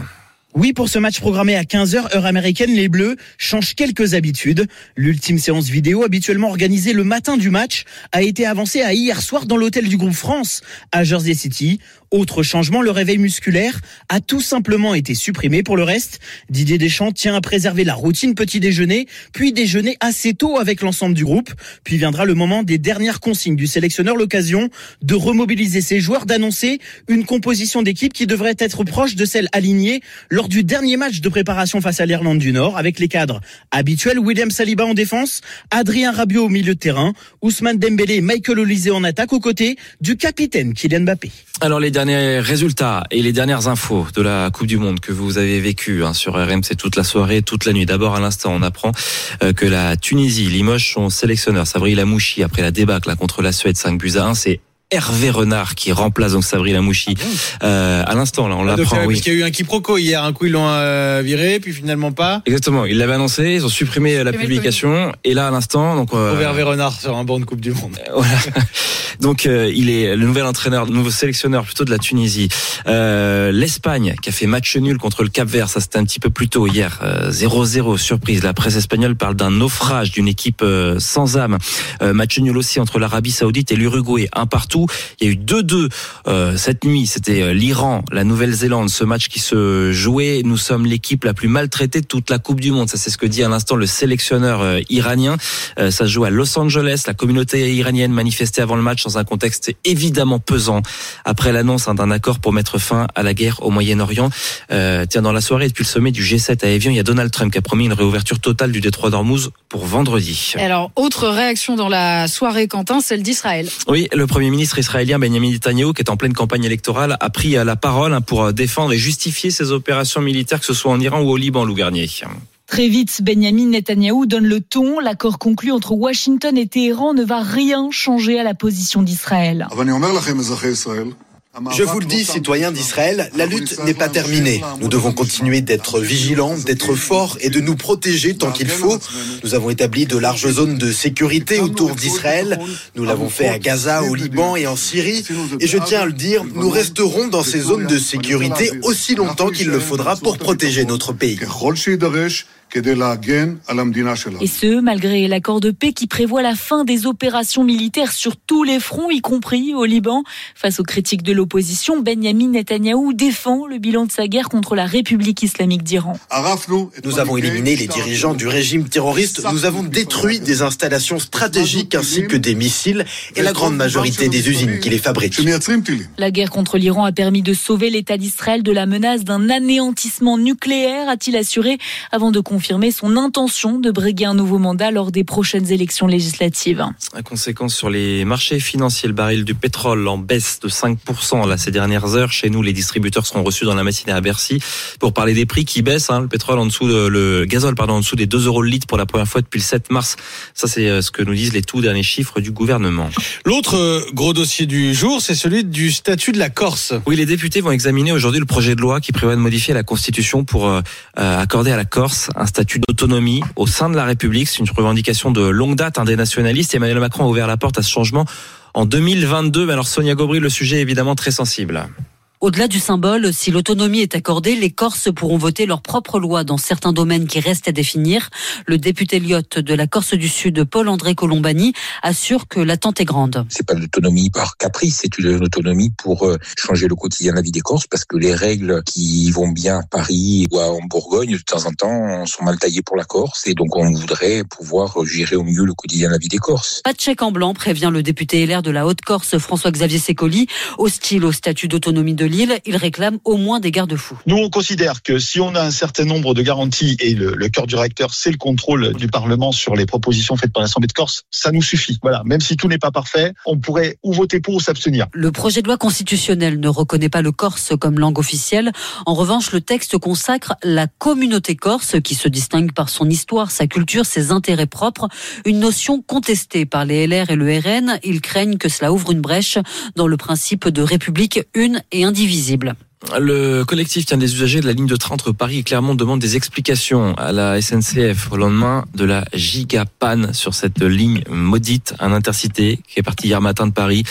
Oui, pour ce match programmé à quinze heures, heure américaine, les Bleus changent quelques habitudes. L'ultime séance vidéo, habituellement organisée le matin du match, a été avancée à hier soir dans l'hôtel du groupe France, à Jersey City. Autre changement, le réveil musculaire a tout simplement été supprimé. Pour le reste, Didier Deschamps tient à préserver la routine petit déjeuner, puis déjeuner assez tôt avec l'ensemble du groupe. Puis viendra le moment des dernières consignes du sélectionneur, l'occasion de remobiliser ses joueurs, d'annoncer une composition d'équipe qui devrait être proche de celle alignée lors du dernier match de préparation face à l'Irlande du Nord, avec les cadres habituels: William Saliba en défense, Adrien Rabiot au milieu de terrain, Ousmane Dembélé et Michael Olise en attaque, aux côtés du capitaine Kylian Mbappé. Alors les derniers résultats et les dernières infos de la Coupe du Monde que vous avez vécues hein, sur R M C toute la soirée, toute la nuit. D'abord, à l'instant, on apprend euh, que la Tunisie limoge son sélectionneur Sabri Lamouchi après la débâcle là, contre la Suède cinq buts à un. C'est Hervé Renard qui remplace donc Sabri Lamouchi. Euh, à l'instant, là, on ah, l'apprend. Donc, oui. Parce qu'il y a eu un quiproquo hier. Un coup, ils l'ont euh, viré, puis finalement pas. Exactement. Ils l'avaient annoncé, ils ont supprimé la publication. Et là, à l'instant, donc. Euh, Hervé Renard sur un banc de Coupe du Monde. Euh, voilà. Donc, euh, il est le nouvel entraîneur, le nouveau sélectionneur plutôt de la Tunisie. Euh, L'Espagne qui a fait match nul contre le Cap-Vert, ça c'était un petit peu plus tôt hier. Euh, zéro zéro, surprise. La presse espagnole parle d'un naufrage d'une équipe euh, sans âme. Euh, match nul aussi entre l'Arabie Saoudite et l'Uruguay, un partout. Il y a eu deux deux euh, cette nuit. C'était euh, l'Iran, la Nouvelle-Zélande. Ce match qui se jouait. Nous sommes l'équipe la plus maltraitée de toute la Coupe du Monde. Ça, c'est ce que dit à l'instant le sélectionneur euh, iranien. Euh, ça se joue à Los Angeles. La communauté iranienne manifestait avant le match dans un contexte évidemment pesant après l'annonce hein, d'un accord pour mettre fin à la guerre au Moyen-Orient. Euh, tiens, dans la soirée depuis le sommet du G sept à Évian, il y a Donald Trump qui a promis une réouverture totale du détroit d'Ormuz pour vendredi. Alors, autre réaction dans la soirée, Quentin, celle d'Israël. Oui, le Premier ministre israélien Benjamin Netanyahu, qui est en pleine campagne électorale, a pris la parole hein, pour défendre et justifier ses opérations militaires, que ce soit en Iran ou au Liban, Lou Garnier. Très vite, Benjamin Netanyahou donne le ton. L'accord conclu entre Washington et Téhéran ne va rien changer à la position d'Israël. Je vous le dis, citoyens d'Israël, la lutte n'est pas terminée. Nous devons continuer d'être vigilants, d'être forts et de nous protéger tant qu'il faut. Nous avons établi de larges zones de sécurité autour d'Israël. Nous l'avons fait à Gaza, au Liban et en Syrie. Et je tiens à le dire, nous resterons dans ces zones de sécurité aussi longtemps qu'il le faudra pour protéger notre pays. Et ce, malgré l'accord de paix qui prévoit la fin des opérations militaires sur tous les fronts, y compris au Liban. Face aux critiques de l'opposition, Benjamin Netanyahou défend le bilan de sa guerre contre la République islamique d'Iran. Nous avons éliminé les dirigeants du régime terroriste, nous avons détruit des installations stratégiques ainsi que des missiles et la grande majorité des usines qui les fabriquent. La guerre contre l'Iran a permis de sauver l'État d'Israël de la menace d'un anéantissement nucléaire, a-t-il assuré, avant de confirmer son intention de briguer un nouveau mandat lors des prochaines élections législatives. La conséquence sur les marchés financiers, le baril du pétrole en baisse de cinq pour cent là, ces dernières heures. Chez nous, les distributeurs seront reçus dans la matinée à Bercy pour parler des prix qui baissent. Hein. Le pétrole en dessous de, le gazole pardon, en dessous des deux euros le litre pour la première fois depuis le sept mars. Ça, c'est ce que nous disent les tout derniers chiffres du gouvernement. L'autre gros dossier du jour, c'est celui du statut de la Corse. Oui, les députés vont examiner aujourd'hui le projet de loi qui prévoit de modifier la Constitution pour euh, accorder à la Corse un statut d'autonomie au sein de la République. C'est une revendication de longue date hein, des nationalistes. Emmanuel Macron a ouvert la porte à ce changement en deux mille vingt-deux. Mais alors Sonia Gobry, le sujet est évidemment très sensible. Au-delà du symbole, si l'autonomie est accordée, les Corses pourront voter leur propre loi dans certains domaines qui restent à définir. Le député Lyotte de la Corse du Sud, Paul-André Colombani, assure que l'attente est grande. C'est pas de l'autonomie par caprice, c'est une autonomie pour changer le quotidien de la vie des Corses, parce que les règles qui vont bien à Paris ou en Bourgogne, de temps en temps, sont mal taillées pour la Corse, et donc on voudrait pouvoir gérer au mieux le quotidien de la vie des Corses. Pas de chèque en blanc, prévient le député L R de la Haute-Corse, François-Xavier Sécoli. Hostile au statut d'autonomie de l'île, il réclame au moins des garde-fous. Nous, on considère que si on a un certain nombre de garanties, et le, le cœur du réacteur, c'est le contrôle du Parlement sur les propositions faites par l'Assemblée de Corse, ça nous suffit. Voilà, même si tout n'est pas parfait, on pourrait ou voter pour ou s'abstenir. Le projet de loi constitutionnel ne reconnaît pas le corse comme langue officielle. En revanche, le texte consacre la communauté corse, qui se distingue par son histoire, sa culture, ses intérêts propres. Une notion contestée par les L R et le R N. Ils craignent que cela ouvre une brèche dans le principe de République une et indivisible. Le collectif tient des usagers de la ligne de train entre Paris et Clermont demande des explications à la S N C F au lendemain de la giga panne sur cette ligne maudite, un intercité qui est parti hier matin de Paris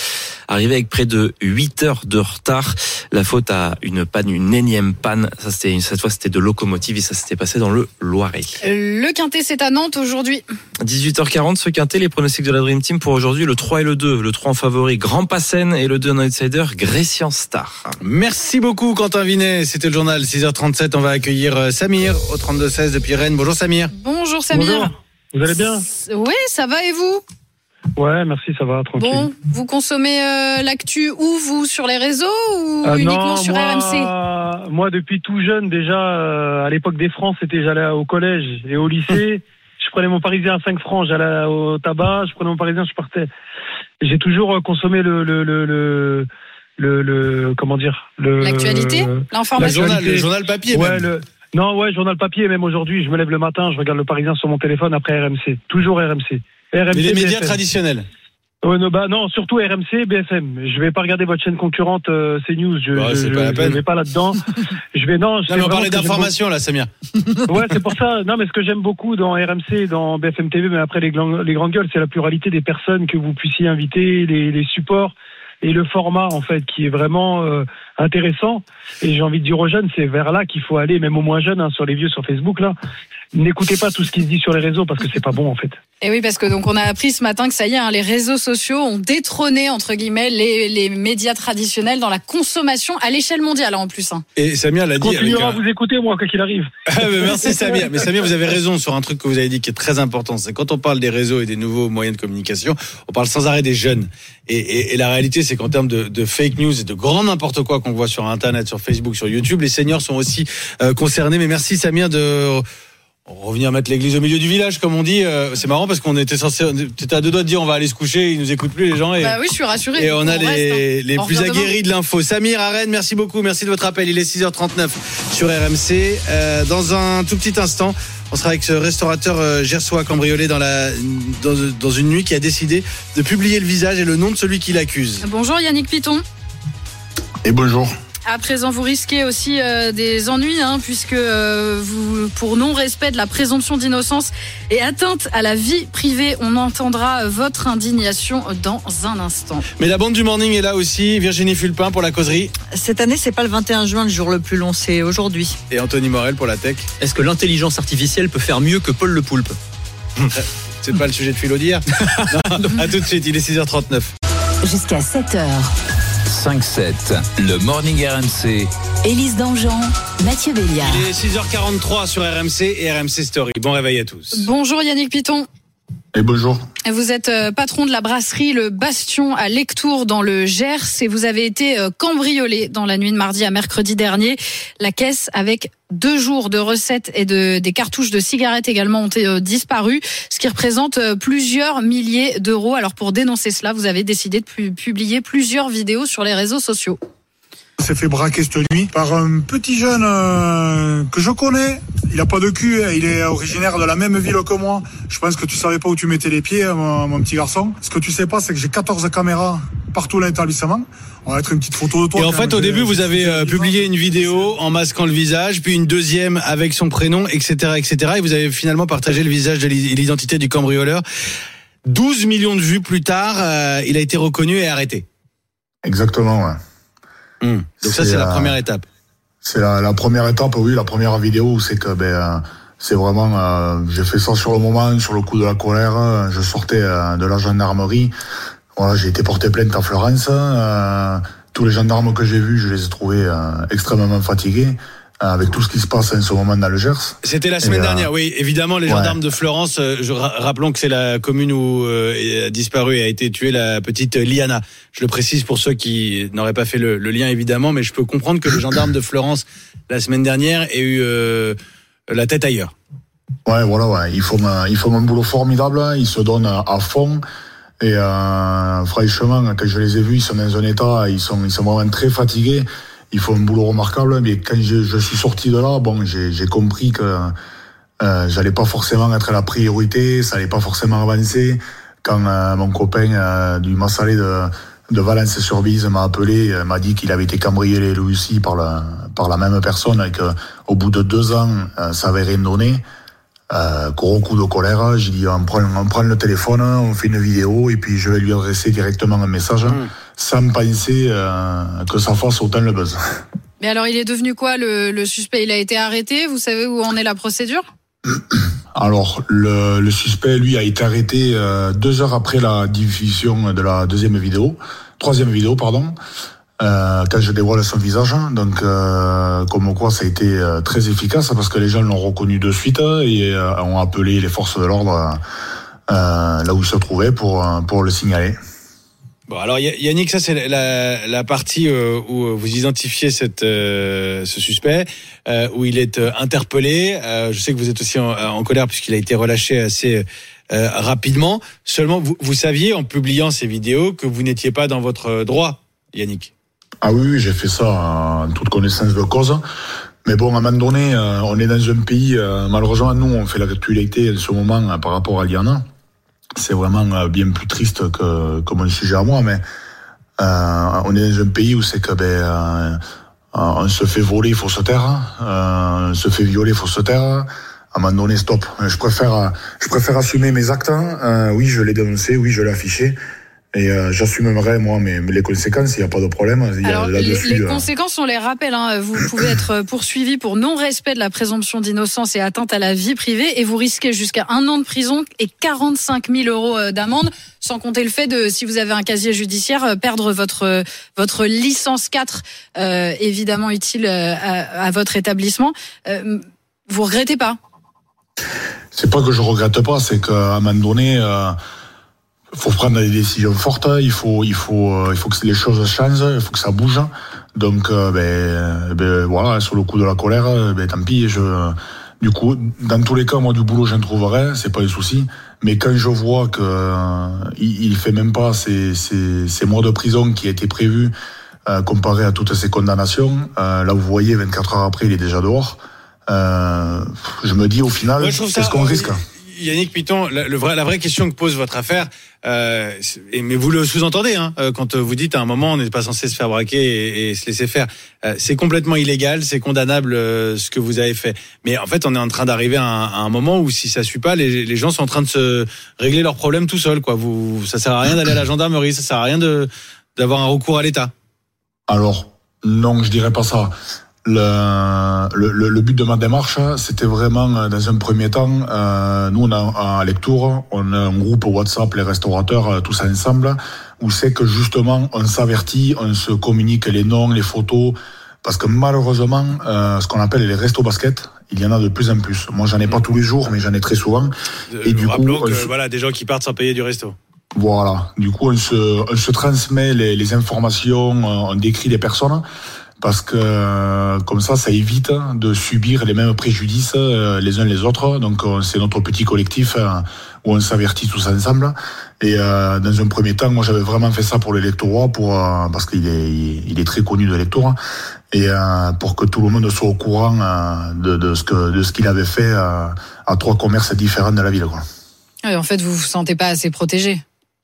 arrivé avec près de huit heures de retard. La faute à une panne, une énième panne. Ça, c'était, cette fois, c'était de locomotive et ça s'était passé dans le Loiret. Le Quintet, c'est à Nantes aujourd'hui. dix-huit heures quarante, ce Quintet, les pronostics de la Dream Team pour aujourd'hui, le trois et le deux. Le trois en favori, Grand Passen, et le deux en outsider, Grecian Star. Merci beaucoup Quentin Vinet, c'était le journal six heures trente-sept. On va accueillir Samir au trente-deux seize depuis Rennes. Bonjour Samir. Bonjour Samir. Bonjour. Vous allez bien? Oui, ça va et vous? Ouais, merci, ça va, tranquille. Bon, vous consommez euh, l'actu où, vous, sur les réseaux ou euh, uniquement non, sur moi, R M C? Moi, depuis tout jeune, déjà, euh, à l'époque des francs, c'était j'allais au collège et au lycée. Je prenais mon parisien à cinq francs, j'allais au tabac, je prenais mon parisien, je partais. J'ai toujours consommé le... le, le, le Le, le comment dire le l'actualité, l'information, le journal, le journal papier. Ouais, même. Le, non, ouais, journal papier. Même aujourd'hui, je me lève le matin, je regarde le Parisien sur mon téléphone. Après R M C, toujours R M C. R M C. Mais les médias B F M. traditionnels. Oh, non, bah non, surtout R M C, B F M. Je vais pas regarder votre chaîne concurrente euh, CNews. Je, bah, je, c'est je, pas la peine. je vais pas là-dedans. je vais non. Je non mais on parlait d'information là, Samir. Ouais, c'est pour ça. Non, mais ce que j'aime beaucoup dans R M C, dans B F M T V, mais après les, glan- les grandes gueules, c'est la pluralité des personnes que vous puissiez inviter, les, les supports. Et le format, en fait, qui est vraiment euh, intéressant. Et j'ai envie de dire aux jeunes, c'est vers là qu'il faut aller, même aux moins jeunes, hein, sur les vieux, sur Facebook, là. N'écoutez pas tout ce qui se dit sur les réseaux, parce que c'est pas bon, en fait. Et oui, parce que donc on a appris ce matin que ça y est, hein, les réseaux sociaux ont détrôné, entre guillemets, les, les médias traditionnels dans la consommation à l'échelle mondiale, en plus. Hein. Et Samir l'a dit. Continuera avec un... à vous écouter, moi, quoi qu'il arrive. Ah, mais merci Samir. Mais Samir, vous avez raison sur un truc que vous avez dit qui est très important. C'est quand on parle des réseaux et des nouveaux moyens de communication, on parle sans arrêt des jeunes. Et, et, et la réalité, c'est qu'en termes de, de fake news et de grand n'importe quoi qu'on voit sur Internet, sur Facebook, sur YouTube, les seniors sont aussi euh, concernés. Mais merci Samir de revenir mettre l'église au milieu du village, comme on dit. Euh, c'est marrant parce qu'on était censé, c'était à deux doigts de dire on va aller se coucher, ils nous écoutent plus les gens. Et, bah oui, je suis rassurée. Et on a on les, reste, hein. les plus aguerris de l'info. Samir à Rennes, merci beaucoup, merci de votre appel. Il est six heures trente-neuf sur R M C. Euh, dans un tout petit instant, on sera avec ce restaurateur euh, gersois cambriolé dans la dans, dans une nuit qui a décidé de publier le visage et le nom de celui qui l'accuse. Bonjour Yannick Piton. Et bonjour. À présent, vous risquez aussi euh, des ennuis, hein, puisque euh, vous, pour non-respect de la présomption d'innocence et atteinte à la vie privée, on entendra votre indignation dans un instant. Mais la bande du morning est là aussi. Virginie Fulpin pour la causerie. Cette année, c'est pas le vingt et un juin le jour le plus long, c'est aujourd'hui. Et Anthony Morel pour la tech. Est-ce que l'intelligence artificielle peut faire mieux que Paul le Poulpe? C'est pas le sujet de philo d'hier. Non, à tout de suite, il est six heures trente-neuf. Jusqu'à sept heures. cinq sept, le Morning R M C. Élise Dangean, Mathieu Béliard. Il est six heures quarante-trois sur R M C et R M C Story. Bon réveil à tous. Bonjour Yannick Piton. Et bonjour. Vous êtes patron de la brasserie Le Bastion à Lectoure dans le Gers et vous avez été cambriolé dans la nuit de mardi à mercredi dernier. La caisse avec deux jours de recettes et de, des cartouches de cigarettes également ont disparu, ce qui représente plusieurs milliers d'euros. Alors pour dénoncer cela, vous avez décidé de publier plusieurs vidéos sur les réseaux sociaux. On s'est fait braquer cette nuit par un petit jeune euh, que je connais. Il a pas de cul, il est originaire de la même ville que moi. Je pense que tu savais pas où tu mettais les pieds, mon, mon petit garçon. Ce que tu sais pas, c'est que j'ai quatorze caméras partout dans l'établissement. On va mettre une petite photo de toi. Et en fait, au début, vous avez euh, publié une vidéo en masquant le visage, puis une deuxième avec son prénom, et cetera, et cetera. Et vous avez finalement partagé le visage de l'identité du cambrioleur. douze millions de vues plus tard, euh, il a été reconnu et arrêté. Exactement, ouais. Mmh. Donc c'est ça, c'est la euh, première étape. C'est la, la première étape, oui, la première vidéo, c'est que ben, euh, c'est vraiment, euh, j'ai fait ça sur le moment, sur le coup de la colère. Je sortais euh, de la gendarmerie. Voilà, j'ai été porté plainte à Florence. Euh, tous les gendarmes que j'ai vus, je les ai trouvés euh, extrêmement fatigués. Avec tout ce qui se passe en ce moment dans le Gers. C'était la semaine et dernière, euh, oui. Évidemment, les gendarmes ouais. de Florence, euh, je, rappelons que c'est la commune où euh, a disparu et a été tuée la petite Liana. Je le précise pour ceux qui n'auraient pas fait le, le lien, évidemment, mais je peux comprendre que les gendarmes de Florence, la semaine dernière, aient eu euh, la tête ailleurs. Ouais, voilà, ouais. Ils font, ils font un boulot formidable, ils se donnent à fond. Et euh, franchement, quand je les ai vus, ils sont dans un état, ils sont, ils sont vraiment très fatigués. Ils font un boulot remarquable, mais quand je, je suis sorti de là, bon, j'ai, j'ai compris que euh, j'allais pas forcément être la priorité, ça allait pas forcément avancer. Quand euh, mon copain euh, du Massalé de, de Valence-sur-Bise m'a appelé, euh, m'a dit qu'il avait été cambriolé lui aussi par la, par la même personne, et qu'au bout de deux ans, euh, ça avait rien donné. Euh, gros coup de colère, j'ai dit on prend, on prend le téléphone, on fait une vidéo, et puis je vais lui adresser directement un message. Mmh. sans penser euh, que ça fasse autant le buzz. Mais alors, il est devenu quoi, le, le suspect? Il a été arrêté? Vous savez où en est la procédure? Alors, le, le suspect, lui, a été arrêté euh, deux heures après la diffusion de la deuxième vidéo, troisième vidéo, pardon, euh, quand je dévoile son visage. Donc, euh, comme quoi, ça a été euh, très efficace parce que les gens l'ont reconnu de suite et euh, ont appelé les forces de l'ordre euh, là où il se trouvait pour, pour le signaler. Bon, alors Yannick, ça c'est la, la partie euh, où vous identifiez cette, euh, ce suspect, euh, où il est euh, interpellé. Euh, je sais que vous êtes aussi en, en colère puisqu'il a été relâché assez euh, rapidement. Seulement, vous, vous saviez en publiant ces vidéos que vous n'étiez pas dans votre droit, Yannick? Ah oui, oui, j'ai fait ça en toute connaissance de cause. Mais bon, à un moment donné, euh, on est dans un pays, euh, malheureusement, nous, on fait l'actualité en ce moment euh, par rapport à Liana. C'est vraiment bien plus triste que, que mon sujet à moi, mais euh, on est dans un pays où c'est que ben, euh, on se fait voler, il faut se taire, euh, on se fait violer, il faut se taire. À un moment donné, stop. Je préfère, je préfère assumer mes actes. Euh, oui, je l'ai dénoncé, oui, je l'ai affiché. Et euh, j'assumerai, moi, mais, mais les conséquences, il n'y a pas de problème. Il y a Alors, là-dessus, les, les euh... conséquences, on les rappelle. Hein, vous pouvez être poursuivi pour non-respect de la présomption d'innocence et atteinte à la vie privée. Et vous risquez jusqu'à un an de prison et quarante-cinq mille euros d'amende. Sans compter le fait de, si vous avez un casier judiciaire, perdre votre, votre licence quatre, euh, évidemment utile à, à votre établissement. Euh, vous regrettez pas? C'est pas que je regrette pas, c'est qu'à un moment donné... Euh... Il faut prendre des décisions fortes, il faut, il faut, il faut que les choses changent, il faut que ça bouge. Donc, euh, ben, ben, voilà, sur le coup de la colère, ben, tant pis. Je, du coup, dans tous les cas, moi, du boulot, j'en trouverai, c'est pas un souci. Mais quand je vois que euh, il, il fait même pas ces, ces, ces mois de prison qui étaient prévus, euh, comparé à toutes ces condamnations, euh, là, vous voyez, vingt-quatre heures après, il est déjà dehors. Euh, je me dis, au final, ouais, c'est ce qu'on risque. Yannick Piton, la, le vrai, la vraie question que pose votre affaire, euh, et, mais vous le sous-entendez, hein, quand vous dites à un moment on n'est pas censé se faire braquer et, et se laisser faire, euh, c'est complètement illégal, c'est condamnable euh, ce que vous avez fait. Mais en fait, on est en train d'arriver à un, à un moment où si ça suit pas, les, les gens sont en train de se régler leurs problèmes tout seuls, quoi. Vous, ça sert à rien d'aller à la gendarmerie, ça sert à rien de d'avoir un recours à l'État. Alors non, je dirais pas ça. Le, le, le but de ma démarche, c'était vraiment, dans un premier temps, euh, nous, on a, à Lectoure, on a un groupe WhatsApp, les restaurateurs, tous ensemble, où c'est que justement, on s'avertit, on se communique les noms, les photos, parce que malheureusement, euh, ce qu'on appelle les restos basket, il y en a de plus en plus. Moi, j'en ai pas tous les jours, mais j'en ai très souvent. Et du coup, que, se... voilà, des gens qui partent sans payer du resto. Voilà. Du coup, on se, on se transmet les, les informations, on décrit les personnes. Parce que comme ça, ça évite de subir les mêmes préjudices les uns les autres. Donc c'est notre petit collectif où on s'avertit tous ensemble. Et euh, dans un premier temps, moi j'avais vraiment fait ça pour l'électorat, pour euh, parce qu'il est il est très connu de l'électorat, et euh, pour que tout le monde soit au courant euh, de, de ce que de ce qu'il avait fait euh, à trois commerces différents de la ville, quoi. Et en fait, vous vous sentez pas assez protégé?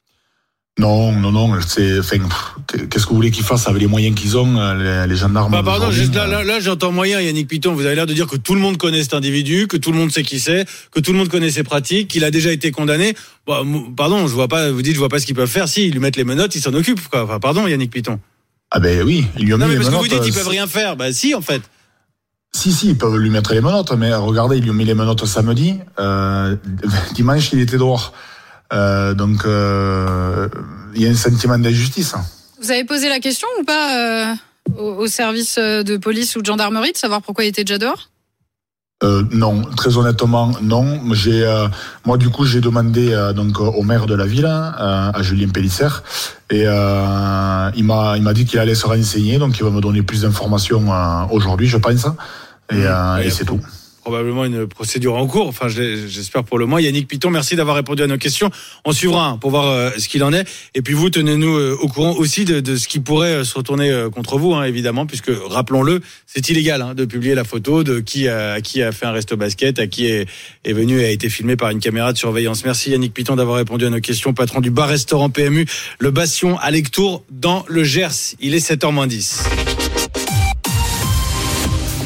Non, non, non, c'est, enfin, qu'est-ce que vous voulez qu'ils fassent avec les moyens qu'ils ont, les, les gendarmes? Bah, pardon, juste là, là, là, j'entends moyen, Yannick Piton. Vous avez l'air de dire que tout le monde connaît cet individu, que tout le monde sait qui c'est, que tout le monde connaît ses pratiques, qu'il a déjà été condamné. Bah, pardon, je vois pas, vous dites, je vois pas ce qu'ils peuvent faire. Si, ils lui mettent les menottes, ils s'en occupent, quoi. Enfin, pardon, Yannick Piton. Ah ben oui, ils lui ont mis les menottes. Non, mais parce que vous dites qu'ils peuvent rien faire. Bah, si, en fait. Si, si, ils peuvent lui mettre les menottes, mais regardez, ils lui ont mis les menottes samedi, euh, dimanche, il était dehors. Euh, donc, euh, il y a un sentiment d'injustice. Vous avez posé la question ou pas euh, au, au service de police ou de gendarmerie de savoir pourquoi il était déjà dehors? Euh, non, très honnêtement, non. J'ai, euh, moi, du coup, j'ai demandé euh, donc au maire de la ville, euh, à Julien Pélissère, et euh, il m'a, il m'a dit qu'il allait se renseigner, donc il va me donner plus d'informations euh, aujourd'hui, je pense, et, euh, et c'est tout. Probablement une procédure en cours, enfin j'espère pour le moins. Yannick Piton, merci d'avoir répondu à nos questions. On suivra hein, pour voir euh, ce qu'il en est. Et puis vous, tenez-nous euh, au courant aussi de, de ce qui pourrait euh, se retourner euh, contre vous, hein, évidemment, puisque, rappelons-le, c'est illégal hein, de publier la photo de qui a, qui a fait un resto basket, à qui est, est venu et a été filmé par une caméra de surveillance. Merci Yannick Piton d'avoir répondu à nos questions. Patron du bar-restaurant P M U, le Bastion à Lectoure, dans le Gers. Il est sept heures moins dix.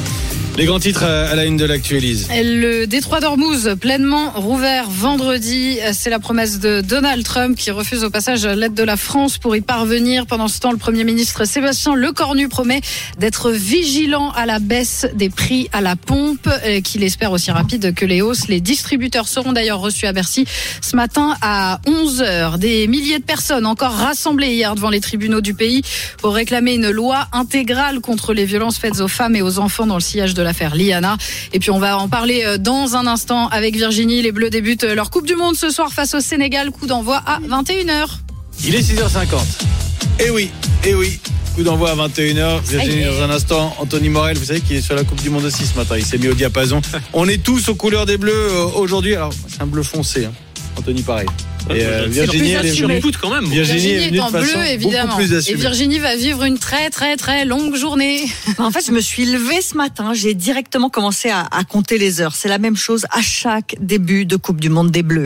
Les grands titres à la une de l'Actualise. Le détroit d'Ormuz pleinement rouvert vendredi. C'est la promesse de Donald Trump qui refuse au passage l'aide de la France pour y parvenir. Pendant ce temps, le Premier ministre Sébastien Lecornu promet d'être vigilant à la baisse des prix à la pompe, qu'il espère aussi rapide que les hausses. Les distributeurs seront d'ailleurs reçus à Bercy ce matin à onze heures. Des milliers de personnes encore rassemblées hier devant les tribunaux du pays pour réclamer une loi intégrale contre les violences faites aux femmes et aux enfants dans le sillage de l'affaire Liana. Et puis on va en parler dans un instant avec Virginie. Les Bleus débutent leur Coupe du Monde ce soir face au Sénégal. Coup d'envoi à vingt et une heures. Il est six heures cinquante. Eh oui, eh oui. Coup d'envoi à vingt et une heures. Virginie, dans un instant, Anthony Morel, vous savez qu'il est sur la Coupe du Monde aussi ce matin. Il s'est mis au diapason. On est tous aux couleurs des Bleus euh, aujourd'hui. Alors, c'est un bleu foncé. Hein. Anthony, pareil. Et euh, Virginie, elle est venue, quand même. Virginie, Virginie est, est en bleu, évidemment. Et Virginie va vivre une très, très, très longue journée. En fait, je me suis levée ce matin. J'ai directement commencé à, à compter les heures. C'est la même chose à chaque début de Coupe du Monde des Bleus.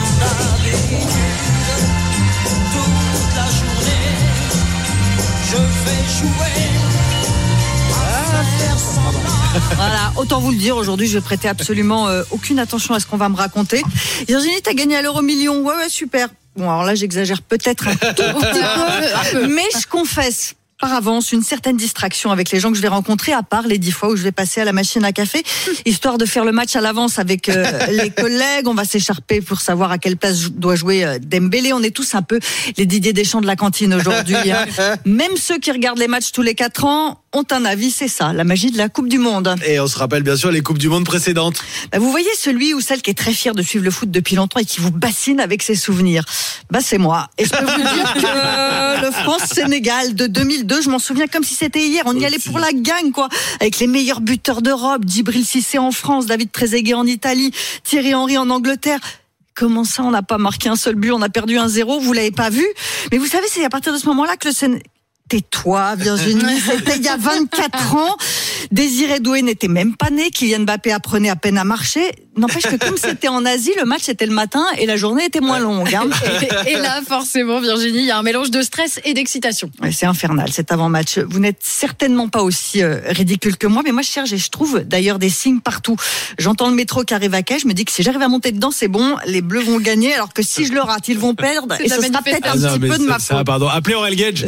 Voilà, autant vous le dire, aujourd'hui je vais prêter absolument euh, aucune attention à ce qu'on va me raconter. Virginie, t'as gagné à l'euro million, ouais ouais super. Bon alors là j'exagère peut-être un tout petit peu, mais je confesse par avance une certaine distraction avec les gens que je vais rencontrer, à part les dix fois où je vais passer à la machine à café, histoire de faire le match à l'avance avec euh, les collègues. On va s'écharper pour savoir à quelle place doit jouer euh, Dembélé. On est tous un peu les Didier Deschamps de la cantine aujourd'hui. Hein. Même ceux qui regardent les matchs tous les quatre ans ont un avis, c'est ça, la magie de la Coupe du Monde. Et on se rappelle bien sûr les Coupes du Monde précédentes. Bah, vous voyez celui ou celle qui est très fier de suivre le foot depuis longtemps et qui vous bassine avec ses souvenirs. Bah c'est moi. Et je peux vous dire que euh, le France-Sénégal de deux mille deux, je m'en souviens comme si c'était hier. On y allait pour la gagne, quoi. Avec les meilleurs buteurs d'Europe, Djibril Cissé en France, David Trezeguet en Italie, Thierry Henry en Angleterre. Comment ça, on n'a pas marqué un seul but, on a perdu un zéro, vous l'avez pas vu? Mais vous savez, c'est à partir de ce moment-là que le Sénégal... Tais-toi, Virginie, c'était il y a vingt-quatre ans. Désiré Doué n'était même pas né. Kylian Mbappé apprenait à peine à marcher. N'empêche que comme c'était en Asie, le match était le matin et la journée était moins longue. Hein. Et, et là, forcément, Virginie, il y a un mélange de stress et d'excitation. Ouais, c'est infernal cet avant-match. Vous n'êtes certainement pas aussi euh, ridicule que moi, mais moi je cherche et je trouve d'ailleurs des signes partout. J'entends le métro qui arrive à quai, je me dis que si j'arrive à monter dedans, c'est bon, les Bleus vont gagner, alors que si je le rate, ils vont perdre. C'est et ce sera peut-être un ah non, petit peu de ma faute. Pardon, appelez Aurel Gage.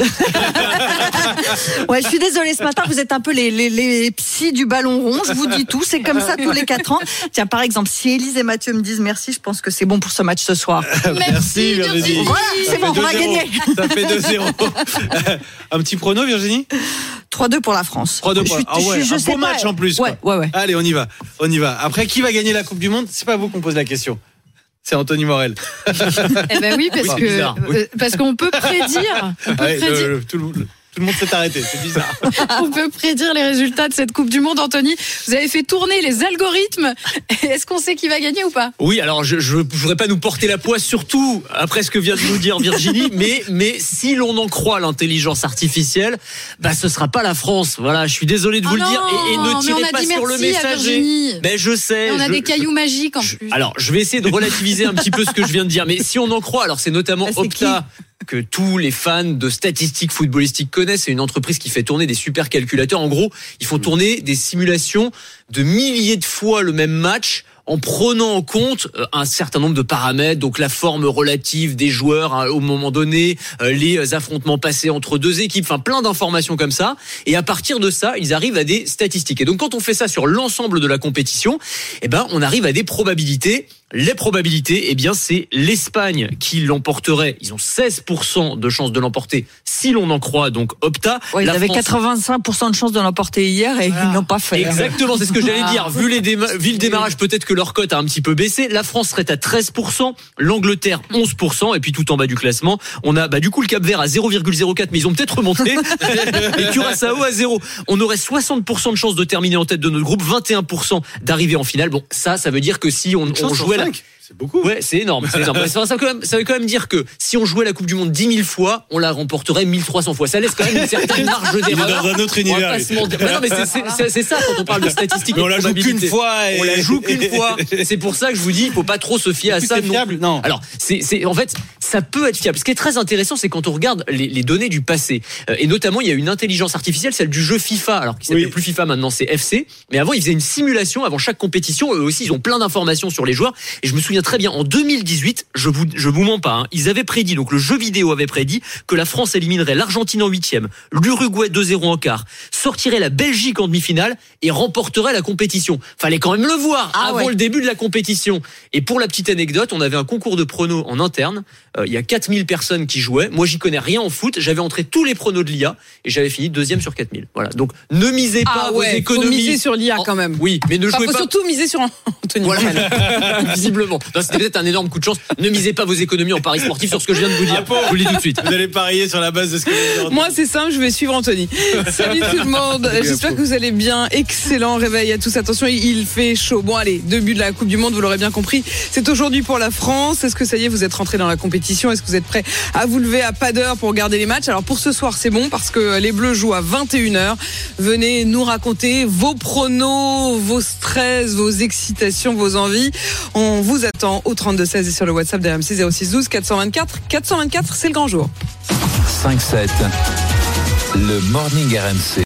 Ouais, je suis désolée, ce matin, vous êtes un peu les, les, les psys du ballon rond, je vous dis tout, c'est comme ça tous les quatre ans. Tiens, par exemple, si Élise et Mathieu me disent merci, je pense que c'est bon pour ce match ce soir. Merci, Virginie. Voilà, c'est bon, on va gagner. Ça fait deux zéro. Un petit prono, Virginie? trois deux pour la France. trois deux pour la France. Ah ouais, je, je un beau match pas. En plus. Ouais, ouais, ouais. Allez, on y va. On y va. Après, qui va gagner la Coupe du Monde? C'est pas vous qu'on pose la question. C'est Anthony Morel. Eh ben oui, parce que euh, parce qu'on peut prédire. On peut Allez, prédire. Le, le, tout le monde. Tout le monde s'est arrêté, c'est bizarre. On peut prédire les résultats de cette Coupe du Monde, Anthony. Vous avez fait tourner les algorithmes. Est-ce qu'on sait qui va gagner ou pas? Oui, alors je ne voudrais pas nous porter la poisse, surtout après ce que vient de nous dire Virginie, mais, mais si l'on en croit l'intelligence artificielle, bah, ce ne sera pas la France. Voilà, je suis désolé de vous oh le dire. Et, et ne tirez pas sur le messager. Ben, je sais. Et on a je, des cailloux je, magiques en je, plus. Alors, je vais essayer de relativiser un petit peu ce que je viens de dire. Mais si on en croit, alors c'est notamment ah, Opta, que tous les fans de statistiques footballistiques connaissent. C'est une entreprise qui fait tourner des super calculateurs. En gros, ils font tourner des simulations de milliers de fois le même match en prenant en compte un certain nombre de paramètres, donc la forme relative des joueurs hein, au moment donné, euh, les affrontements passés entre deux équipes, enfin plein d'informations comme ça. Et à partir de ça, ils arrivent à des statistiques. Et donc quand on fait ça sur l'ensemble de la compétition, eh ben on arrive à des probabilités. Les probabilités, eh bien, c'est l'Espagne qui l'emporterait. Ils ont seize pour cent de chances de l'emporter, si l'on en croit donc Opta. Ouais, ils la avaient France... quatre-vingt-cinq pour cent de chances de l'emporter hier et voilà. Ils n'ont pas fait. Exactement, c'est ce que j'allais dire. Vu, les déma... Vu le démarrage, peut-être que leur cote a un petit peu baissé. La France serait à treize pour cent, l'Angleterre onze pour cent, et puis tout en bas du classement, on a bah, du coup le Cap-Vert à zéro virgule zéro quatre, mais ils ont peut-être remonté. Et Curaçao à zéro. On aurait soixante pour cent de chances de terminer en tête de notre groupe, vingt et un pour cent d'arriver en finale. Bon, ça, ça veut dire que si on, on jouait la... C'est beaucoup. Ouais, c'est énorme. C'est énorme. Ça, ça, veut quand même, ça veut quand même dire que si on jouait la Coupe du Monde dix mille fois, on la remporterait mille trois cents fois. Ça laisse quand même une certaine marge d'erreur. Il est dans un autre univers. Mais non, mais c'est, c'est, c'est, c'est ça quand on parle de statistiques. Mais on la joue qu'une fois. Et... On la joue qu'une fois. C'est pour ça que je vous dis, il faut pas trop se fier à ça. C'est fiable, non. Alors, c'est, c'est, en fait, ça peut être fiable. Ce qui est très intéressant, c'est quand on regarde les, les données du passé. Euh, et notamment, il y a une intelligence artificielle, celle du jeu FIFA. Alors, qui s'appelle oui. plus FIFA maintenant, c'est F C. Mais avant, ils faisaient une simulation avant chaque compétition. Eux aussi, ils ont plein d'informations sur les joueurs. Et je me souviens très bien, en deux mille dix-huit, je vous, je vous mens pas, hein, ils avaient prédit, donc le jeu vidéo avait prédit que la France éliminerait l'Argentine en huitième, l'Uruguay deux zéro en quart, sortirait la Belgique en demi-finale et remporterait la compétition. Fallait quand même le voir ah avant ouais. le début de la compétition. Et pour la petite anecdote, on avait un concours de pronos en interne. Euh, il y a quatre mille personnes qui jouaient. Moi, j'y connais rien en foot. J'avais entré tous les pronos de l'I A et j'avais fini deuxième sur quatre mille. Voilà. Donc, ne misez pas ah vos ouais, économies. Faut miser sur l'I A quand même. Oui, mais ne enfin, jouez faut pas. Surtout miser sur Anthony. Voilà. Visiblement. Non, c'était peut-être un énorme coup de chance. Ne misez pas vos économies en paris sportif sur ce que je viens de vous dire. Je vous le dis tout de suite. Vous allez parier sur la base de ce que vous avez dit. Moi, c'est simple, je vais suivre Anthony. Salut tout le monde. J'espère que vous allez bien. Excellent réveil à tous. Attention, il fait chaud. Bon, allez, début de la Coupe du Monde, vous l'aurez bien compris. C'est aujourd'hui pour la France. Est-ce que ça y est, vous êtes rentrés dans la compétition? Est-ce que vous êtes prêts à vous lever à pas d'heure pour regarder les matchs? Alors, pour ce soir, c'est bon parce que les Bleus jouent à vingt et une heures. Venez nous raconter vos pronos, vos stress, vos excitations, vos envies. On vous attend au trente-deux seize et sur le WhatsApp d'R M C zéro six douze quatre cent vingt-quatre. quatre cent vingt-quatre, c'est le grand jour. cinq sept, le Morning R M C.